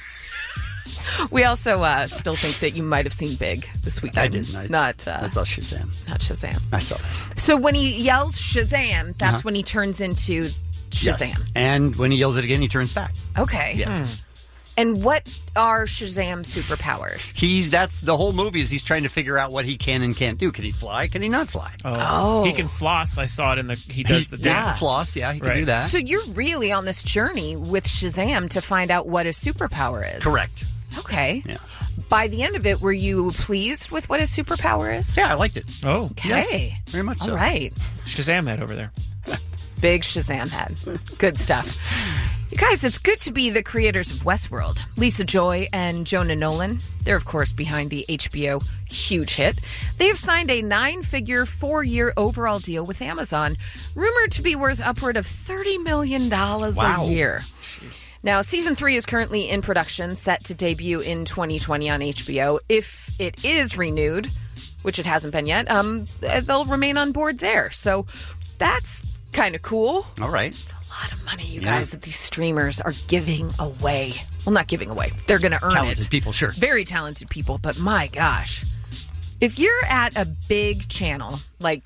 [SPEAKER 10] We also uh, still think that you might have seen Big this weekend.
[SPEAKER 9] I didn't. I,
[SPEAKER 10] not. Uh,
[SPEAKER 9] I saw Shazam.
[SPEAKER 10] Not Shazam.
[SPEAKER 9] I saw that.
[SPEAKER 10] So when he yells Shazam, that's
[SPEAKER 9] Uh-huh.
[SPEAKER 10] when he turns into Shazam.
[SPEAKER 9] Yes. And when he yells it again, he turns back.
[SPEAKER 10] Okay.
[SPEAKER 9] Yes.
[SPEAKER 10] And what are Shazam's superpowers?
[SPEAKER 9] He's that's the whole movie is he's trying to figure out what he can and can't do. Can he fly? Can he not fly?
[SPEAKER 10] Oh.
[SPEAKER 5] He can floss. I saw it in the. He does
[SPEAKER 9] He-
[SPEAKER 5] the
[SPEAKER 9] yeah,
[SPEAKER 5] dance.
[SPEAKER 9] floss, yeah, he can
[SPEAKER 5] Right.
[SPEAKER 9] do that.
[SPEAKER 10] So you're really on this journey with Shazam to find out what his superpower is.
[SPEAKER 9] Correct.
[SPEAKER 10] Okay.
[SPEAKER 9] Yeah.
[SPEAKER 10] By the end of it, were you pleased with what his superpower is?
[SPEAKER 9] Yeah, I liked it.
[SPEAKER 5] Oh.
[SPEAKER 10] Okay.
[SPEAKER 9] Yes, very much so.
[SPEAKER 10] All right.
[SPEAKER 5] Shazam head over there.
[SPEAKER 10] Big Shazam head. Good stuff. You guys, it's good to be the creators of Westworld. Lisa Joy and Jonah Nolan, they're of course behind the H B O huge hit. They have signed a nine-figure, four-year overall deal with Amazon, rumored to be worth upward of thirty million dollars
[SPEAKER 12] Wow.
[SPEAKER 10] a year. Now, season three is currently in production, set to debut in twenty twenty on H B O. If it is renewed, which it hasn't been yet, um, they'll remain on board there. So that's kind of cool.
[SPEAKER 9] All right.
[SPEAKER 10] It's a lot of money, you
[SPEAKER 9] Yeah.
[SPEAKER 10] guys, that these streamers are giving away. Well, not giving away. They're going to earn
[SPEAKER 9] Talented
[SPEAKER 10] it.
[SPEAKER 9] people, sure.
[SPEAKER 10] Very talented people, but my gosh. If you're at a big channel like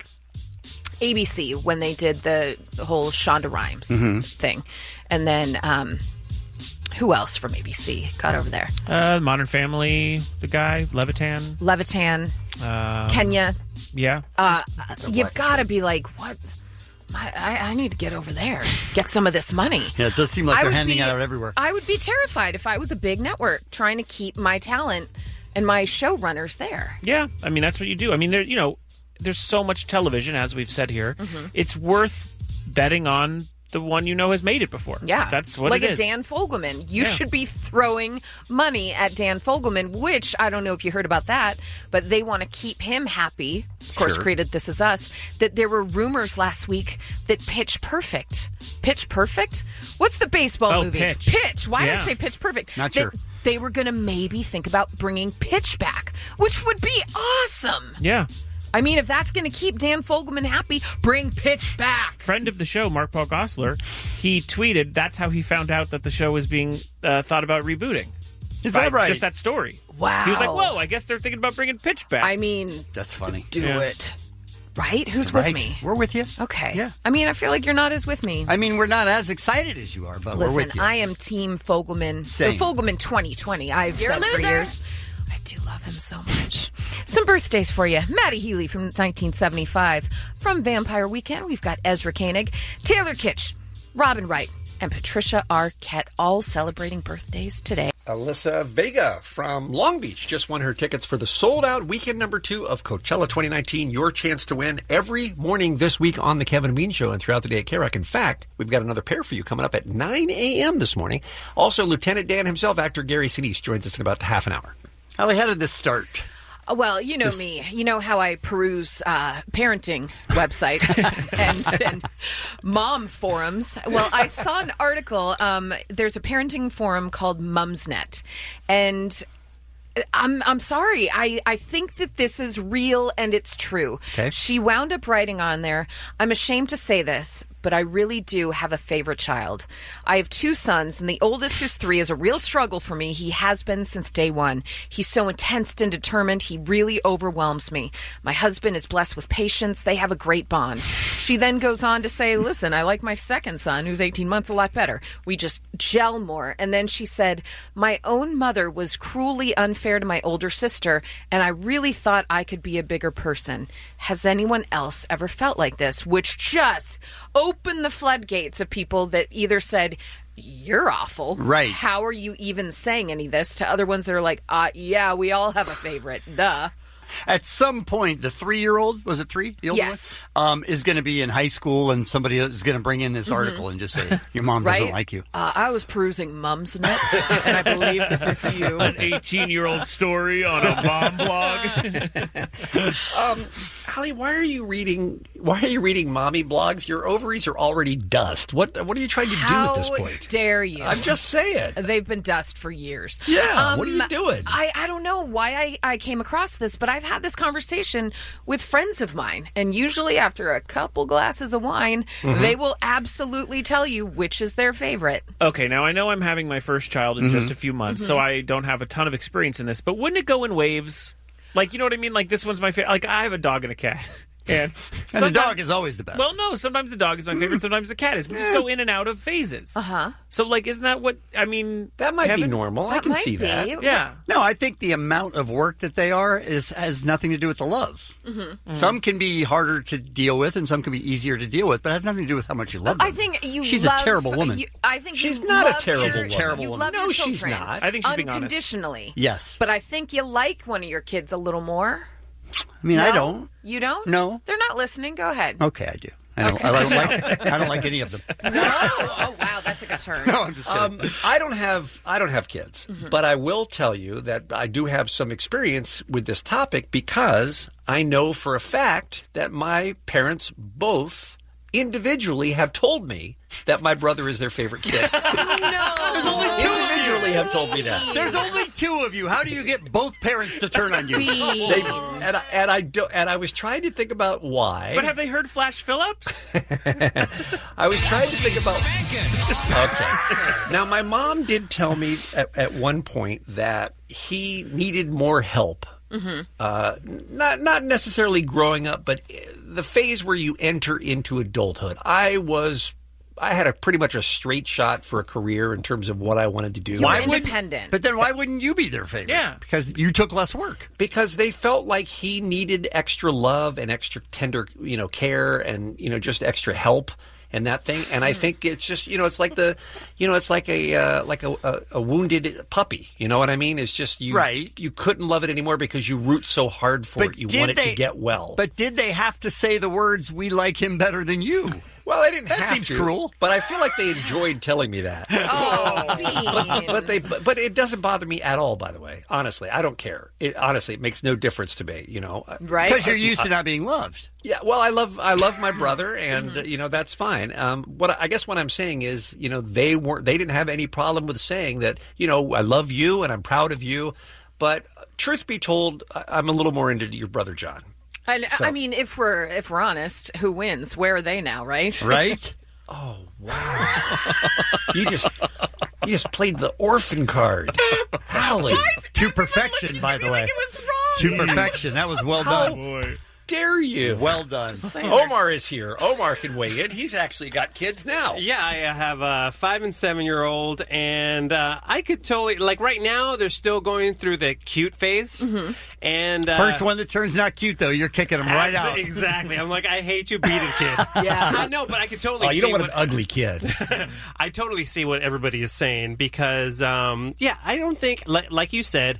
[SPEAKER 10] A B C when they did the, the whole Shonda Rhimes
[SPEAKER 5] Mhm.
[SPEAKER 10] thing, and then um, who else from A B C got over there?
[SPEAKER 5] Uh, Modern Family, the guy, Levitan.
[SPEAKER 10] Levitan,
[SPEAKER 5] Um,
[SPEAKER 10] Kenya.
[SPEAKER 5] Yeah.
[SPEAKER 10] Uh, you've got to be like, what? I, I, I need to get over there, get some of this money.
[SPEAKER 9] Yeah, it does seem like
[SPEAKER 10] I
[SPEAKER 9] they're
[SPEAKER 10] would
[SPEAKER 9] handing
[SPEAKER 10] be-
[SPEAKER 9] it out everywhere.
[SPEAKER 10] I would be terrified if I was a big network trying to keep my talent and my showrunners there.
[SPEAKER 5] Yeah, I mean that's what you do. I mean, there, you know, there's so much television, as we've said here.
[SPEAKER 10] Mhm.
[SPEAKER 5] It's worth betting on the one you know has made it before.
[SPEAKER 10] Yeah,
[SPEAKER 5] that's what
[SPEAKER 10] like
[SPEAKER 5] it
[SPEAKER 10] a
[SPEAKER 5] is.
[SPEAKER 10] Dan Fogelman. You
[SPEAKER 5] Yeah.
[SPEAKER 10] should be throwing money at Dan Fogelman, which I don't know if you heard about that, but they want to keep him happy. Of course,
[SPEAKER 12] Sure.
[SPEAKER 10] created This Is Us. That there were rumors last week that Pitch Perfect, Pitch Perfect, what's the baseball
[SPEAKER 5] Oh,
[SPEAKER 10] movie?
[SPEAKER 5] Pitch.
[SPEAKER 10] Pitch. Why did
[SPEAKER 5] Yeah.
[SPEAKER 10] I say Pitch Perfect?
[SPEAKER 5] Not
[SPEAKER 10] That
[SPEAKER 5] sure.
[SPEAKER 10] They were going to maybe think about bringing Pitch back, which would be awesome.
[SPEAKER 5] Yeah.
[SPEAKER 10] I mean, if that's going to keep Dan Fogelman happy, bring Pitch back.
[SPEAKER 5] Friend of the show, Mark Paul Gosselaar, he tweeted that's how he found out that the show was being uh, thought about rebooting.
[SPEAKER 9] Is
[SPEAKER 5] By
[SPEAKER 9] that right?
[SPEAKER 5] Just that story.
[SPEAKER 10] Wow.
[SPEAKER 5] He was like, whoa, I guess they're thinking about bringing Pitch back.
[SPEAKER 10] I mean,
[SPEAKER 9] That's funny.
[SPEAKER 10] do
[SPEAKER 5] Yeah.
[SPEAKER 10] it. Right? Who's
[SPEAKER 9] Right.
[SPEAKER 10] with me?
[SPEAKER 9] We're with you.
[SPEAKER 10] Okay.
[SPEAKER 9] Yeah.
[SPEAKER 10] I mean, I feel like you're not as with me.
[SPEAKER 9] I mean, we're not as excited as you are, but
[SPEAKER 10] Listen,
[SPEAKER 9] we're with you.
[SPEAKER 10] I am Team Fogelman.
[SPEAKER 9] Same.
[SPEAKER 10] uh, Fogelman twenty twenty. I've
[SPEAKER 20] You're a
[SPEAKER 10] said for
[SPEAKER 20] loser.
[SPEAKER 10] years. I do love him so much. Some birthdays for you. Maddie Healy from nineteen seventy-five. From Vampire Weekend, we've got Ezra Koenig, Taylor Kitsch, Robin Wright, and Patricia Arquette, all celebrating birthdays today.
[SPEAKER 11] Alyssa Vega from Long Beach just won her tickets for the sold-out weekend number two of Coachella twenty nineteen. Your chance to win every morning this week on The Kevin and Bean Show and throughout the day at K R O C. In fact, we've got another pair for you coming up at nine a.m. this morning. Also, Lieutenant Dan himself, actor Gary Sinise, joins us in about half an hour.
[SPEAKER 9] How did this start?
[SPEAKER 10] Uh, Well, you know
[SPEAKER 9] This-
[SPEAKER 10] me. You know how I peruse uh, parenting websites and, and mom forums. Well, I saw an article. Um, there's a parenting forum called Mumsnet, and I'm I'm sorry. I, I think that this is real and it's true.
[SPEAKER 12] Okay.
[SPEAKER 10] She wound up writing on there, I'm ashamed to say this, but I really do have a favorite child. I have two sons, and the oldest, who's three, is a real struggle for me. He has been since day one. He's so intense and determined, he really overwhelms me. My husband is blessed with patience. They have a great bond. She then goes on to say, listen, I like my second son, who's eighteen months, a lot better. We just gel more. And then she said, my own mother was cruelly unfair to my older sister, and I really thought I could be a bigger person. Has anyone else ever felt like this? Which just opened the floodgates of people that either said, you're awful.
[SPEAKER 9] Right.
[SPEAKER 10] How are you even saying any of this? To other ones that are like, uh, yeah, we all have a favorite. Duh.
[SPEAKER 9] At some point, the three-year-old, was it three? The older
[SPEAKER 10] Yes.
[SPEAKER 9] one? Um, is going to be in high school, and somebody is going to bring in this
[SPEAKER 10] Mhm.
[SPEAKER 9] article and just say, your mom
[SPEAKER 10] Right?
[SPEAKER 9] doesn't like you.
[SPEAKER 10] Uh, I was perusing Mum's Nuts, and I believe this is you.
[SPEAKER 5] An eighteen-year-old story on a mom blog.
[SPEAKER 11] um, Holly, why are you reading? Why are you reading mommy blogs? Your ovaries are already dust. What What are you trying to
[SPEAKER 10] How
[SPEAKER 11] do at this point?
[SPEAKER 10] dare you?
[SPEAKER 11] I'm just saying.
[SPEAKER 10] They've been dust for years.
[SPEAKER 11] Yeah, what are you doing?
[SPEAKER 10] I, I don't know why I, I came across this, but I've had this conversation with friends of mine. And usually after a couple glasses of wine,
[SPEAKER 5] Mhm.
[SPEAKER 10] they will absolutely tell you which is their favorite.
[SPEAKER 5] Okay, now I know I'm having my first child in
[SPEAKER 10] Mhm.
[SPEAKER 5] just a few months, so
[SPEAKER 10] Mhm.
[SPEAKER 5] I don't have a ton of experience in this. But wouldn't it go in waves? Like, you know what I mean? Like, this one's my favorite. Like, I have a dog and a cat. And,
[SPEAKER 9] And the dog is always the best.
[SPEAKER 5] Well, no, sometimes the dog is my favorite, sometimes the cat is. We just go in and out of phases. Uh
[SPEAKER 10] huh.
[SPEAKER 5] So, like, isn't that what, I mean...
[SPEAKER 11] That might
[SPEAKER 5] Kevin?
[SPEAKER 11] be normal. I can see that.
[SPEAKER 5] Yeah.
[SPEAKER 9] No, I think the amount of work that they are is has nothing to do with the love.
[SPEAKER 10] Mm-hmm.
[SPEAKER 9] Some can be harder to deal with, and some can be easier to deal with, but it has nothing to do with how much you love them.
[SPEAKER 10] I think you
[SPEAKER 9] She's
[SPEAKER 10] love,
[SPEAKER 9] a terrible woman.
[SPEAKER 10] You, I think
[SPEAKER 11] She's
[SPEAKER 10] you
[SPEAKER 11] not a
[SPEAKER 10] love
[SPEAKER 11] terrible
[SPEAKER 10] your,
[SPEAKER 11] woman. Terrible
[SPEAKER 10] you
[SPEAKER 11] woman.
[SPEAKER 10] love
[SPEAKER 11] No,
[SPEAKER 10] your
[SPEAKER 11] she's
[SPEAKER 10] children
[SPEAKER 11] not. I think she's being honest.
[SPEAKER 10] unconditionally.
[SPEAKER 9] Yes.
[SPEAKER 10] But I think you like one of your kids a little more.
[SPEAKER 9] I mean, I
[SPEAKER 10] No?
[SPEAKER 9] don't.
[SPEAKER 10] You don't?
[SPEAKER 9] No.
[SPEAKER 10] They're not listening. Go ahead.
[SPEAKER 9] Okay, I do. I don't,
[SPEAKER 10] Okay.
[SPEAKER 9] I don't like. I don't like any of them.
[SPEAKER 10] Oh, wow, that took a turn.
[SPEAKER 9] No, I'm just kidding.
[SPEAKER 11] Um, I don't have I don't have kids,
[SPEAKER 10] Mhm.
[SPEAKER 11] but I will tell you that I do have some experience with this topic because I know for a fact that my parents both individually have told me that my brother is their favorite kid.
[SPEAKER 10] No.
[SPEAKER 9] There's only two
[SPEAKER 11] individually have told me that.
[SPEAKER 9] There's only two of you. How do you get both parents to turn on you?
[SPEAKER 11] They, and I, and I do, and I was trying to think about why.
[SPEAKER 5] But have they heard Flash Phillips?
[SPEAKER 11] I was trying to think about. Okay. Now, my mom did tell me at, at one point that he needed more help.
[SPEAKER 10] Mm-hmm.
[SPEAKER 11] Uh, not not necessarily growing up, but the phase where you enter into adulthood. I was. I had a pretty much a straight shot for a career in terms of what I wanted to do.
[SPEAKER 9] Why would-
[SPEAKER 10] independent.
[SPEAKER 9] But then why wouldn't you be their favorite?
[SPEAKER 11] Yeah.
[SPEAKER 9] Because you took less work.
[SPEAKER 11] Because they felt like he needed extra love and extra tender, you know, care and, you know, just extra help and that thing. And I think it's just, you know, it's like the, you know, it's like a uh, like a, a, a wounded puppy. You know what I mean? It's just you,
[SPEAKER 9] Right.
[SPEAKER 11] you couldn't love it anymore because you root so hard for it. You
[SPEAKER 9] did
[SPEAKER 11] want it
[SPEAKER 9] they-
[SPEAKER 11] to get well.
[SPEAKER 9] But did they have to say the words, we like him better than you?
[SPEAKER 11] Well, they didn't
[SPEAKER 9] That
[SPEAKER 11] have
[SPEAKER 9] seems
[SPEAKER 11] to,
[SPEAKER 9] cruel.
[SPEAKER 11] but I feel like they enjoyed telling me that.
[SPEAKER 10] Oh,
[SPEAKER 11] but, but they, but, but it doesn't bother me at all. By the way, honestly, I don't care. It honestly, it makes no difference to me. You know,
[SPEAKER 10] Right.
[SPEAKER 9] Because you're used to not being loved.
[SPEAKER 11] Yeah, well, I love I love my brother, and uh, you know that's fine. Um, what I I guess what I'm saying is, you know, they weren't they didn't have any problem with saying that. You know, I love you and I'm proud of you, but truth be told, I- I'm a little more into your brother John.
[SPEAKER 10] And,
[SPEAKER 11] So-
[SPEAKER 10] I mean, if we're if we're honest, who wins? Where are they now? Right?
[SPEAKER 11] Right? Oh wow! you just you just played the orphan card, Holly.
[SPEAKER 9] To perfection, by the way.
[SPEAKER 10] It was wrong.
[SPEAKER 9] To perfection. That was well
[SPEAKER 11] How
[SPEAKER 9] done.
[SPEAKER 11] dare you?
[SPEAKER 9] Well done.
[SPEAKER 11] Omar is here. Omar can weigh in. He's actually got kids now.
[SPEAKER 12] Yeah, I have a five and seven year old, and uh, I could totally like right now they're still going through the cute phase,
[SPEAKER 10] Mm-hmm.
[SPEAKER 12] and uh,
[SPEAKER 9] First one that turns not cute, though, you're kicking them right
[SPEAKER 12] ex-
[SPEAKER 9] out.
[SPEAKER 12] Exactly. I'm like, I hate you, beat it, kid.
[SPEAKER 10] Yeah.
[SPEAKER 12] I know, but I could totally.
[SPEAKER 11] Oh, you
[SPEAKER 12] see
[SPEAKER 11] don't want
[SPEAKER 12] what,
[SPEAKER 11] an ugly kid.
[SPEAKER 12] I totally see what everybody is saying because, um, yeah, I don't think, like, like you said,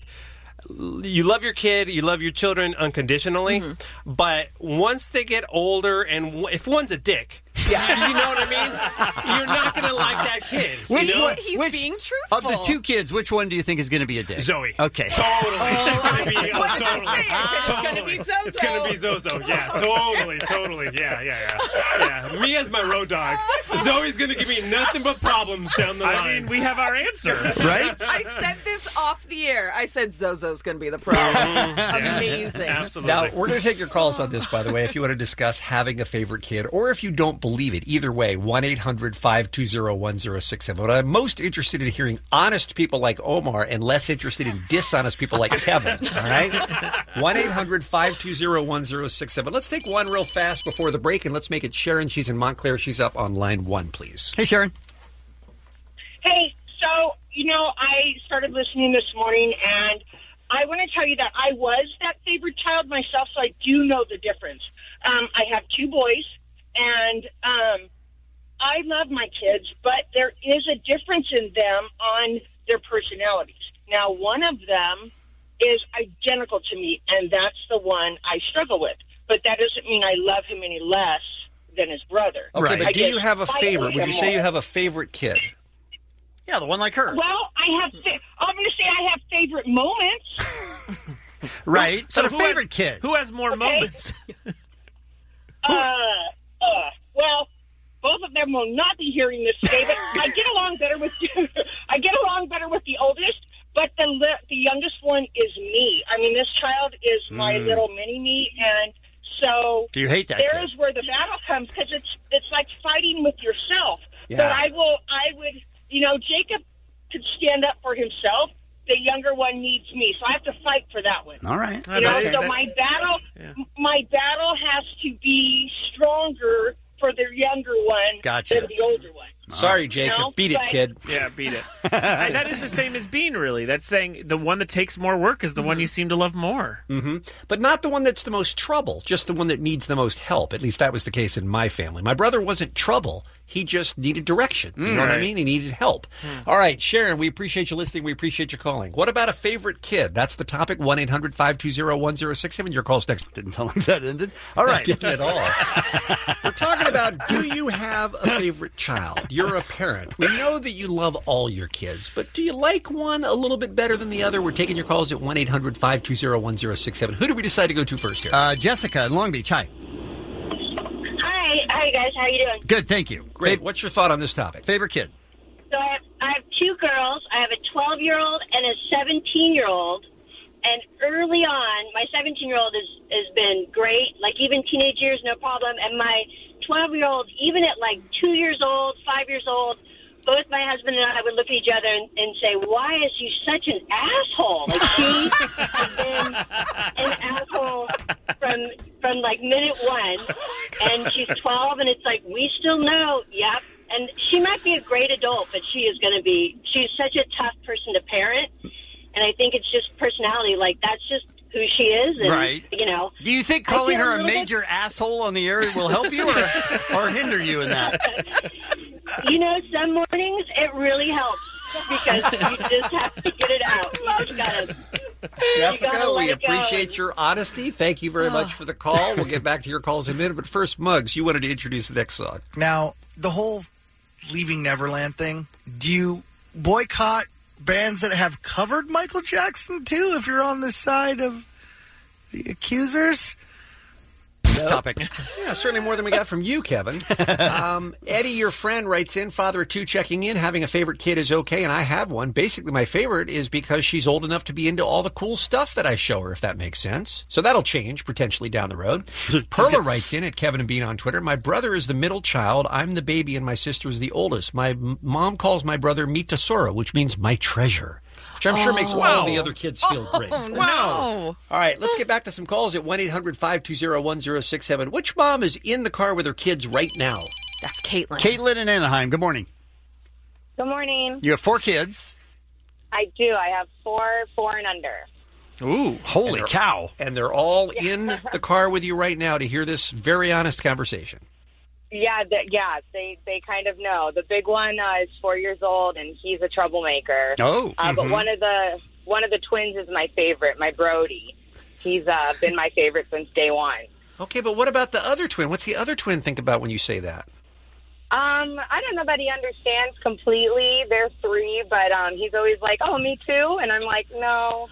[SPEAKER 12] you love your kid, you love your children unconditionally,
[SPEAKER 10] Mm-hmm.
[SPEAKER 12] but once they get older, and w- if one's a dick, yeah, you know what I mean? You're not going to like that kid. you
[SPEAKER 9] Which
[SPEAKER 12] know?
[SPEAKER 9] one?
[SPEAKER 10] He's
[SPEAKER 9] which,
[SPEAKER 10] being truthful.
[SPEAKER 9] Of the two kids, which one do you think is going to be a dick?
[SPEAKER 12] Zoe.
[SPEAKER 9] Okay.
[SPEAKER 12] Totally. She's going to be. Oh,
[SPEAKER 10] What did I
[SPEAKER 12] totally.
[SPEAKER 10] say? I said it's
[SPEAKER 12] totally.
[SPEAKER 10] gonna be Zozo.
[SPEAKER 12] It's going to be Zozo. Yeah, totally. Totally. Yeah, yeah, yeah. Yeah. Me as my road dog. Zoe's going to give me nothing but problems down the line.
[SPEAKER 5] I mean, we have our answer.
[SPEAKER 9] Right?
[SPEAKER 10] I said this off the air. I said Zozo's going to be the problem. Amazing.
[SPEAKER 5] Absolutely.
[SPEAKER 11] Now, we're going to take your calls on this, by the way, if you want to discuss having a favorite kid or if you don't believe it. Either way, one eight hundred five two zero one zero six seven. But I'm most interested in hearing honest people like Omar and less interested in dishonest people like Kevin. All right? one eight hundred five two zero one zero six seven. Let's take one real fast before the break, and let's make it Sharon. She's in Montclair. She's up on line one, please.
[SPEAKER 9] Hey, Sharon.
[SPEAKER 13] Hey, so, you know, I started listening this morning, and I want to tell you that I was that favorite child myself, so I do know the difference. Um, I have two boys, and um, I love my kids, but there is a difference in them on their personalities. Now, one of them is identical to me, and that's the one I struggle with. But that doesn't mean I love him any less than his brother.
[SPEAKER 11] Okay,
[SPEAKER 13] I
[SPEAKER 11] but do
[SPEAKER 13] just
[SPEAKER 11] you have a
[SPEAKER 13] fight
[SPEAKER 11] favorite?
[SPEAKER 13] with
[SPEAKER 11] Would
[SPEAKER 13] him
[SPEAKER 11] you say you
[SPEAKER 13] more.
[SPEAKER 11] have a favorite kid?
[SPEAKER 9] Yeah, the one like her.
[SPEAKER 13] Well, I have. Fa- I'm going to say I have favorite moments.
[SPEAKER 9] Right.
[SPEAKER 5] So
[SPEAKER 9] but a
[SPEAKER 5] who
[SPEAKER 9] favorite
[SPEAKER 5] has,
[SPEAKER 9] kid.
[SPEAKER 5] Who has more
[SPEAKER 13] Okay.
[SPEAKER 5] moments?
[SPEAKER 13] Uh, uh, well, both of them will not be hearing this today, but I get along better with I get along better with the oldest, but the li- the youngest one is me. I mean, this child is my
[SPEAKER 9] Mm.
[SPEAKER 13] little mini me, and so
[SPEAKER 9] Do you hate that
[SPEAKER 13] There's where the battle comes because it's it's like fighting with yourself.
[SPEAKER 9] Yeah.
[SPEAKER 13] But I will, I would, you know, Jacob could stand up for himself. The younger one needs me, so I have to fight for that one.
[SPEAKER 9] All right.
[SPEAKER 13] You know,
[SPEAKER 9] Okay.
[SPEAKER 13] so my battle, my battle has to be stronger for the younger one
[SPEAKER 11] Gotcha.
[SPEAKER 13] than the older one.
[SPEAKER 11] Sorry, Jacob.
[SPEAKER 13] You know,
[SPEAKER 11] Beat it,
[SPEAKER 13] but-
[SPEAKER 11] kid.
[SPEAKER 5] Yeah, beat it. And that is the same as Bean, really. That's saying the one that takes more work is the one you seem to love more.
[SPEAKER 11] hmm But not the one that's the most trouble, just the one that needs the most help. At least that was the case in my family. My brother wasn't trouble. He just needed direction. You know what I
[SPEAKER 5] Right.
[SPEAKER 11] mean? He needed help. All right, Sharon, we appreciate you listening. We appreciate you calling. What about a favorite kid? That's the topic. one eight hundred five two zero one zero six seven. Your call's next.
[SPEAKER 9] Didn't sound like that ended. All right.
[SPEAKER 11] Didn't at all. We're talking about, do you have a favorite child? You're a parent. We know that you love all your kids, but do you like one a little bit better than the other? We're taking your calls at one eight hundred five two zero one zero six seven. Who do we decide to go to first here?
[SPEAKER 9] Uh, Jessica in Long Beach. Hi.
[SPEAKER 2] Hi, hi guys. How you doing?
[SPEAKER 9] Good, thank you.
[SPEAKER 11] Great. What's your thought on this topic?
[SPEAKER 9] Favorite kid?
[SPEAKER 2] So I have, I have two girls. I have a twelve-year-old and a seventeen-year-old. And early on, my seventeen-year-old has has been great. Like even teenage years, no problem. And my twelve-year-old, even at like two years old, five years old, both my husband and I would look at each other and, and say, "Why is she such an asshole?" Like she has been an asshole from from like minute one, and she's twelve, and it's like we still know. Yep. And she might be a great adult, but she is going to be. She's such a tough person to parent, and I think it's just personality. Like that's just who she is, and,
[SPEAKER 9] Right.
[SPEAKER 2] You know.
[SPEAKER 9] Do you think
[SPEAKER 2] I
[SPEAKER 9] calling
[SPEAKER 2] feel
[SPEAKER 9] her a
[SPEAKER 2] little bit-
[SPEAKER 9] major asshole on the air will help you or, or hinder you in that?
[SPEAKER 2] You know, some mornings it really helps because you just have to get it out. You just gotta.
[SPEAKER 11] Jessica,
[SPEAKER 2] gotta let
[SPEAKER 11] we
[SPEAKER 2] it go.
[SPEAKER 11] appreciate your honesty. Thank you very much for the call. We'll get back to your calls in a minute. But first, Muggs, you wanted to introduce the next song.
[SPEAKER 8] Now, the whole Leaving Neverland thing, do you boycott bands that have covered Michael Jackson, too, if you're on the side of the accusers?
[SPEAKER 9] This topic.
[SPEAKER 11] Yeah, certainly more than we got from you, Kevin. Um, Eddie, your friend, writes in, father of two checking in, having a favorite kid is okay, and I have one. Basically, my favorite is because she's old enough to be into all the cool stuff that I show her, if that makes sense. So that'll change, potentially, down the road. Perla writes in at Kevin and Bean on Twitter, my brother is the middle child, I'm the baby, and my sister is the oldest. My m- mom calls my brother Mitasora, which means my treasure. Which I'm sure makes all the other kids feel great.
[SPEAKER 10] Oh, no.
[SPEAKER 11] All right, let's get back to some calls at one eight hundred five two zero one zero six seven. Which mom is in the car with her kids right now?
[SPEAKER 10] That's Caitlin.
[SPEAKER 9] Caitlin in Anaheim. Good morning.
[SPEAKER 14] Good morning.
[SPEAKER 9] You have four kids.
[SPEAKER 14] I do. I have four, four and under.
[SPEAKER 11] Ooh,
[SPEAKER 9] holy cow.
[SPEAKER 11] And they're all in the car with you right now to hear this very honest conversation.
[SPEAKER 14] Yeah, th- yeah. They they kind of know. The big one uh, is four years old, and he's a troublemaker.
[SPEAKER 11] Oh,
[SPEAKER 14] uh, but
[SPEAKER 11] mhm.
[SPEAKER 14] one of the one of the twins is my favorite, my Brody. He's uh, been my favorite since day one.
[SPEAKER 11] Okay, but what about the other twin? What's the other twin think about when you say that?
[SPEAKER 14] Um, I don't know that he understands completely. They're three, but um, he's always like, "Oh, me too," and I'm like, "No."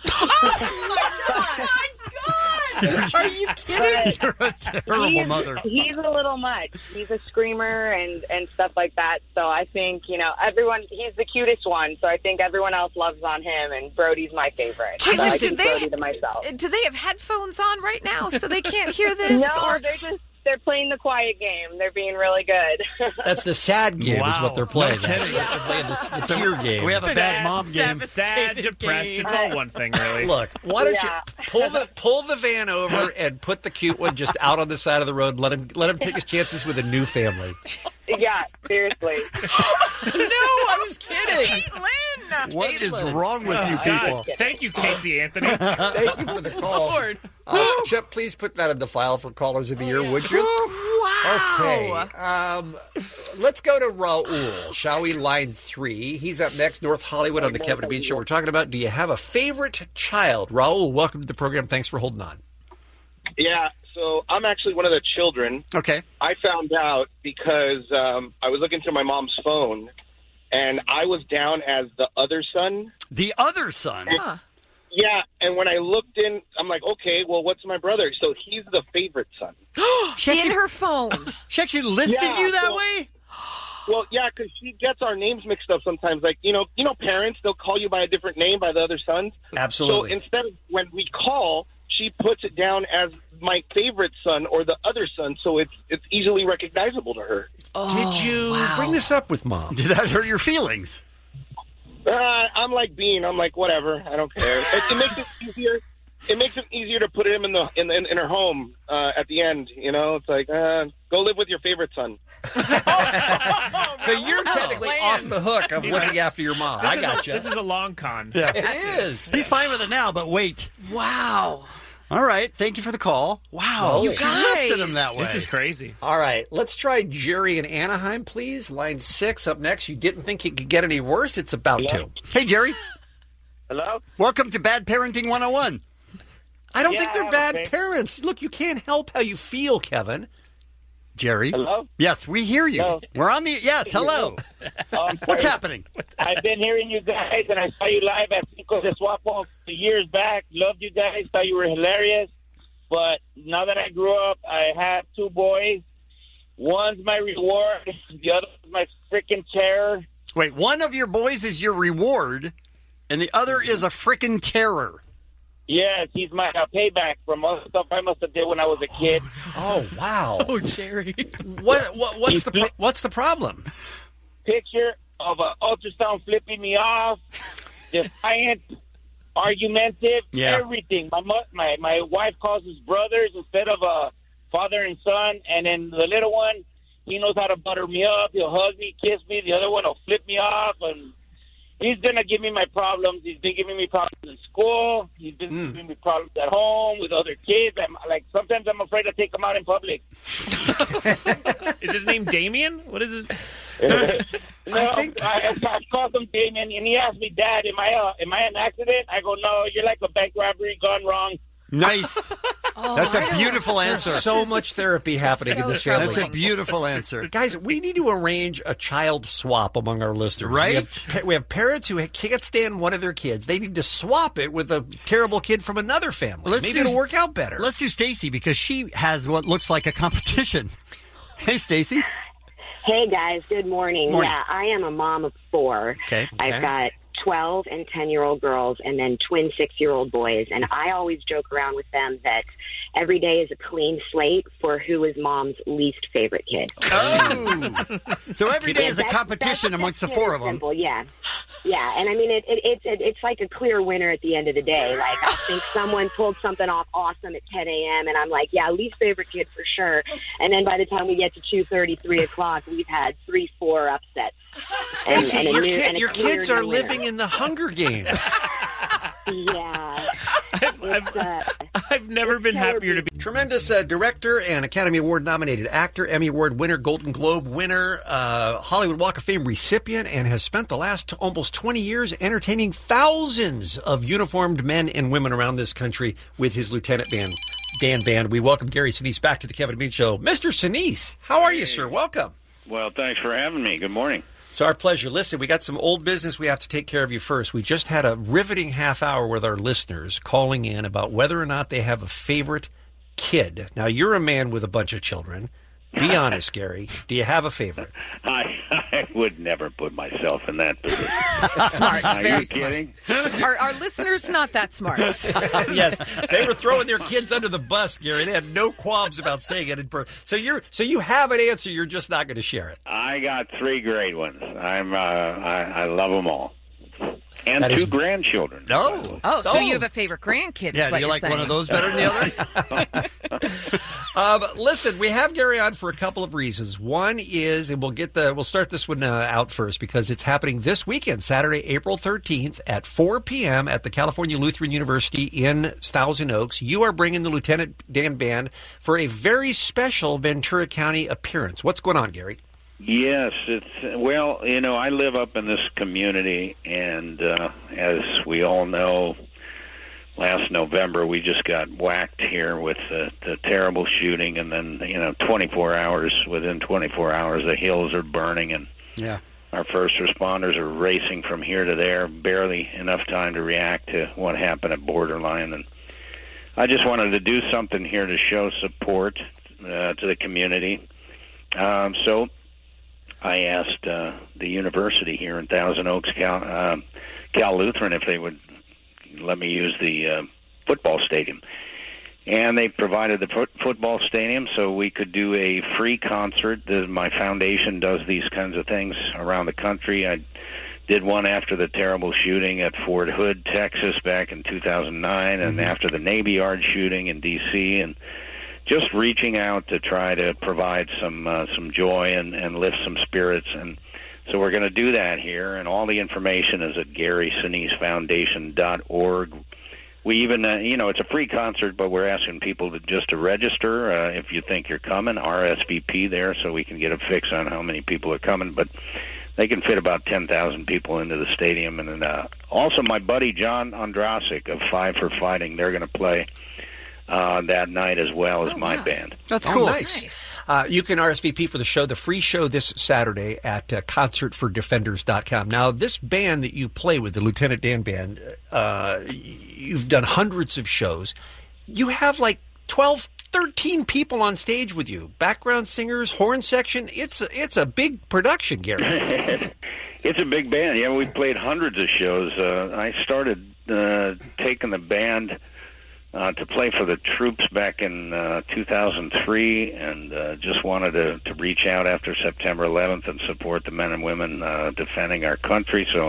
[SPEAKER 9] Are you kidding? You're a terrible
[SPEAKER 14] he's,
[SPEAKER 9] mother.
[SPEAKER 14] He's a little much. He's a screamer and, and stuff like that. So I think, you know, everyone, he's the cutest one. So I think everyone else loves on him, and Brody's my favorite.
[SPEAKER 10] Caitlin,
[SPEAKER 14] So I
[SPEAKER 10] did
[SPEAKER 14] keep
[SPEAKER 10] they-
[SPEAKER 14] Brody to myself.
[SPEAKER 10] Do they have headphones on right now so they can't hear this?
[SPEAKER 14] No,
[SPEAKER 10] or-
[SPEAKER 14] they're just, they're playing the quiet game. They're being really good.
[SPEAKER 11] That's the sad game is
[SPEAKER 9] Wow.
[SPEAKER 11] what they're playing.
[SPEAKER 9] No kidding.
[SPEAKER 11] They're playing the, the tear game.
[SPEAKER 9] We have a bad mom game.
[SPEAKER 5] Sad, depressed. It's all one thing, really.
[SPEAKER 11] Look, why don't
[SPEAKER 14] Yeah.
[SPEAKER 11] you pull the pull the van over and put the cute one just out on the side of the road? Let him let him take his chances with a new family.
[SPEAKER 14] Yeah, seriously.
[SPEAKER 11] No, I was kidding.
[SPEAKER 10] Caitlin!
[SPEAKER 9] What is wrong with
[SPEAKER 5] Oh,
[SPEAKER 9] you
[SPEAKER 5] God.
[SPEAKER 9] people?
[SPEAKER 5] Thank you, Casey Anthony.
[SPEAKER 11] Thank you for the call.
[SPEAKER 10] Lord.
[SPEAKER 11] Uh, Chip, please put that in the file for callers of the year, would you?
[SPEAKER 10] Wow.
[SPEAKER 11] Okay. Um, let's go to Raul, shall we? Line three. He's up next, North Hollywood on the Kevin and Bean Show. We're talking about, do you have a favorite child? Raul, welcome to the program. Thanks for holding on.
[SPEAKER 15] Yeah, so I'm actually one of the children.
[SPEAKER 9] Okay.
[SPEAKER 15] I found out because um, I was looking through my mom's phone, and I was down as the other son.
[SPEAKER 9] The other son?
[SPEAKER 15] And, yeah, and when I looked in, I'm like, okay, well, what's my brother? So he's the favorite son.
[SPEAKER 10] In her phone.
[SPEAKER 9] She actually listed
[SPEAKER 15] Yeah,
[SPEAKER 9] you that
[SPEAKER 15] so-
[SPEAKER 9] way?
[SPEAKER 15] Well, yeah, because she gets our names mixed up sometimes. Like, you know, you know, parents, they'll call you by a different name by the other sons.
[SPEAKER 11] Absolutely.
[SPEAKER 15] So instead of when we call, she puts it down as my favorite son or the other son, so it's it's easily recognizable to her.
[SPEAKER 11] Did you bring this up with Mom?
[SPEAKER 9] Did that hurt your feelings?
[SPEAKER 15] Uh, I'm like Bean. I'm like, whatever. I don't care. It, it makes it easier. It makes it easier to put him in the in in, in her home uh, at the end. You know, it's like, uh, go live with your favorite son.
[SPEAKER 11] So you're technically off the hook of looking after your mom.
[SPEAKER 5] This
[SPEAKER 11] I
[SPEAKER 5] is
[SPEAKER 11] got
[SPEAKER 5] a-
[SPEAKER 11] you.
[SPEAKER 5] This is a long con.
[SPEAKER 9] Yeah.
[SPEAKER 11] It is.
[SPEAKER 9] He's fine with it now, but wait.
[SPEAKER 10] Wow.
[SPEAKER 9] All right. Thank you for the call. Wow.
[SPEAKER 11] You
[SPEAKER 9] She
[SPEAKER 11] guys.
[SPEAKER 9] listed him that way.
[SPEAKER 5] This is crazy.
[SPEAKER 11] All right, let's try Jerry in Anaheim, please. Line six up next. You didn't think it could get any worse? It's about to.
[SPEAKER 9] Hey, Jerry.
[SPEAKER 15] Hello?
[SPEAKER 9] Welcome to Bad Parenting one oh one.
[SPEAKER 11] I don't
[SPEAKER 15] Yeah,
[SPEAKER 11] think they're
[SPEAKER 15] I
[SPEAKER 11] bad
[SPEAKER 15] have a fa-
[SPEAKER 11] parents. Look, you can't help how you feel, Kevin.
[SPEAKER 9] Jerry.
[SPEAKER 15] Hello?
[SPEAKER 9] Yes, we hear you.
[SPEAKER 15] Hello?
[SPEAKER 9] We're on the. Yes, hello.
[SPEAKER 15] Um,
[SPEAKER 9] What's happening?
[SPEAKER 15] I've been hearing you guys, and I saw you live at Cinco de Suapo years back. Loved you guys. Thought you were hilarious. But now that I grew up, I have two boys. One's my reward. The other's my freaking terror.
[SPEAKER 9] Wait, one of your boys is your reward, and the other is a frickin' terror.
[SPEAKER 15] Yes, he's my uh, payback from all the stuff I must have did when I was a kid.
[SPEAKER 11] Oh, wow.
[SPEAKER 10] Oh, Jerry.
[SPEAKER 11] What, what what's the pro- what's the problem?
[SPEAKER 15] Picture of an ultrasound flipping me off, defiant, argumentative,
[SPEAKER 9] Yeah.
[SPEAKER 15] everything. My mo- my my wife calls us brothers instead of a father and son, and then the little one, he knows how to butter me up. He'll hug me, kiss me. The other one will flip me off, and he's gonna give me my problems. He's been giving me problems in school. He's been
[SPEAKER 11] Mm.
[SPEAKER 15] giving me problems at home with other kids. I'm like sometimes I'm afraid to take him out in public.
[SPEAKER 5] Is his name Damien? What is his?
[SPEAKER 15] No, I, think... I, I called him Damien, and he asked me, Dad, am I uh, am I an accident? I go, no, you're like a bank robbery gone wrong.
[SPEAKER 9] Nice.
[SPEAKER 10] Oh,
[SPEAKER 9] That's
[SPEAKER 10] I
[SPEAKER 9] a
[SPEAKER 10] don't-
[SPEAKER 9] beautiful answer.
[SPEAKER 11] There's so much therapy happening in
[SPEAKER 10] so
[SPEAKER 11] this family.
[SPEAKER 9] That's a beautiful answer.
[SPEAKER 11] Guys, we need to arrange a child swap among our listeners.
[SPEAKER 9] Right?
[SPEAKER 11] We have, pa- we have parents who can't stand one of their kids. They need to swap it with a terrible kid from another family.
[SPEAKER 9] Let's
[SPEAKER 11] Maybe
[SPEAKER 9] do-
[SPEAKER 11] it'll work out better.
[SPEAKER 9] Let's do Stacy because she has what looks like a competition. Hey, Stacy.
[SPEAKER 17] Hey guys, good morning.
[SPEAKER 9] Morning.
[SPEAKER 17] Yeah, I am a mom of four.
[SPEAKER 9] Okay.
[SPEAKER 17] I've got twelve and ten-year-old girls and then twin six-year-old boys. And I always joke around with them that every day is a clean slate for who is mom's least favorite kid.
[SPEAKER 9] Oh. So every day
[SPEAKER 17] Yeah,
[SPEAKER 9] is a
[SPEAKER 17] that's-
[SPEAKER 9] competition
[SPEAKER 17] that's-
[SPEAKER 9] amongst the
[SPEAKER 17] that's
[SPEAKER 9] four
[SPEAKER 17] really
[SPEAKER 9] of them.
[SPEAKER 17] simple, yeah. Yeah, and I mean, it, it, it's it, it's like a clear winner at the end of the day. Like, I think someone pulled something off awesome at ten a.m., and I'm like, yeah, least favorite kid for sure. And then by the time we get to two thirty, three o'clock, we've had three, four upsets. And-
[SPEAKER 11] Stacey,
[SPEAKER 17] and a
[SPEAKER 11] your,
[SPEAKER 17] new-
[SPEAKER 11] kid-
[SPEAKER 17] and a
[SPEAKER 11] your
[SPEAKER 17] clear
[SPEAKER 11] kids are
[SPEAKER 17] new winner.
[SPEAKER 11] living in the Hunger Games.
[SPEAKER 17] Yeah.
[SPEAKER 5] I've, I've,
[SPEAKER 17] uh,
[SPEAKER 5] I've never been happier to be.
[SPEAKER 11] Tremendous uh, director and Academy Award nominated actor, Emmy Award winner, Golden Globe winner, uh, Hollywood Walk of Fame recipient, and has spent the last t- almost twenty years entertaining thousands of uniformed men and women around this country with his Lieutenant Band, Dan Band. We welcome Gary Sinise back to the Kevin and Bean Show. Mister Sinise, how are you, sir? Welcome.
[SPEAKER 22] Well, thanks for having me. Good morning.
[SPEAKER 11] It's our pleasure. Listen, we got some old business we have to take care of you first. We just had a riveting half hour with our listeners calling in about whether or not they have a favorite kid. Now, you're a man with a bunch of children. Be honest, Gary. Do you have a favorite?
[SPEAKER 22] I, I would never put myself in that position.
[SPEAKER 10] Smart.
[SPEAKER 22] Are
[SPEAKER 10] Very
[SPEAKER 22] you kidding?
[SPEAKER 10] smart. Our, our listeners not that smart.
[SPEAKER 11] Yes, they were throwing their kids under the bus, Gary. They had no qualms about saying it in person. So you're so you have an answer. You're just not going to share it.
[SPEAKER 22] I got three great ones. I'm uh, I, I love them all, and
[SPEAKER 11] That
[SPEAKER 22] two
[SPEAKER 11] is-
[SPEAKER 22] grandchildren.
[SPEAKER 10] Oh, so you have a favorite grandkid?
[SPEAKER 9] Yeah,
[SPEAKER 10] is
[SPEAKER 9] do
[SPEAKER 10] what
[SPEAKER 9] you
[SPEAKER 10] you're
[SPEAKER 9] like one
[SPEAKER 10] saying.
[SPEAKER 9] of those better than the other?
[SPEAKER 11] Uh, but listen, we have Gary on for a couple of reasons. One is, and we'll get the we'll start this one uh, out first because it's happening this weekend, Saturday, April thirteenth at four p.m. at the California Lutheran University in Thousand Oaks. You are bringing the Lieutenant Dan Band for a very special Ventura County appearance. What's going on, Gary?
[SPEAKER 22] Yes, it's well, you know, I live up in this community, and uh, as we all know, last November we just got whacked here with the, the terrible shooting, and then, you know, twenty-four hours, within twenty-four hours, the hills are burning, and
[SPEAKER 9] yeah.
[SPEAKER 22] our first responders are racing from here to there, barely enough time to react to what happened at Borderline, and I just wanted to do something here to show support uh, to the community. Um, so I asked uh, the university here in Thousand Oaks, Cal, uh, Cal Lutheran, if they would let me use the uh, football stadium. And they provided the foot- football stadium so we could do a free concert. The, my foundation does these kinds of things around the country. I did one after the terrible shooting at Fort Hood, Texas, back in two thousand nine, and
[SPEAKER 9] Mm-hmm.
[SPEAKER 22] after the Navy Yard shooting in D C, and just reaching out to try to provide some uh, some joy and, and lift some spirits. And so we're going to do that here, and all the information is at Gary Sinise Foundation dot org. We even, uh, you know, it's a free concert, but we're asking people to just to register uh, if you think you're coming, R S V P there, so we can get a fix on how many people are coming. But they can fit about ten thousand people into the stadium. And then, uh, also my buddy John Ondrasik of Five for Fighting, they're going to play uh, that night as well as my band.
[SPEAKER 11] That's cool. Nice. Uh, you can R S V P for the show, the free show this Saturday at uh, concert for defenders dot com. Now, this band that you play with, the Lieutenant Dan Band, uh, you've done hundreds of shows. You have like twelve, thirteen people on stage with you, background singers, horn section. It's a, it's a big production, Gary.
[SPEAKER 22] It's a big band. Yeah, we played hundreds of shows. Uh, I started uh, taking the band Uh, to play for the troops back in uh, two thousand three, and uh, just wanted to, to reach out after September eleventh and support the men and women uh, defending our country. So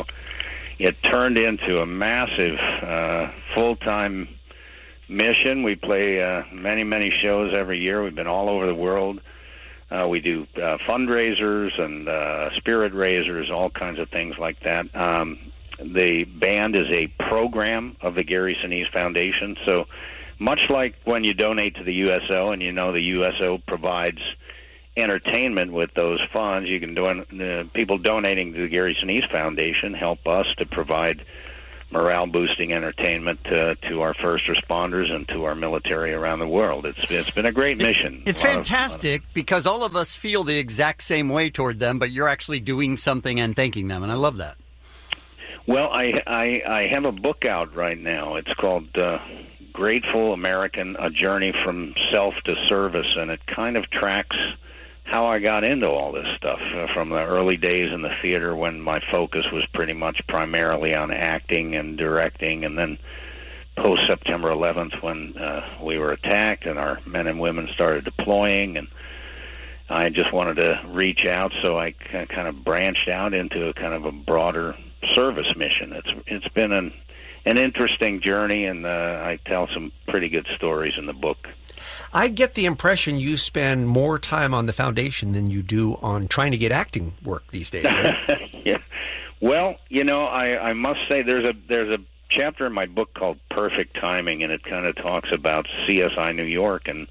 [SPEAKER 22] it turned into a massive uh, full-time mission. We play uh, many, many shows every year. We've been all over the world. Uh, we do uh, fundraisers and uh, spirit raisers, all kinds of things like that. Um, The band is a program of the Gary Sinise Foundation. So much like when you donate to the U S O, and you know the U S O provides entertainment with those funds, you can do uh, people donating to the Gary Sinise Foundation help us to provide morale-boosting entertainment to, to our first responders and to our military around the world. It's it's been a great mission.
[SPEAKER 9] It's
[SPEAKER 22] A lot of-
[SPEAKER 9] fantastic because all of us feel the exact same way toward them, but you're actually doing something and thanking them, and I love that.
[SPEAKER 22] Well, I, I I have a book out right now. It's called uh, Grateful American, A Journey from Self to Service, and it kind of tracks how I got into all this stuff uh, from the early days in the theater when my focus was pretty much primarily on acting and directing, and then post-September eleventh when uh, we were attacked and our men and women started deploying, and I just wanted to reach out, so I kind of branched out into a kind of a broader service mission. It's it's been an an interesting journey, and uh, I tell some pretty good stories in the book.
[SPEAKER 11] I get the impression you spend more time on the foundation than you do on trying to get acting work these days. Right?
[SPEAKER 22] Yeah. Well, you know, I, I must say there's a there's a chapter in my book called Perfect Timing, and it kind of talks about C S I New York, and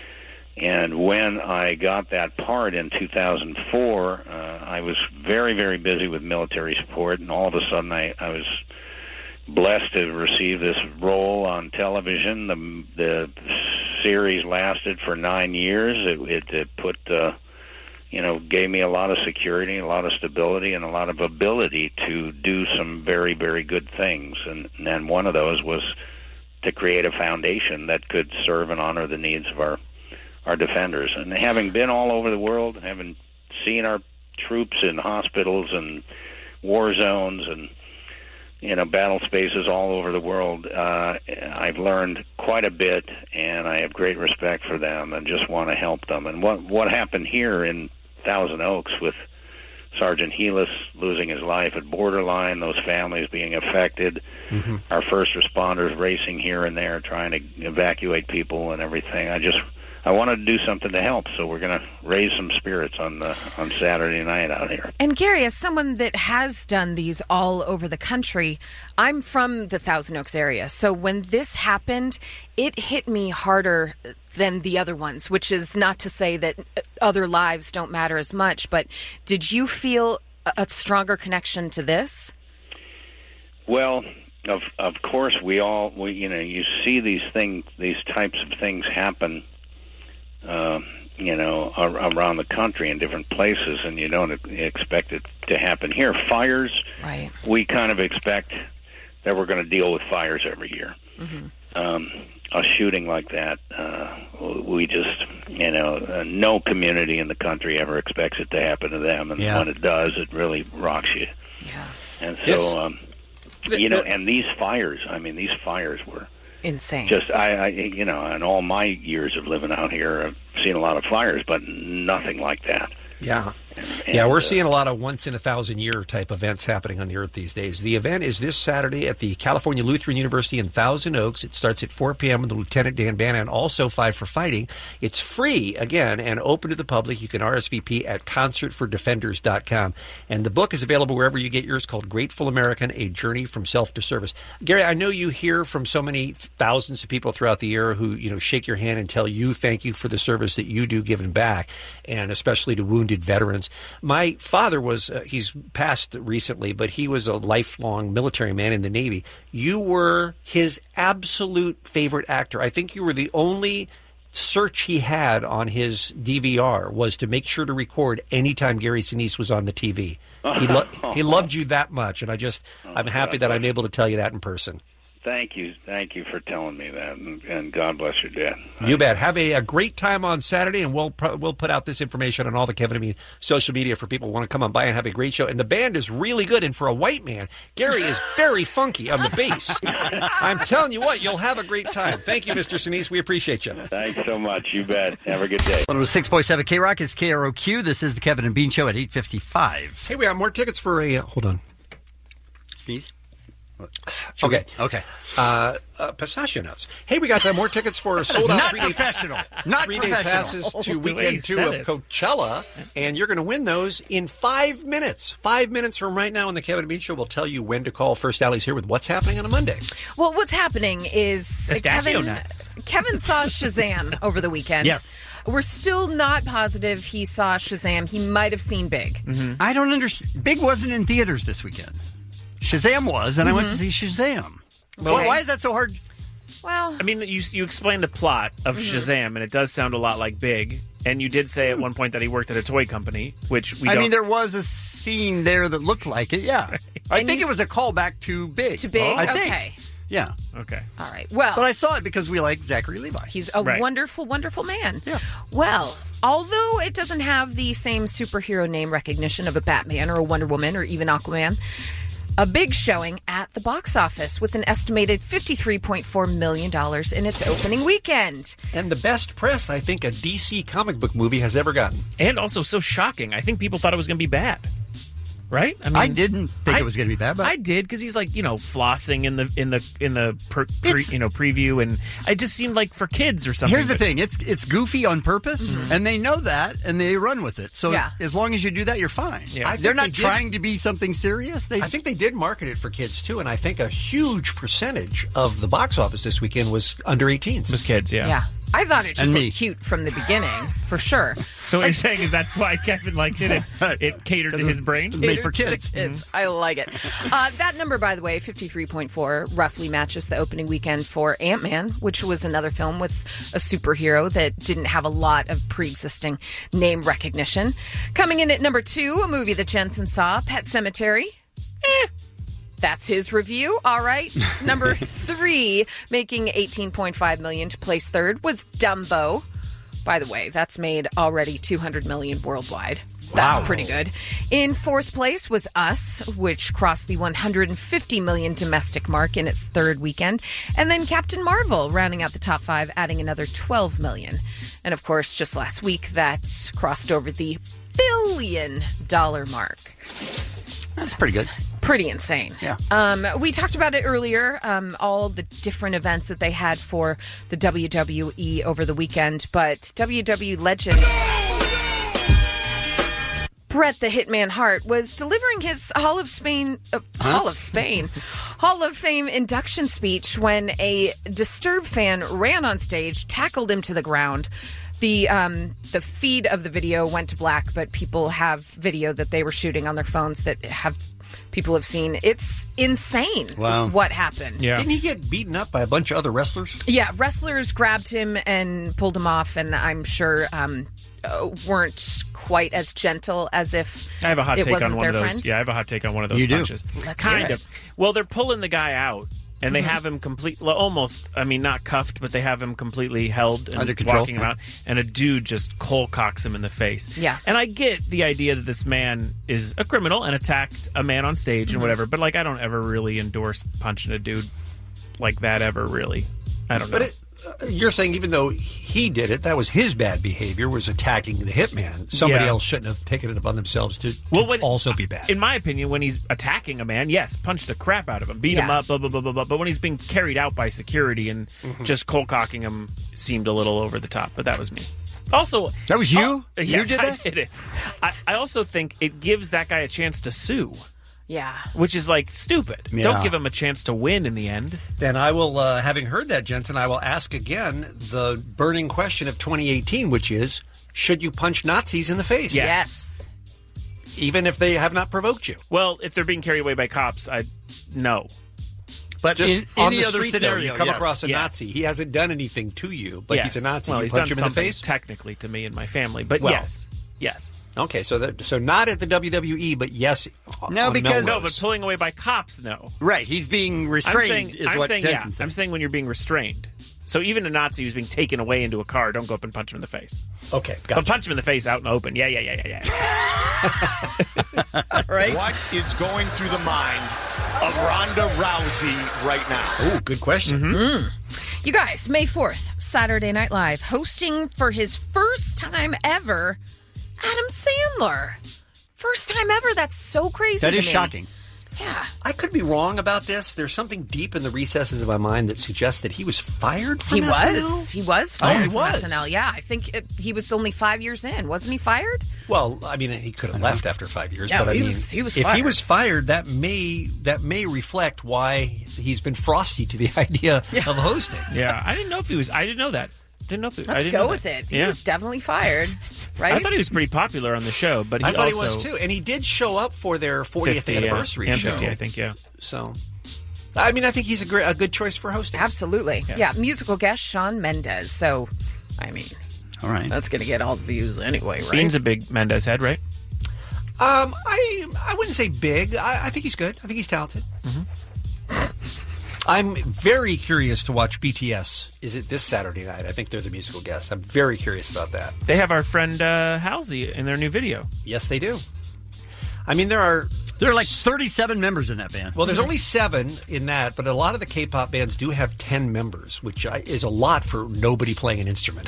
[SPEAKER 22] And when I got that part in two thousand four, uh, I was very, very busy with military support, and all of a sudden I, I was blessed to receive this role on television. The, the series lasted for nine years. It, it, it put, uh, you know, gave me a lot of security, a lot of stability, and a lot of ability to do some very, very good things. And, and then one of those was to create a foundation that could serve and honor the needs of our our defenders. And having been all over the world, having seen our troops in hospitals and war zones and, you know, battle spaces all over the world, uh, I've learned quite a bit, and I have great respect for them and just want to help them. And what what happened here in Thousand Oaks with Sergeant Helis losing his life at Borderline, those families being affected,
[SPEAKER 9] Mm-hmm.
[SPEAKER 22] our first responders racing here and there trying to evacuate people and everything, I just I wanted to do something to help, so we're going to raise some spirits on the on Saturday night out here.
[SPEAKER 10] And Gary, as someone that has done these all over the country, I'm from the Thousand Oaks area. So when this happened, it hit me harder than the other ones, which is not to say that other lives don't matter as much. But did you feel a stronger connection to this?
[SPEAKER 22] Well, of of course, we all, we, you know, you see these things, these types of things happen, uh, you know, ar- around the country in different places, and you don't expect it to happen here. Fires,
[SPEAKER 10] right?
[SPEAKER 22] We kind of expect that we're going to deal with fires every year.
[SPEAKER 10] Mm-hmm.
[SPEAKER 22] Um, a shooting like that, uh, we just, you know, uh, no community in the country ever expects it to happen to them, and
[SPEAKER 6] Yeah.
[SPEAKER 22] when it does, it really rocks you.
[SPEAKER 10] Yeah.
[SPEAKER 22] And so,
[SPEAKER 6] This-
[SPEAKER 22] um, you know, and these fires, I mean, these fires were
[SPEAKER 10] insane.
[SPEAKER 22] just, I, I, you know, in all my years of living out here, I've seen a lot of fires, but nothing like that.
[SPEAKER 6] Yeah.
[SPEAKER 22] And,
[SPEAKER 6] yeah, we're
[SPEAKER 22] uh,
[SPEAKER 6] seeing a lot of once in a thousand year type events happening on the earth these days. The event is this Saturday at the California Lutheran University in Thousand Oaks. It starts at four p.m. with Lieutenant Dan Bana and also Five for Fighting. It's free, again, and open to the public. You can R S V P at concert for defenders dot com. And the book is available wherever you get yours, called Grateful American, A Journey from Self to Service. Gary, I know you hear from so many thousands of people throughout the year who, you know, shake your hand and tell you thank you for the service that you do giving back, and especially to wounded veterans. My father was, uh, he's passed recently, but he was a lifelong military man in the Navy. You were his absolute favorite actor. I think you were the only search he had on his D V R was to make sure to record anytime Gary Sinise was on the T V. He, lo- he loved you that much, and I just, I'm happy that I'm able to tell you that in person.
[SPEAKER 22] Thank you. Thank you for telling me that, and, and God bless your dad.
[SPEAKER 6] You bet. Have a, a great time on Saturday, and we'll pro- we'll put out this information on all the Kevin and Me social media for people who want to come on by and have a great show. And the band is really good, and for a white man, Gary is very funky on the bass. I'm telling you what, you'll have a great time. Thank you, Mister Sinise. We appreciate you.
[SPEAKER 22] Thanks so much. You bet. Have a good day.
[SPEAKER 9] one oh six point seven K-Rock is K R O Q. This is the Kevin and Bean Show at eight fifty-five.
[SPEAKER 6] Hey, we got more tickets for a... Uh, hold on.
[SPEAKER 9] Sneeze?
[SPEAKER 6] Okay.
[SPEAKER 9] Okay.
[SPEAKER 6] Uh, uh, pistachio nuts. Hey, we got uh, more tickets for
[SPEAKER 9] That is
[SPEAKER 6] sold out
[SPEAKER 9] not
[SPEAKER 6] three-day
[SPEAKER 9] professional. Not
[SPEAKER 6] three-day
[SPEAKER 9] professional.
[SPEAKER 6] passes to
[SPEAKER 9] The way he
[SPEAKER 6] weekend two
[SPEAKER 9] said
[SPEAKER 6] of
[SPEAKER 9] it.
[SPEAKER 6] Coachella, and you're going to win those in five minutes. Five minutes from right now on the Kevin and Bean Show. We'll tell you when to call. First, Allie's here with what's happening on a Monday.
[SPEAKER 10] Well, what's happening is uh,
[SPEAKER 6] Pistachio
[SPEAKER 10] Kevin,
[SPEAKER 6] nuts.
[SPEAKER 10] Kevin saw Shazam over the weekend.
[SPEAKER 9] Yes.
[SPEAKER 10] We're still not positive he saw Shazam. He might have seen Big.
[SPEAKER 9] Mm-hmm. I don't understand. Big wasn't in theaters this weekend. Shazam was, and I went to see Shazam.
[SPEAKER 5] Well,
[SPEAKER 9] Why- why is that so hard?
[SPEAKER 10] Well,
[SPEAKER 5] I mean, you you explained the plot of
[SPEAKER 9] Mhm.
[SPEAKER 5] Shazam, and it does sound a lot like Big. And you did say at one point that he worked at a toy company, which we
[SPEAKER 9] I
[SPEAKER 5] don't.
[SPEAKER 9] mean, there was a scene there that looked like it, yeah. I
[SPEAKER 10] And
[SPEAKER 9] think
[SPEAKER 10] you
[SPEAKER 9] it was a callback to Big.
[SPEAKER 10] To Big?
[SPEAKER 9] I think.
[SPEAKER 10] Okay.
[SPEAKER 9] Yeah.
[SPEAKER 5] Okay.
[SPEAKER 10] All right. Well,
[SPEAKER 9] But I saw it because we like Zachary Levi.
[SPEAKER 10] He's a wonderful, wonderful man. Yeah. Well, although it doesn't have the same superhero name recognition of a Batman or a Wonder Woman or even Aquaman, a big showing at the box office with an estimated fifty-three point four million dollars in its opening weekend.
[SPEAKER 6] And the best press I think a D C comic book movie has ever gotten.
[SPEAKER 5] And also so shocking. I think people thought it was going to be bad. Right? I, mean,
[SPEAKER 9] I didn't think
[SPEAKER 5] I-
[SPEAKER 9] it was going to be bad, but
[SPEAKER 5] I did because he's like you know flossing in the in the in the per, pre, you know preview, and it just seemed like for kids or something.
[SPEAKER 9] here's the
[SPEAKER 5] but-
[SPEAKER 9] thing: it's it's goofy on purpose, and they know that, and they run with it. So
[SPEAKER 6] Yeah.
[SPEAKER 9] as long as you do that, you're fine.
[SPEAKER 6] Yeah. I think
[SPEAKER 9] They're not
[SPEAKER 6] they did-
[SPEAKER 9] trying to be something serious. They
[SPEAKER 6] I think they did market it for kids too, and I think a huge percentage of the box office this weekend was under eighteens.
[SPEAKER 5] Was kids, yeah.
[SPEAKER 10] Yeah. I thought it just
[SPEAKER 5] And me.
[SPEAKER 10] looked cute from the beginning, for sure.
[SPEAKER 5] So what you're saying is that's why Kevin liked it. It, it catered to his brain.
[SPEAKER 10] Catered to the kids. I like it. Uh, that number, by the way, fifty-three point four, roughly matches the opening weekend for Ant-Man, which was another film with a superhero that didn't have a lot of pre-existing name recognition. Coming in at number two, a movie that Jensen saw, Pet Sematary. Eh. That's his review. All right. Number three, making eighteen point five million dollars to place third, was Dumbo. By the way, that's made already two hundred million dollars worldwide. That's
[SPEAKER 18] Wow.
[SPEAKER 10] pretty good. In fourth place was Us, which crossed the one hundred fifty million dollars domestic mark in its third weekend. And then Captain Marvel, rounding out the top five, adding another twelve million dollars. And of course, just last week, that crossed over the billion dollar mark.
[SPEAKER 9] That's pretty good.
[SPEAKER 10] Pretty insane.
[SPEAKER 9] Yeah.
[SPEAKER 10] Um, we talked about it earlier, um, all the different events that they had for the W W E over the weekend, but W W E legend Bret the Hitman Hart was delivering his Hall of Spain, uh, huh? Hall of Spain, Hall of Fame induction speech when a Disturbed fan ran on stage, tackled him to the ground. The um, the feed of the video went to black, but people have video that they were shooting on their phones that have people have seen. It's insane.
[SPEAKER 6] Wow.
[SPEAKER 10] What happened?
[SPEAKER 6] Yeah. Didn't he get beaten up by a bunch of other wrestlers?
[SPEAKER 10] Yeah, wrestlers grabbed him and pulled him off, and I'm sure um, uh, weren't quite as gentle as if
[SPEAKER 5] I have a hot
[SPEAKER 10] it
[SPEAKER 5] take
[SPEAKER 10] wasn't
[SPEAKER 5] on one
[SPEAKER 10] their
[SPEAKER 5] of those.
[SPEAKER 10] friend.
[SPEAKER 5] Yeah, I have a hot take on one of those
[SPEAKER 9] You do?
[SPEAKER 5] punches.
[SPEAKER 10] Let's
[SPEAKER 5] kind
[SPEAKER 10] hear
[SPEAKER 5] of.
[SPEAKER 10] it.
[SPEAKER 5] Well, they're pulling the guy out, and they
[SPEAKER 10] Mhm.
[SPEAKER 5] have him complete, almost. I mean, not cuffed, but they have him completely held and
[SPEAKER 9] Under control.
[SPEAKER 5] walking him out. And a dude just cold cocks him in the face.
[SPEAKER 10] Yeah.
[SPEAKER 5] And I get the idea that this man is a criminal and attacked a man on stage
[SPEAKER 10] Mhm.
[SPEAKER 5] and whatever. But like, I don't ever really endorse punching a dude like that ever. Really, I don't know.
[SPEAKER 6] But it, uh, you're saying even though he did it, that was his bad behavior, was attacking the hitman. Somebody
[SPEAKER 5] Yeah.
[SPEAKER 6] else shouldn't have taken it upon themselves to, to
[SPEAKER 5] Well, when-
[SPEAKER 6] also be bad.
[SPEAKER 5] In my opinion, when he's attacking a man, yes, punch the crap out of him, beat him
[SPEAKER 6] Yeah.
[SPEAKER 5] up, blah, blah, blah, blah, blah. But when he's being carried out by security and
[SPEAKER 6] Mhm.
[SPEAKER 5] just cold cocking him seemed a little over the top, but that was me. Also,
[SPEAKER 9] That was you?
[SPEAKER 5] Oh,
[SPEAKER 9] You
[SPEAKER 5] yes,
[SPEAKER 9] did
[SPEAKER 5] I
[SPEAKER 9] that?
[SPEAKER 5] did it. I, I also think it gives that guy a chance to sue,
[SPEAKER 10] Yeah.
[SPEAKER 5] which is like stupid.
[SPEAKER 6] Yeah.
[SPEAKER 5] Don't give him a chance to win in the end.
[SPEAKER 6] Then I will, uh, having heard that, Jensen, I will ask again the burning question of twenty eighteen, which is, should you punch Nazis in the face?
[SPEAKER 5] Yes.
[SPEAKER 6] Even if they have not provoked you?
[SPEAKER 5] Well, if they're being carried away by cops, I no. But
[SPEAKER 6] Just
[SPEAKER 5] in
[SPEAKER 6] on
[SPEAKER 5] any
[SPEAKER 6] the
[SPEAKER 5] other
[SPEAKER 6] street,
[SPEAKER 5] scenario,
[SPEAKER 6] though, you come
[SPEAKER 5] yes.
[SPEAKER 6] across a
[SPEAKER 5] Yes.
[SPEAKER 6] Nazi. He hasn't done anything to you, but
[SPEAKER 5] Yes.
[SPEAKER 6] he's a Nazi.
[SPEAKER 5] Well,
[SPEAKER 6] you
[SPEAKER 5] he's
[SPEAKER 6] punch
[SPEAKER 5] done
[SPEAKER 6] him in the
[SPEAKER 5] something
[SPEAKER 6] face?
[SPEAKER 5] technically to me and my family, but
[SPEAKER 6] Well,
[SPEAKER 5] yes, yes.
[SPEAKER 6] Okay, so that, so not at the W W E, but yes.
[SPEAKER 9] No,
[SPEAKER 6] on
[SPEAKER 9] because-
[SPEAKER 5] No,
[SPEAKER 6] Melrose.
[SPEAKER 5] but pulling away by cops, no.
[SPEAKER 9] Right, he's being restrained,
[SPEAKER 5] I'm saying,
[SPEAKER 9] is
[SPEAKER 5] I'm
[SPEAKER 9] what
[SPEAKER 5] saying,
[SPEAKER 9] Jensen
[SPEAKER 5] yeah,
[SPEAKER 9] said.
[SPEAKER 5] I'm saying when you're being restrained. So even a Nazi who's being taken away into a car, don't go up and punch him in the face.
[SPEAKER 6] Okay,
[SPEAKER 5] But punch him in the face out in the open. Yeah, yeah, yeah, yeah, yeah.
[SPEAKER 10] Right.
[SPEAKER 1] What is going through the mind of Ronda Rousey right now?
[SPEAKER 6] Oh, good question.
[SPEAKER 10] Mm. You guys, May fourth, Saturday Night Live, hosting for his first time ever, Adam Sandler. First time ever. That's so crazy.
[SPEAKER 6] That
[SPEAKER 10] to
[SPEAKER 6] is
[SPEAKER 10] me.
[SPEAKER 6] shocking.
[SPEAKER 10] Yeah.
[SPEAKER 6] I could be wrong about this. There's something deep in the recesses of my mind that suggests that he was fired from
[SPEAKER 10] He
[SPEAKER 6] S N L?
[SPEAKER 10] was. He was
[SPEAKER 6] Oh,
[SPEAKER 10] fired
[SPEAKER 6] he
[SPEAKER 10] from
[SPEAKER 6] was.
[SPEAKER 10] S N L. Yeah, I think it, he was only five years in. Wasn't he fired?
[SPEAKER 6] Well, I mean, he could have left after five years,
[SPEAKER 10] Yeah,
[SPEAKER 6] but I
[SPEAKER 10] he
[SPEAKER 6] mean,
[SPEAKER 10] was- he was
[SPEAKER 6] if he
[SPEAKER 10] fired.
[SPEAKER 6] was fired, that may that may reflect why he's been frosty to the idea of hosting.
[SPEAKER 5] Yeah, I didn't know if he was. I didn't know that. Didn't know if. He, I
[SPEAKER 10] Let's
[SPEAKER 5] didn't
[SPEAKER 10] go
[SPEAKER 5] know
[SPEAKER 10] with
[SPEAKER 5] that.
[SPEAKER 10] it. He
[SPEAKER 5] Yeah.
[SPEAKER 10] was definitely fired, right?
[SPEAKER 5] I thought he was pretty popular on the show, but he
[SPEAKER 6] I thought
[SPEAKER 5] also,
[SPEAKER 6] he was too, and he did show up for their fortieth
[SPEAKER 5] fifty, yeah.
[SPEAKER 6] anniversary
[SPEAKER 5] And
[SPEAKER 6] show.
[SPEAKER 5] fifty, I think, yeah.
[SPEAKER 6] So, I mean, I think he's a, great, a good choice for hosting.
[SPEAKER 10] Absolutely.
[SPEAKER 6] Yes.
[SPEAKER 10] Yeah, musical guest Shawn Mendes. So, I mean,
[SPEAKER 9] all right,
[SPEAKER 10] that's going to get all the views anyway, right?
[SPEAKER 5] Bean's a big Mendez head, right?
[SPEAKER 6] Um, I I wouldn't say big. I, I think he's good. I think he's talented. I'm very curious to watch B T S. Is it this Saturday night? I think they're the musical guest. I'm very curious about that.
[SPEAKER 5] They have our friend uh, Halsey in their new video.
[SPEAKER 6] Yes, they do. I mean, there are
[SPEAKER 9] there are like thirty-seven members in that band.
[SPEAKER 6] Well, there's only seven in that, but a lot of the K-pop bands do have ten members, which I, is a lot for nobody playing an instrument.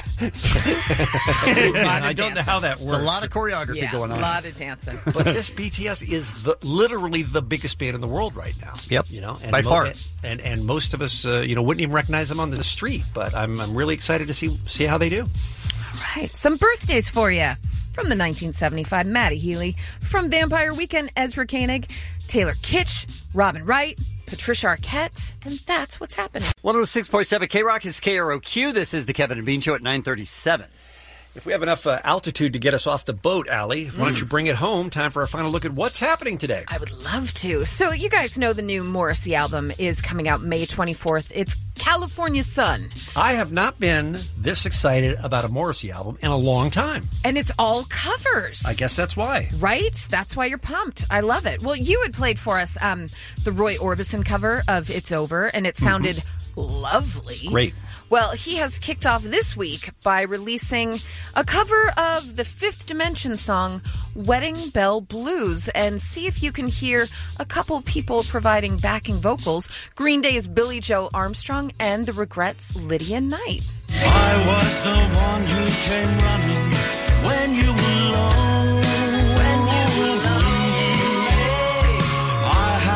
[SPEAKER 6] I don't know how that works.
[SPEAKER 9] It's a lot of choreography
[SPEAKER 10] yeah,
[SPEAKER 9] going on.
[SPEAKER 10] a lot of dancing.
[SPEAKER 6] But this B T S is the, literally the biggest band in the world right now.
[SPEAKER 9] Yep,
[SPEAKER 6] you know, and
[SPEAKER 9] by
[SPEAKER 6] mo-
[SPEAKER 9] far.
[SPEAKER 6] And and most of us, uh, you know, wouldn't even recognize them on the street. But I'm I'm really excited to see see how they do.
[SPEAKER 10] Right. Some birthdays for you. From the nineteen seventy-five, Maddie Healy. From Vampire Weekend, Ezra Koenig. Taylor Kitsch. Robin Wright. Patricia Arquette. And that's what's happening.
[SPEAKER 9] one oh six point seven K-Rock is K R O Q. This is the Kevin and Bean Show at nine thirty-seven.
[SPEAKER 6] If we have enough uh, altitude to get us off the boat, Allie, why don't
[SPEAKER 10] Mm.
[SPEAKER 6] you bring it home? Time for our final look at what's happening today.
[SPEAKER 10] I would love to. So, you guys know the new Morrissey album is coming out May twenty-fourth. It's California Sun.
[SPEAKER 6] I have not been this excited about a Morrissey album in a long time.
[SPEAKER 10] And it's all covers.
[SPEAKER 6] I guess that's why.
[SPEAKER 10] Right? That's why you're pumped. I love it. Well, you had played for us um, the Roy Orbison cover of It's Over, and it sounded lovely.
[SPEAKER 6] Great.
[SPEAKER 10] Well, he has kicked off this week by releasing a cover of the Fifth Dimension song, Wedding Bell Blues. And see if you can hear a couple people providing backing vocals. Green Day's Billy Joe Armstrong and The Regrets' Lydia Knight.
[SPEAKER 19] I was the one who came running when you were low. When you were low. I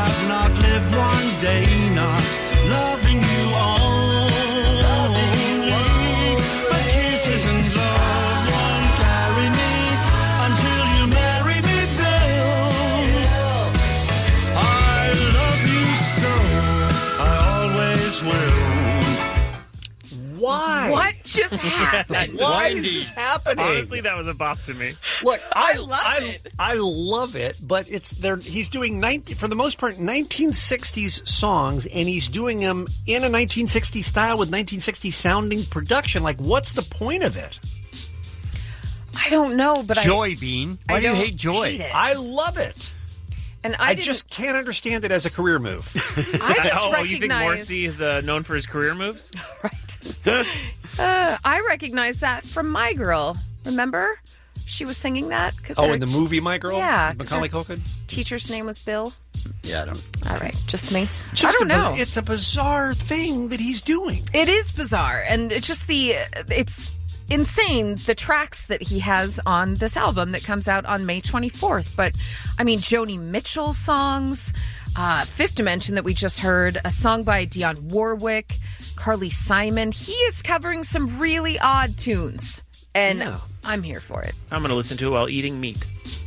[SPEAKER 10] just happened?
[SPEAKER 6] Why is this happening?
[SPEAKER 5] Honestly, that was a bop to me.
[SPEAKER 6] Look, I,
[SPEAKER 10] I love
[SPEAKER 6] I,
[SPEAKER 10] it.
[SPEAKER 6] I love it, but it's there. He's doing nineteen, for the most part nineteen sixties songs, and he's doing them in a nineteen sixties style with nineteen sixties sounding production. Like, what's the point of it?
[SPEAKER 10] I don't know, but
[SPEAKER 9] Joy
[SPEAKER 10] I,
[SPEAKER 9] Bean. Why
[SPEAKER 10] I
[SPEAKER 9] do you
[SPEAKER 10] don't
[SPEAKER 9] hate Joy?
[SPEAKER 10] hate it.
[SPEAKER 6] I love it.
[SPEAKER 10] And I,
[SPEAKER 6] I
[SPEAKER 10] didn't-
[SPEAKER 6] just can't understand it as a career move.
[SPEAKER 10] I just
[SPEAKER 5] oh, you think
[SPEAKER 10] recognize-
[SPEAKER 5] Morrissey is uh, known for his career moves?
[SPEAKER 10] uh, I recognize that from My Girl. Remember? She was singing that. Cause
[SPEAKER 6] Oh,
[SPEAKER 10] her
[SPEAKER 6] in the movie My Girl?
[SPEAKER 10] Yeah, 'cause
[SPEAKER 6] Macaulay
[SPEAKER 10] her
[SPEAKER 6] Culkin?
[SPEAKER 10] teacher's name was Bill.
[SPEAKER 9] Yeah, I don't.
[SPEAKER 10] All right, just me.
[SPEAKER 6] Just
[SPEAKER 10] I don't
[SPEAKER 6] a bi-
[SPEAKER 10] know.
[SPEAKER 6] It's a bizarre thing that he's doing.
[SPEAKER 10] It is bizarre, and it's just the it's insane the tracks that he has on this album that comes out on May twenty-fourth. But I mean, Joni Mitchell songs, uh, Fifth Dimension that we just heard, a song by Dionne Warwick, Carly Simon. He is covering some really odd tunes, and
[SPEAKER 5] Yeah.
[SPEAKER 10] I'm here for it.
[SPEAKER 5] I'm going to listen to it while eating meat.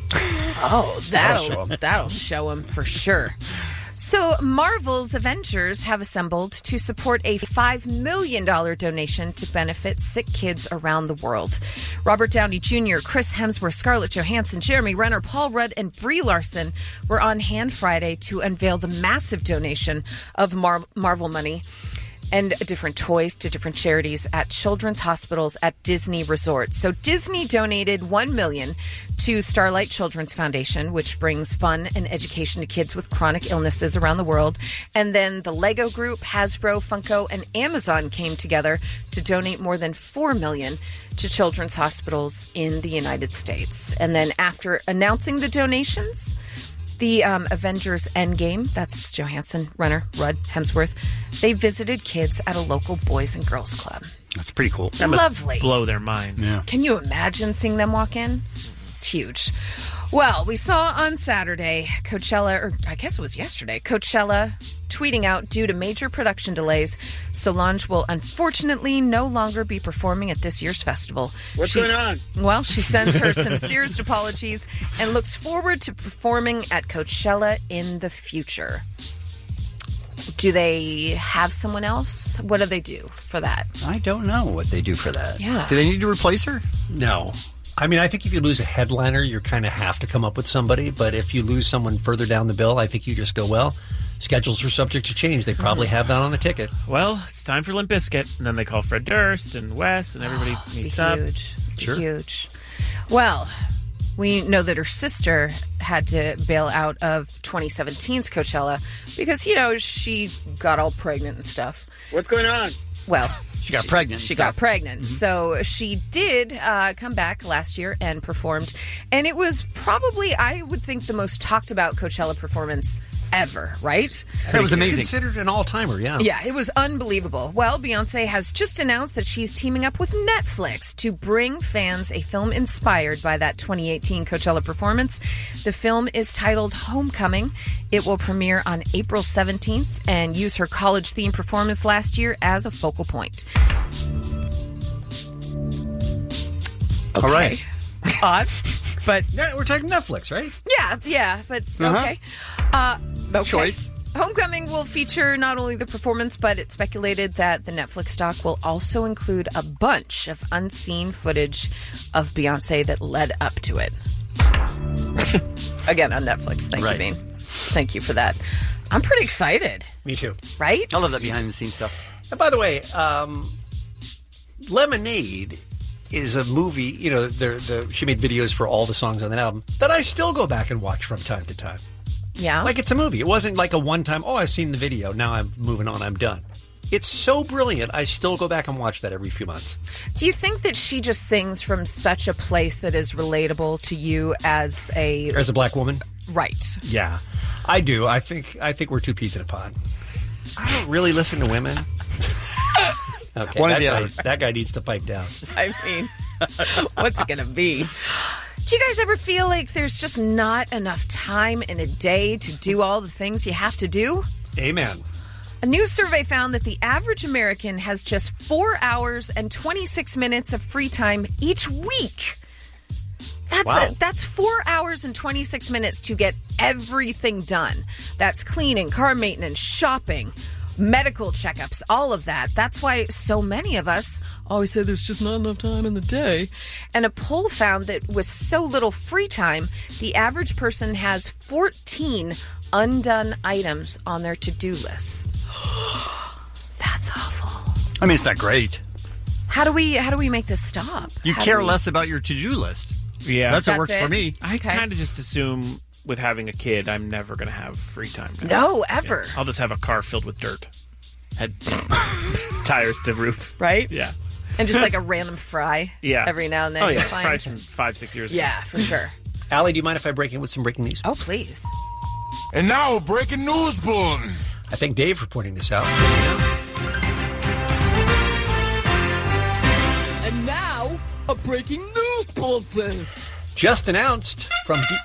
[SPEAKER 10] Oh,
[SPEAKER 5] That'll show
[SPEAKER 10] that'll
[SPEAKER 5] 'em.
[SPEAKER 10] that'll show him for sure. So, Marvel's Avengers have assembled to support a five million dollars donation to benefit sick kids around the world. Robert Downey Junior, Chris Hemsworth, Scarlett Johansson, Jeremy Renner, Paul Rudd, and Brie Larson were on hand Friday to unveil the massive donation of Mar- Marvel money and different toys to different charities at children's hospitals at Disney resorts. So Disney donated one million dollars to Starlight Children's Foundation, which brings fun and education to kids with chronic illnesses around the world. And then the Lego Group, Hasbro, Funko, and Amazon came together to donate more than four million dollars to children's hospitals in the United States. And then after announcing the donations, the um, Avengers Endgame, that's Johansson, Renner, Rudd, Hemsworth, they visited kids at a local Boys and Girls Club.
[SPEAKER 9] That's pretty cool.
[SPEAKER 5] That must
[SPEAKER 10] Lovely.
[SPEAKER 5] blow their minds.
[SPEAKER 9] Yeah.
[SPEAKER 10] Can you imagine seeing them walk in? It's huge. Well, we saw on Saturday, Coachella, or I guess it was yesterday, Coachella tweeting out, due to major production delays, Solange will unfortunately no longer be performing at this year's festival.
[SPEAKER 15] What's
[SPEAKER 10] She-
[SPEAKER 15] going on?
[SPEAKER 10] Well, she sends her sincerest apologies and looks forward to performing at Coachella in the future. Do they have someone else? What do they do for that?
[SPEAKER 9] I don't know what they do for that.
[SPEAKER 10] Yeah.
[SPEAKER 9] Do they need to replace her?
[SPEAKER 6] No. I mean, I think if you lose a headliner, you kind of have to come up with somebody. But if you lose someone further down the bill, I think you just go, well, schedules are subject to change. They probably have that on the ticket.
[SPEAKER 5] Well, it's time for Limp Bizkit. And then they call Fred Durst and Wes, and everybody meets
[SPEAKER 10] Be
[SPEAKER 5] up.
[SPEAKER 10] huge. Be
[SPEAKER 5] Sure.
[SPEAKER 10] huge. Well, we know that her sister had to bail out of twenty seventeen's Coachella because, you know, she got all pregnant and stuff.
[SPEAKER 15] What's going on?
[SPEAKER 10] Well,
[SPEAKER 9] She got pregnant.
[SPEAKER 10] She
[SPEAKER 9] and
[SPEAKER 10] got
[SPEAKER 9] stuff.
[SPEAKER 10] pregnant.
[SPEAKER 9] Mhm.
[SPEAKER 10] So she did uh, come back last year and performed. And it was probably, I would think, the most talked about Coachella performance ever, right?
[SPEAKER 6] It's considered an all-timer, yeah.
[SPEAKER 10] Yeah, it was unbelievable. Well, Beyonce has just announced that she's teaming up with Netflix to bring fans a film inspired by that twenty eighteen Coachella performance. The film is titled Homecoming. It will premiere on April seventeenth and use her college-themed performance last year as a focal point.
[SPEAKER 6] All right.
[SPEAKER 10] Odd, but...
[SPEAKER 6] Yeah, we're talking Netflix, right?
[SPEAKER 10] Yeah, yeah, but
[SPEAKER 6] Uh-huh.
[SPEAKER 10] okay. Uh, okay.
[SPEAKER 6] Choice.
[SPEAKER 10] Homecoming will feature not only the performance, but it's speculated that the Netflix doc will also include a bunch of unseen footage of Beyonce that led up to it. Again, on Netflix. Thank
[SPEAKER 9] Right.
[SPEAKER 10] you, Bean. Thank you for that. I'm pretty excited.
[SPEAKER 6] Me too.
[SPEAKER 10] Right?
[SPEAKER 9] I love that behind-the-scenes stuff.
[SPEAKER 6] And by the way, um, Lemonade is a movie, you know, they're, the, she made videos for all the songs on that album that I still go back and watch from time to time.
[SPEAKER 10] Yeah.
[SPEAKER 6] Like it's a movie. It wasn't like a one-time, oh, I've seen the video, now I'm moving on, I'm done. It's so brilliant. I still go back and watch that every few months.
[SPEAKER 10] Do you think that she just sings from such a place that is relatable to you as a...
[SPEAKER 6] As a black woman?
[SPEAKER 10] Right.
[SPEAKER 6] Yeah, I do. I think I think we're two peas in a pod. I don't really listen to women. Okay,
[SPEAKER 9] One or
[SPEAKER 6] that,
[SPEAKER 9] the
[SPEAKER 6] guy,
[SPEAKER 9] other.
[SPEAKER 6] that guy needs to pipe down.
[SPEAKER 10] I mean, what's it going to be? Do you guys ever feel like there's just not enough time in a day to do all the things you have to do?
[SPEAKER 6] Amen.
[SPEAKER 10] A new survey found that the average American has just four hours and twenty-six minutes of free time each week. That's
[SPEAKER 6] Wow.
[SPEAKER 10] it. That's four hours and twenty-six minutes to get everything done. That's cleaning, car maintenance, shopping, medical checkups, all of that. That's why so many of us always say there's just not enough time in the day. And a poll found that with so little free time, the average person has fourteen undone items on their to-do list. That's awful.
[SPEAKER 9] I mean, it's not great.
[SPEAKER 10] How do we how do we make this stop?
[SPEAKER 9] You
[SPEAKER 10] How
[SPEAKER 9] care
[SPEAKER 10] do we...
[SPEAKER 9] less about your to-do list.
[SPEAKER 5] Yeah.
[SPEAKER 9] That's what
[SPEAKER 10] That's
[SPEAKER 9] works
[SPEAKER 10] it?
[SPEAKER 9] for me.
[SPEAKER 5] I
[SPEAKER 10] Okay.
[SPEAKER 5] kind of just assume with having a kid, I'm never going to have free time. now.
[SPEAKER 10] No, ever.
[SPEAKER 5] Yeah. I'll just have a car filled with dirt. Head tires to roof.
[SPEAKER 10] Right?
[SPEAKER 5] Yeah.
[SPEAKER 10] And just like a random fry
[SPEAKER 5] Yeah.
[SPEAKER 10] every now and then.
[SPEAKER 5] Oh,
[SPEAKER 10] you
[SPEAKER 5] yeah.
[SPEAKER 10] find-
[SPEAKER 5] Fries from five, six years ago.
[SPEAKER 10] Yeah, for sure.
[SPEAKER 11] Allie, do you mind if I break in with some breaking news?
[SPEAKER 10] Oh, please.
[SPEAKER 1] And now, breaking news bulletin.
[SPEAKER 11] I thank Dave for pointing this out.
[SPEAKER 16] And now, a breaking news bulletin.
[SPEAKER 11] Just announced from... D-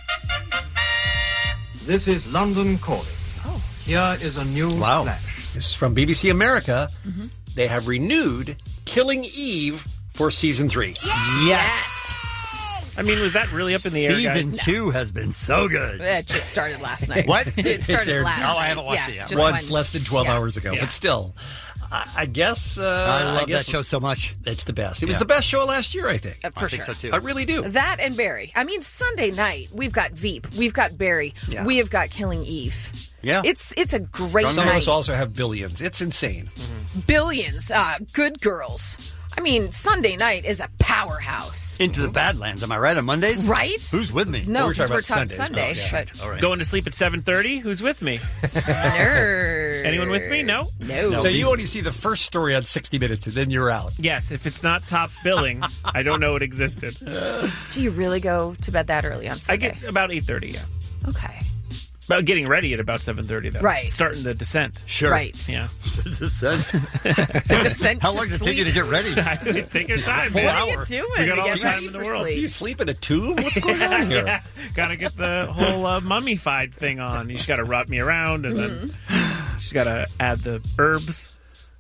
[SPEAKER 18] This is London calling.
[SPEAKER 10] Oh.
[SPEAKER 18] Here is a new
[SPEAKER 11] Wow.
[SPEAKER 18] flash.
[SPEAKER 11] This is from B B C America.
[SPEAKER 10] Mm-hmm.
[SPEAKER 11] They have renewed Killing Eve for season three.
[SPEAKER 9] Yes.
[SPEAKER 5] I mean, was that really up in the air, guys?
[SPEAKER 9] Season two has been so good.
[SPEAKER 10] It just started last night.
[SPEAKER 9] What?
[SPEAKER 10] It started
[SPEAKER 11] aired-
[SPEAKER 10] last
[SPEAKER 9] Oh,
[SPEAKER 10] night.
[SPEAKER 9] I haven't watched
[SPEAKER 10] Yeah,
[SPEAKER 9] it yet.
[SPEAKER 10] just
[SPEAKER 11] Once
[SPEAKER 10] when-
[SPEAKER 11] less than twelve
[SPEAKER 10] yeah.
[SPEAKER 11] hours ago,
[SPEAKER 5] Yeah.
[SPEAKER 11] but still, I, I guess uh,
[SPEAKER 9] I love
[SPEAKER 11] guess
[SPEAKER 9] that show so much.
[SPEAKER 11] It's the best. It was
[SPEAKER 9] Yeah.
[SPEAKER 11] the best show last year, I think.
[SPEAKER 10] Uh, for
[SPEAKER 9] I think
[SPEAKER 10] sure.
[SPEAKER 9] so too.
[SPEAKER 11] I really do.
[SPEAKER 10] That and Barry. I mean, Sunday night, we've got Veep, we've got Barry,
[SPEAKER 11] Yeah.
[SPEAKER 10] we have got Killing Eve.
[SPEAKER 11] Yeah.
[SPEAKER 10] It's it's a great
[SPEAKER 11] Some of
[SPEAKER 10] night.
[SPEAKER 11] us also have billions. It's insane.
[SPEAKER 10] Billions. Uh, good girls. I mean, Sunday night is a powerhouse.
[SPEAKER 9] Into the Badlands, am I right? On Mondays?
[SPEAKER 10] Right?
[SPEAKER 9] Who's with me?
[SPEAKER 10] No,
[SPEAKER 9] Oh,
[SPEAKER 10] because we're talking
[SPEAKER 9] Sundays.
[SPEAKER 10] Sunday.
[SPEAKER 9] Oh,
[SPEAKER 10] but
[SPEAKER 9] All right.
[SPEAKER 5] Going to sleep at seven thirty? Who's with me?
[SPEAKER 10] Nerd.
[SPEAKER 5] Anyone with me? No?
[SPEAKER 10] No.
[SPEAKER 11] So you only see the first story on sixty minutes, and then you're out.
[SPEAKER 5] Yes, if it's not top billing, I don't know it existed.
[SPEAKER 10] Do you really go to bed that early on
[SPEAKER 5] I
[SPEAKER 10] Sunday?
[SPEAKER 5] get about eight thirty, yeah.
[SPEAKER 10] Okay.
[SPEAKER 5] About getting ready at about seven thirty, though.
[SPEAKER 10] Right.
[SPEAKER 5] Starting the descent.
[SPEAKER 9] Sure.
[SPEAKER 10] Right.
[SPEAKER 5] Yeah.
[SPEAKER 9] Descent.
[SPEAKER 10] The descent
[SPEAKER 9] How
[SPEAKER 10] to
[SPEAKER 9] long does it take you to
[SPEAKER 10] sleep.
[SPEAKER 9] get ready?
[SPEAKER 5] Take your time,
[SPEAKER 9] Full
[SPEAKER 5] man.
[SPEAKER 10] What are you
[SPEAKER 9] hour.
[SPEAKER 10] doing
[SPEAKER 5] We got
[SPEAKER 10] to
[SPEAKER 5] all
[SPEAKER 10] get
[SPEAKER 5] the time
[SPEAKER 10] ready
[SPEAKER 5] in the
[SPEAKER 10] for
[SPEAKER 5] world.
[SPEAKER 11] Do you
[SPEAKER 10] sleep?
[SPEAKER 11] sleep in a tomb? What's going on here?
[SPEAKER 5] Yeah. Gotta get the whole uh, mummified thing on. You just gotta rot me around, and then
[SPEAKER 10] Mm-hmm.
[SPEAKER 5] you just gotta add the herbs.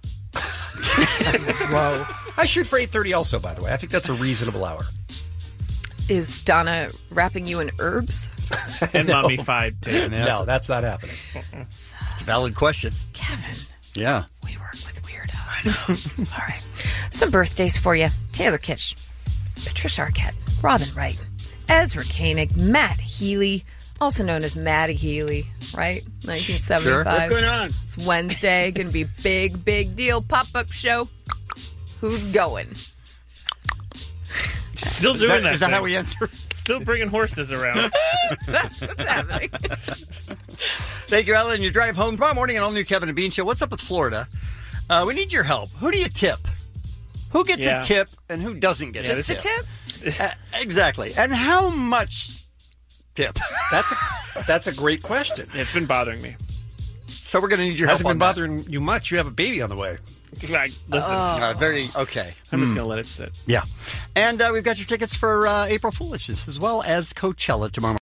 [SPEAKER 11] Whoa. I shoot for eight thirty also, by the way. I think that's a reasonable hour.
[SPEAKER 10] Is Donna wrapping you in herbs?
[SPEAKER 5] And
[SPEAKER 11] No.
[SPEAKER 5] mummified, too.
[SPEAKER 11] No, that's not happening.
[SPEAKER 9] It's a valid question.
[SPEAKER 10] Kevin,
[SPEAKER 9] Yeah.
[SPEAKER 10] we work with weirdos. All right. Some birthdays for you. Taylor Kitsch, Patricia Arquette, Robin Wright, Ezra Koenig, Matt Healy, also known as Matty Healy, right? nineteen seventy-five.
[SPEAKER 9] Sure.
[SPEAKER 15] What's going on?
[SPEAKER 10] It's Wednesday. Going to be big, big deal. Pop-up show. Who's going?
[SPEAKER 5] Still
[SPEAKER 9] Is
[SPEAKER 5] doing
[SPEAKER 9] that,
[SPEAKER 5] that.
[SPEAKER 9] is that how
[SPEAKER 5] thing.
[SPEAKER 9] we answer?
[SPEAKER 5] Still bringing horses around.
[SPEAKER 10] That's what's happening.
[SPEAKER 9] Thank you, Ellen. Your drive home tomorrow morning on All New Kevin and Bean Show. What's up with Florida? Uh, we need your help. Who do you tip? Who gets
[SPEAKER 5] Yeah.
[SPEAKER 9] a tip and who doesn't get
[SPEAKER 10] Just
[SPEAKER 9] a
[SPEAKER 10] a
[SPEAKER 9] tip?
[SPEAKER 10] tip?
[SPEAKER 9] Uh, exactly. And how much tip?
[SPEAKER 11] That's a that's a great question.
[SPEAKER 5] It's been bothering me.
[SPEAKER 9] So we're going to need your help
[SPEAKER 11] Hasn't been
[SPEAKER 9] on that.
[SPEAKER 11] bothering you much. You have a baby on the way.
[SPEAKER 5] Like, listen,
[SPEAKER 9] Uh, very okay.
[SPEAKER 5] I'm just gonna let it sit.
[SPEAKER 9] Yeah. And uh, we've got your tickets for uh, April Foolishness as well as Coachella tomorrow.